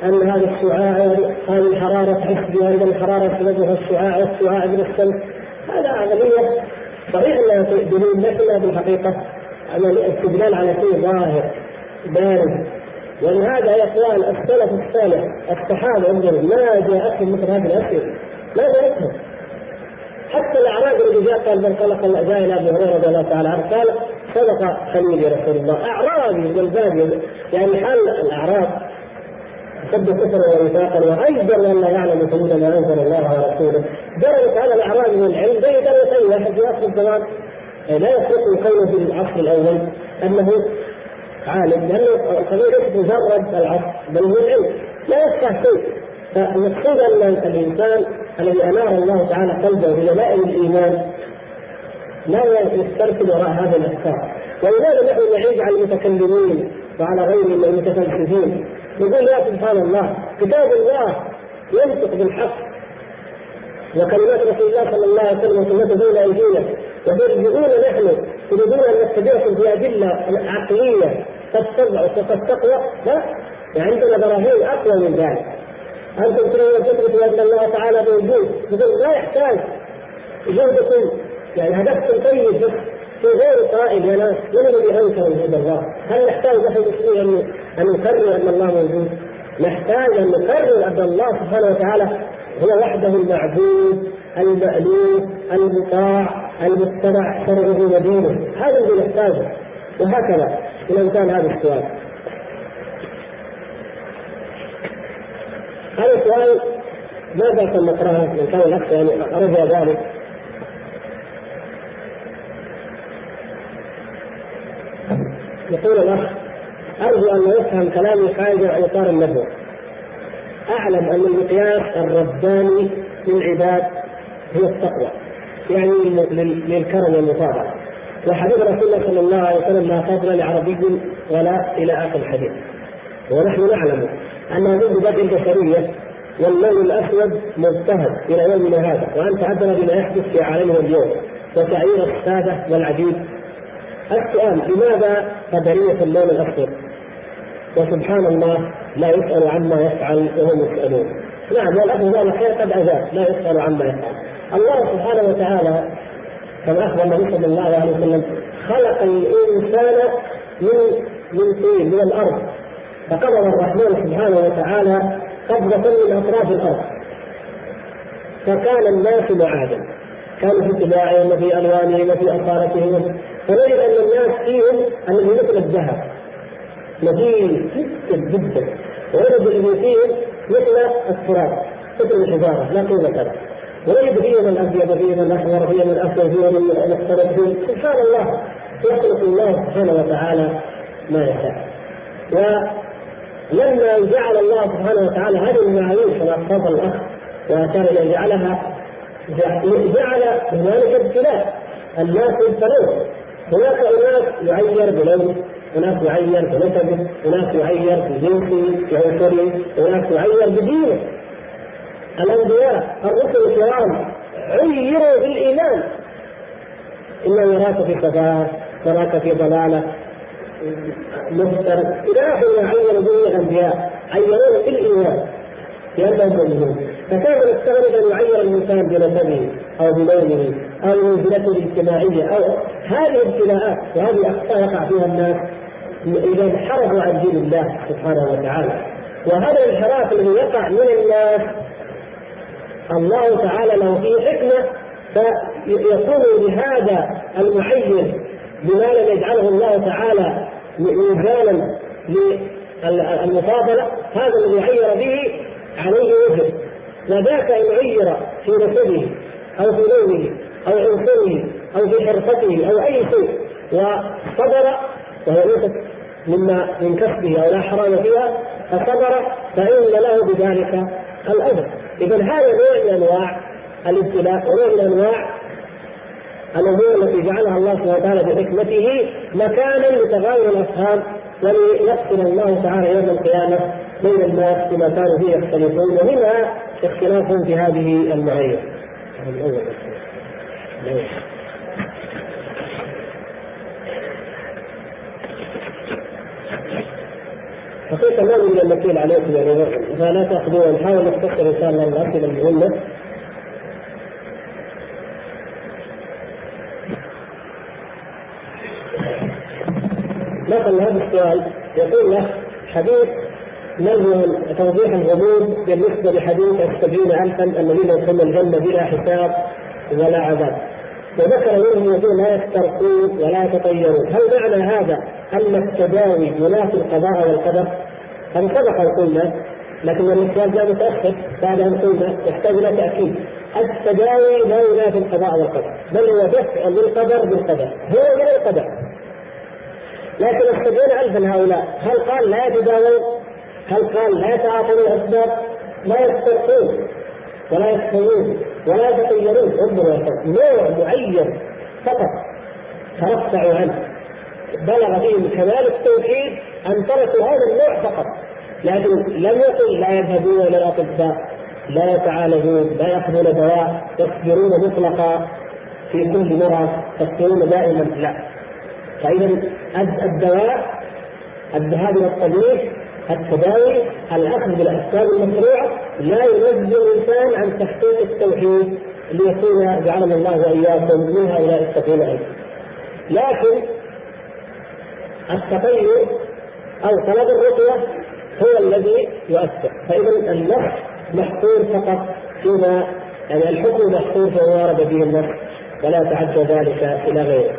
أن هذا الشعاع هذه الحرارة تحس بها، عندما الحرارة تنزل الشعاع والشعاع من الشمس، هذا عملية صحيح أنها دليل، لكنها بالحقيقة استدلال على شيء ظاهر بارز. ولهذا يا إخوان السلف الصالح الصحابة عندهم ما جاءتهم مثل هذه الأسئلة، ما جاءتهم. حتى الأعراب الذي جاء قال من خلق الله جاء إلى أبي هريرة رضي الله تعالى عنه قال صدق خليل رسول الله. أعرابي من البادية، يعني حال الأعراب سد كفرا ونفاقا وأجدر أن لا يعلم حدود ما أنزل الله على رسوله. درجة على الأعراب من العلم زي درجة أي واحد في آخر الزمان لا يستطيع قوله في العصر الأول أنه عالم، لأنه القضية ليست مجرد العصر بل هو العلم، لا يفتح شيء. فالمقصود أن الإنسان الذي أنار الله تعالى قلبه بدلائل الإيمان لا يسترسل وراء هذا الأفكار. ولماذا نحن نعيب على المتكلمين وعلى غيرهم من المتفلسفين؟ نقول يا سبحان الله كتاب الله ينطق بالحق وكلمات رسول الله صلى الله عليه وسلم وسنته بين أيدينا، وترجعون نحن تريدون أن نتبعكم في أدلة عقلية تتبع وتتقوى؟ لا، يعني عندنا براهين أقوى من ذلك. أنتم تريدون تثبتوا أن الله تعالى موجود، يقول لا يحتاج جهدكم، يعني هدفكم طيب بس في غير قائل يا ناس من الذي أنكر وجود الله؟ هل نحتاج نحن مسلمين أن نقرر أن الله موجود؟ نحتاج أن نقرر أن الله سبحانه وتعالى هو وحده المعبود المألوف المطاع المتبع شرعه ودينه، هذا الذي نحتاجه. وهكذا إلى كان هذا السؤال. هذا السؤال ما بأس أن نقرأه من كان الأخ يعني أرجى ذلك. يقول الأخ أرجو أن يفهم كلامي خارج عن إطار النبوة. أعلم أن المقياس الرباني للعباد هو التقوى، يعني للكرم والمطابقة، وحديث رسول الله صلى الله عليه وسلم لا فضل لعربي ولا إلى آخر الحديث. ونحن نعلم أن هذه بدء البشرية واللون الأسود مجتهد إلى يومنا هذا، وأنت أدرى بما يحدث في عالمنا اليوم وتعيير السادة والعجيب. السؤال لماذا قدرية اللون الأسود؟ وسبحان الله لا يسأل عما يفعل وهم يسألون. نعم والأخذ قال خير قد أجاب، لا يسأل عما يفعل. الله سبحانه وتعالى كما أخبر النبي صلى الله عليه وسلم خلق الإنسان من من طين من الأرض، فقبض الرحمن سبحانه وتعالى قبضة من أطراف الأرض، فكان الناس معادن، كانوا في طباعهم وفي ألوانهم وفي أصالتهم، فنجد أن الناس فيهم الذي مثل الذهب نجيل جدا جدا، ونجد الذي فيهم مثل التراب مثل الحجارة لا قيمة له، ونجد فيهم الأبيض فيهم الأحمر فيهم الأسود فيهم المختلف فيهم. سبحان الله يخلق الله سبحانه وتعالى ما يشاء. ولما جعل الله سبحانه وتعالى هذه المعايير كما تفضل الأخ وكان أن جعلها جعل هنالك ابتلاء، الناس يبتلون، هناك أناس يعير بلونه، هناك يعير بنسبه، هناك يعير بجنسه بعنصره، هناك يعير بدينه. الأنبياء الرسل الكرام عيروا بالإيمان، إنه يراك في سفاهة يراك في ضلالة مفتر إلى آخر ما عيروا به الأنبياء، عيروه بالإيمان لأنهم مؤمنون. فكان يستغرب أن يعير الإنسان بنسبه أو بلونه أو منزلته الاجتماعية أو هذه ابتلاءات وهذه أخطاء يقع فيها الناس إذا انحرفوا عن دين الله سبحانه وتعالى. وهذا الانحراف الذي يقع من الناس الله تعالى له فيه حكمة، فيكون لهذا المعين بما لم يجعله الله تعالى ميزانا للمفاضلة، هذا الذي عير به عليه وجه، وذاك إن عير في نسبه أو في لونه أو عنصره أو في حرفته أو أي شيء وصبر وهو ليست مما من كسبه أو لا حرام فيها فصبر فإن له بذلك الأجر. إذن هذا نوع من أنواع الابتلاء ونوع من أنواع الأمور التي جعلها الله سبحانه وتعالى بحكمته مكانا لتغير الأفهام وليفصل الله تعالى يوم القيامة بين الناس بما كانوا فيه يختلفون، ومنها اختلافهم في هذه المعايير. حقيقة ما نريد أن نكيل عليكم يعني، فلا تأخذوها، نحاول نختصر إن شاء الله الأسئلة المهمة. مثل هذا السؤال يقول له حديث نزل توضيح الغموض بالنسبة لحديث السبعين ألفا الذين يدخلون الجنة بلا حساب ولا عذاب، وذكر منهم الذين لا يسترقون ولا يتطيرون. هل معنى هذا أن التداوي ينافي القضاء والقدر؟ هذا سبق أن قلنا، لكن السؤال جاء متأخر بعد أن قلنا يحتاج إلى تأكيد. التداوي لا ينافي القضاء والقدر، بل هو دفع للقدر بالقدر، هو من القدر. لكن السبعين ألفا هؤلاء هل قال لا يتداوون؟ هل قال لا يتعاطون الأسباب؟ لا يسترقون ولا يستوون ولا يتطيرون. انظروا نوع معين فقط ترفعوا عنه، بلغ فيهم كمال التوحيد أن تركوا هذا النوع فقط، لكن لم يقل لا يذهبون إلى الأطباء، لا يتعالجون، لا يأخذون دواء، يصبرون مطلقا في كل مرض، يصبرون دائما، لا. فإذا الدواء، الذهاب إلى الطبيب، التداوي، الأخذ بالأسباب المشروعة لا ينزل الإنسان عن تحقيق التوحيد ليكون جعلنا الله وإياكم من هؤلاء السبعين ألفا. لكن التطير أو طلب الرقية هو الذي يؤثر. فإذا النص محصور فقط فيما يعني الحكم محصور فيما ورد به النص، ولا تعدى ذلك إلى غيره.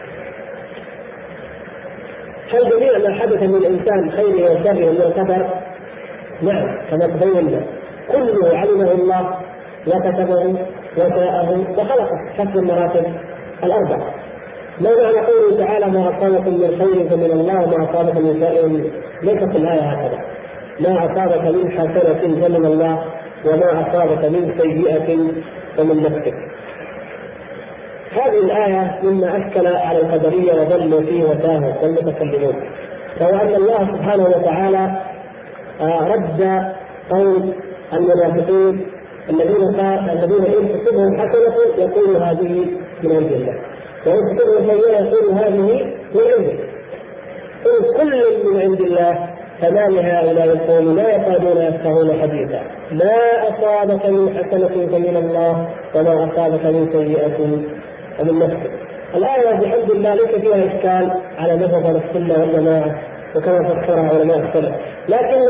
هل جميع ما حدث من الإنسان خيره وشره من القدر؟ نعم، كما تبين كله علمه الله وكتبه وشاءه وخلقه، حسب المراتب الأربع. ما معنى قوله تعالى ما أصابكم من خير فمن الله وما أصابكم من شر؟ ليست الآية هكذا. ما أصابك من حسنة فمن الله وما أصابك من سيئة فمن نفسك. هذه الآية مما أشكل على القدرية وظلوا فيه وتاهوا والمتكلمون، فهو أن الله سبحانه وتعالى رد قول المنافقين الذين الذين إن تصبهم حسنة يقول هذه من عند الله، وإن تصبهم سيئة يقول هذه من عندك. إن كل من عند الله فما لهؤلاء القوم لا يكادون يفقهون حديثا. ما أصابك من حسنة فمن الله وما أصابك من سيئة ومن نفسك. الآية بحمد الله ليس فيها إشكال على مذهب السنة والجماعة وكما فسرها علماء السلف، لكن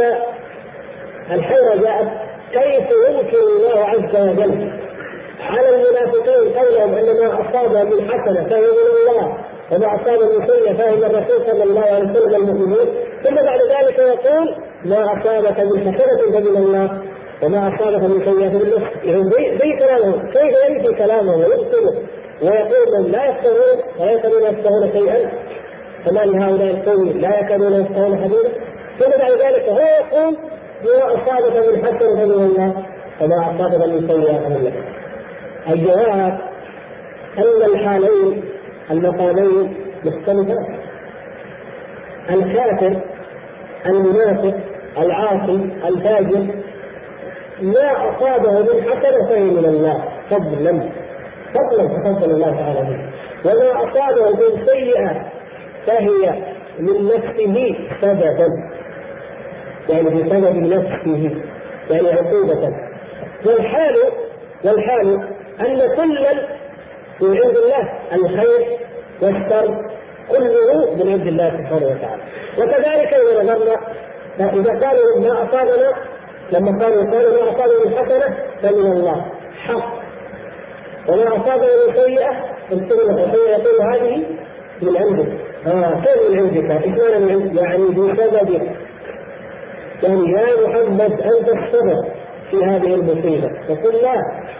الحيرة جاءت كيف يمكن الله عز وجل على المنافقين قولهم أن ما أصاب من حسنة فهو من الله وما أصاب من سيئة فهو من الرسول صلى الله عليه وسلم المؤمنين، ثم بعد ذلك يقول ما أصابك من حسنة فمن الله وما أصابك من سيئة من نفسك. يعني زي كلامهم، كيف ينفي كلامهم ويبطله ويقول من لا يفقهون ولا يكادون يفقهون شيئا؟ فما لهؤلاء القوم لا يكادون يفقهون حديثا. ثم بعد ذلك هو يقول ما أصابك من حسنة فمن الله وما أصابك من سيئة فمن نفسك. الجواب أن الحالين المقامين مختلفان. الكافر المنافق العاصي الفاجر ما أصابه من حسنة فهي من الله فضلا فضلا فضل الله تعالى به، وما أصابه من سيئة فهي من نفسه سببا، يعني بسبب نفسه، يعني عقوبة. والحال والحال أن كلا من عند الله، الخير والشر كله من عند الله سبحانه وتعالى. وكذلك إذا نظرنا إذا قالوا ما أصابنا، لما قالوا قالوا ما أصابنا من حسنة فمن الله حق، وما أصابنا من سيئة يقول هذه من عندك. آه كيف من عندك؟ إيش من عندك؟ يعني بسببك، يعني يا محمد أنت السبب في هذه المصيبة. يقول لا،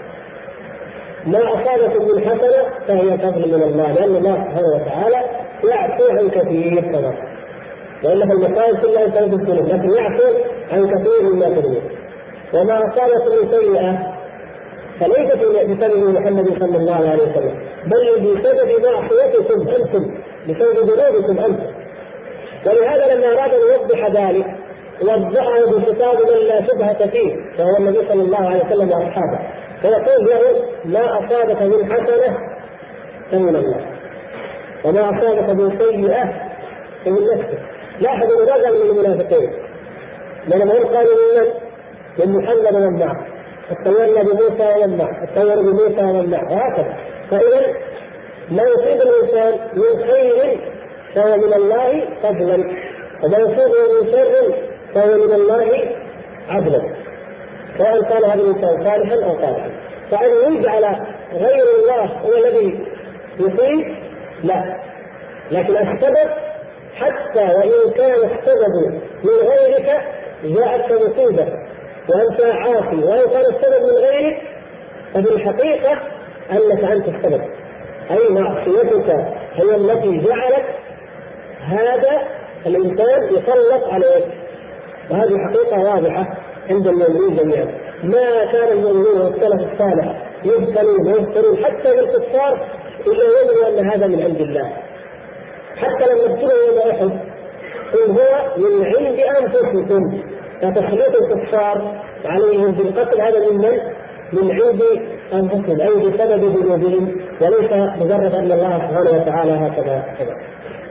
ما أصابكم من حسنة فهي فضل من الله، لأن الله سبحانه وتعالى يعفو عن كثير كذا، لأن في المصائب كلها تنزل الذنوب، لكن يعفو عن كثير مما تنزل. وما أصابكم من سيئة فليست بسبب محمد صلى الله عليه وسلم، بل بسبب معصيتكم أنتم، بسبب ذنوبكم أنتم. ولهذا لما أراد أن يوضح ذلك وضحه بخطاب من لا شبهة فيه، فهو النبي صلى الله عليه وسلم وأصحابه، فيقول له ما أصابك من حسنة فمن الله وما أصابك من سيئة فمن نفسك. لاحظوا الرجل من المنافقين لأنهم قالوا من من محمد ومن معه، اتولى بموسى ومن معه، اتولى بموسى ومن معه، وهكذا. فإذا ما يصيب الإنسان من خير فهو من الله فضلا، وما يصيبه من شر فهو من الله عدلا، سواء كان هذا الإنسان صالحا أو طالحا. فأن يجعل غير الله هو الذي يصيب لا، لكن السبب حتى وإن كان السبب من غيرك جاءت مصيبة وأنت عاصي، وإن كان السبب من غيرك ففي الحقيقة أنك أنت السبب، أي معصيتك هي التي جعلت هذا الإنسان يسلط عليك. وهذه حقيقة واضحة عند المؤمنين جميعا. ما كان المؤمنون والسلف الصالح يبتلون ويبتلون حتى بالكفار إلا يؤمنوا أن هذا من عند الله. حتى لما ابتلوا يوم أحد إن هو من عند أنفسكم، فتسليط الكفار عليهم بالقتل هذا من من؟ من عند أنفسهم، أي بسبب ذنوبهم، وليس مجرد أن الله سبحانه وتعالى هكذا.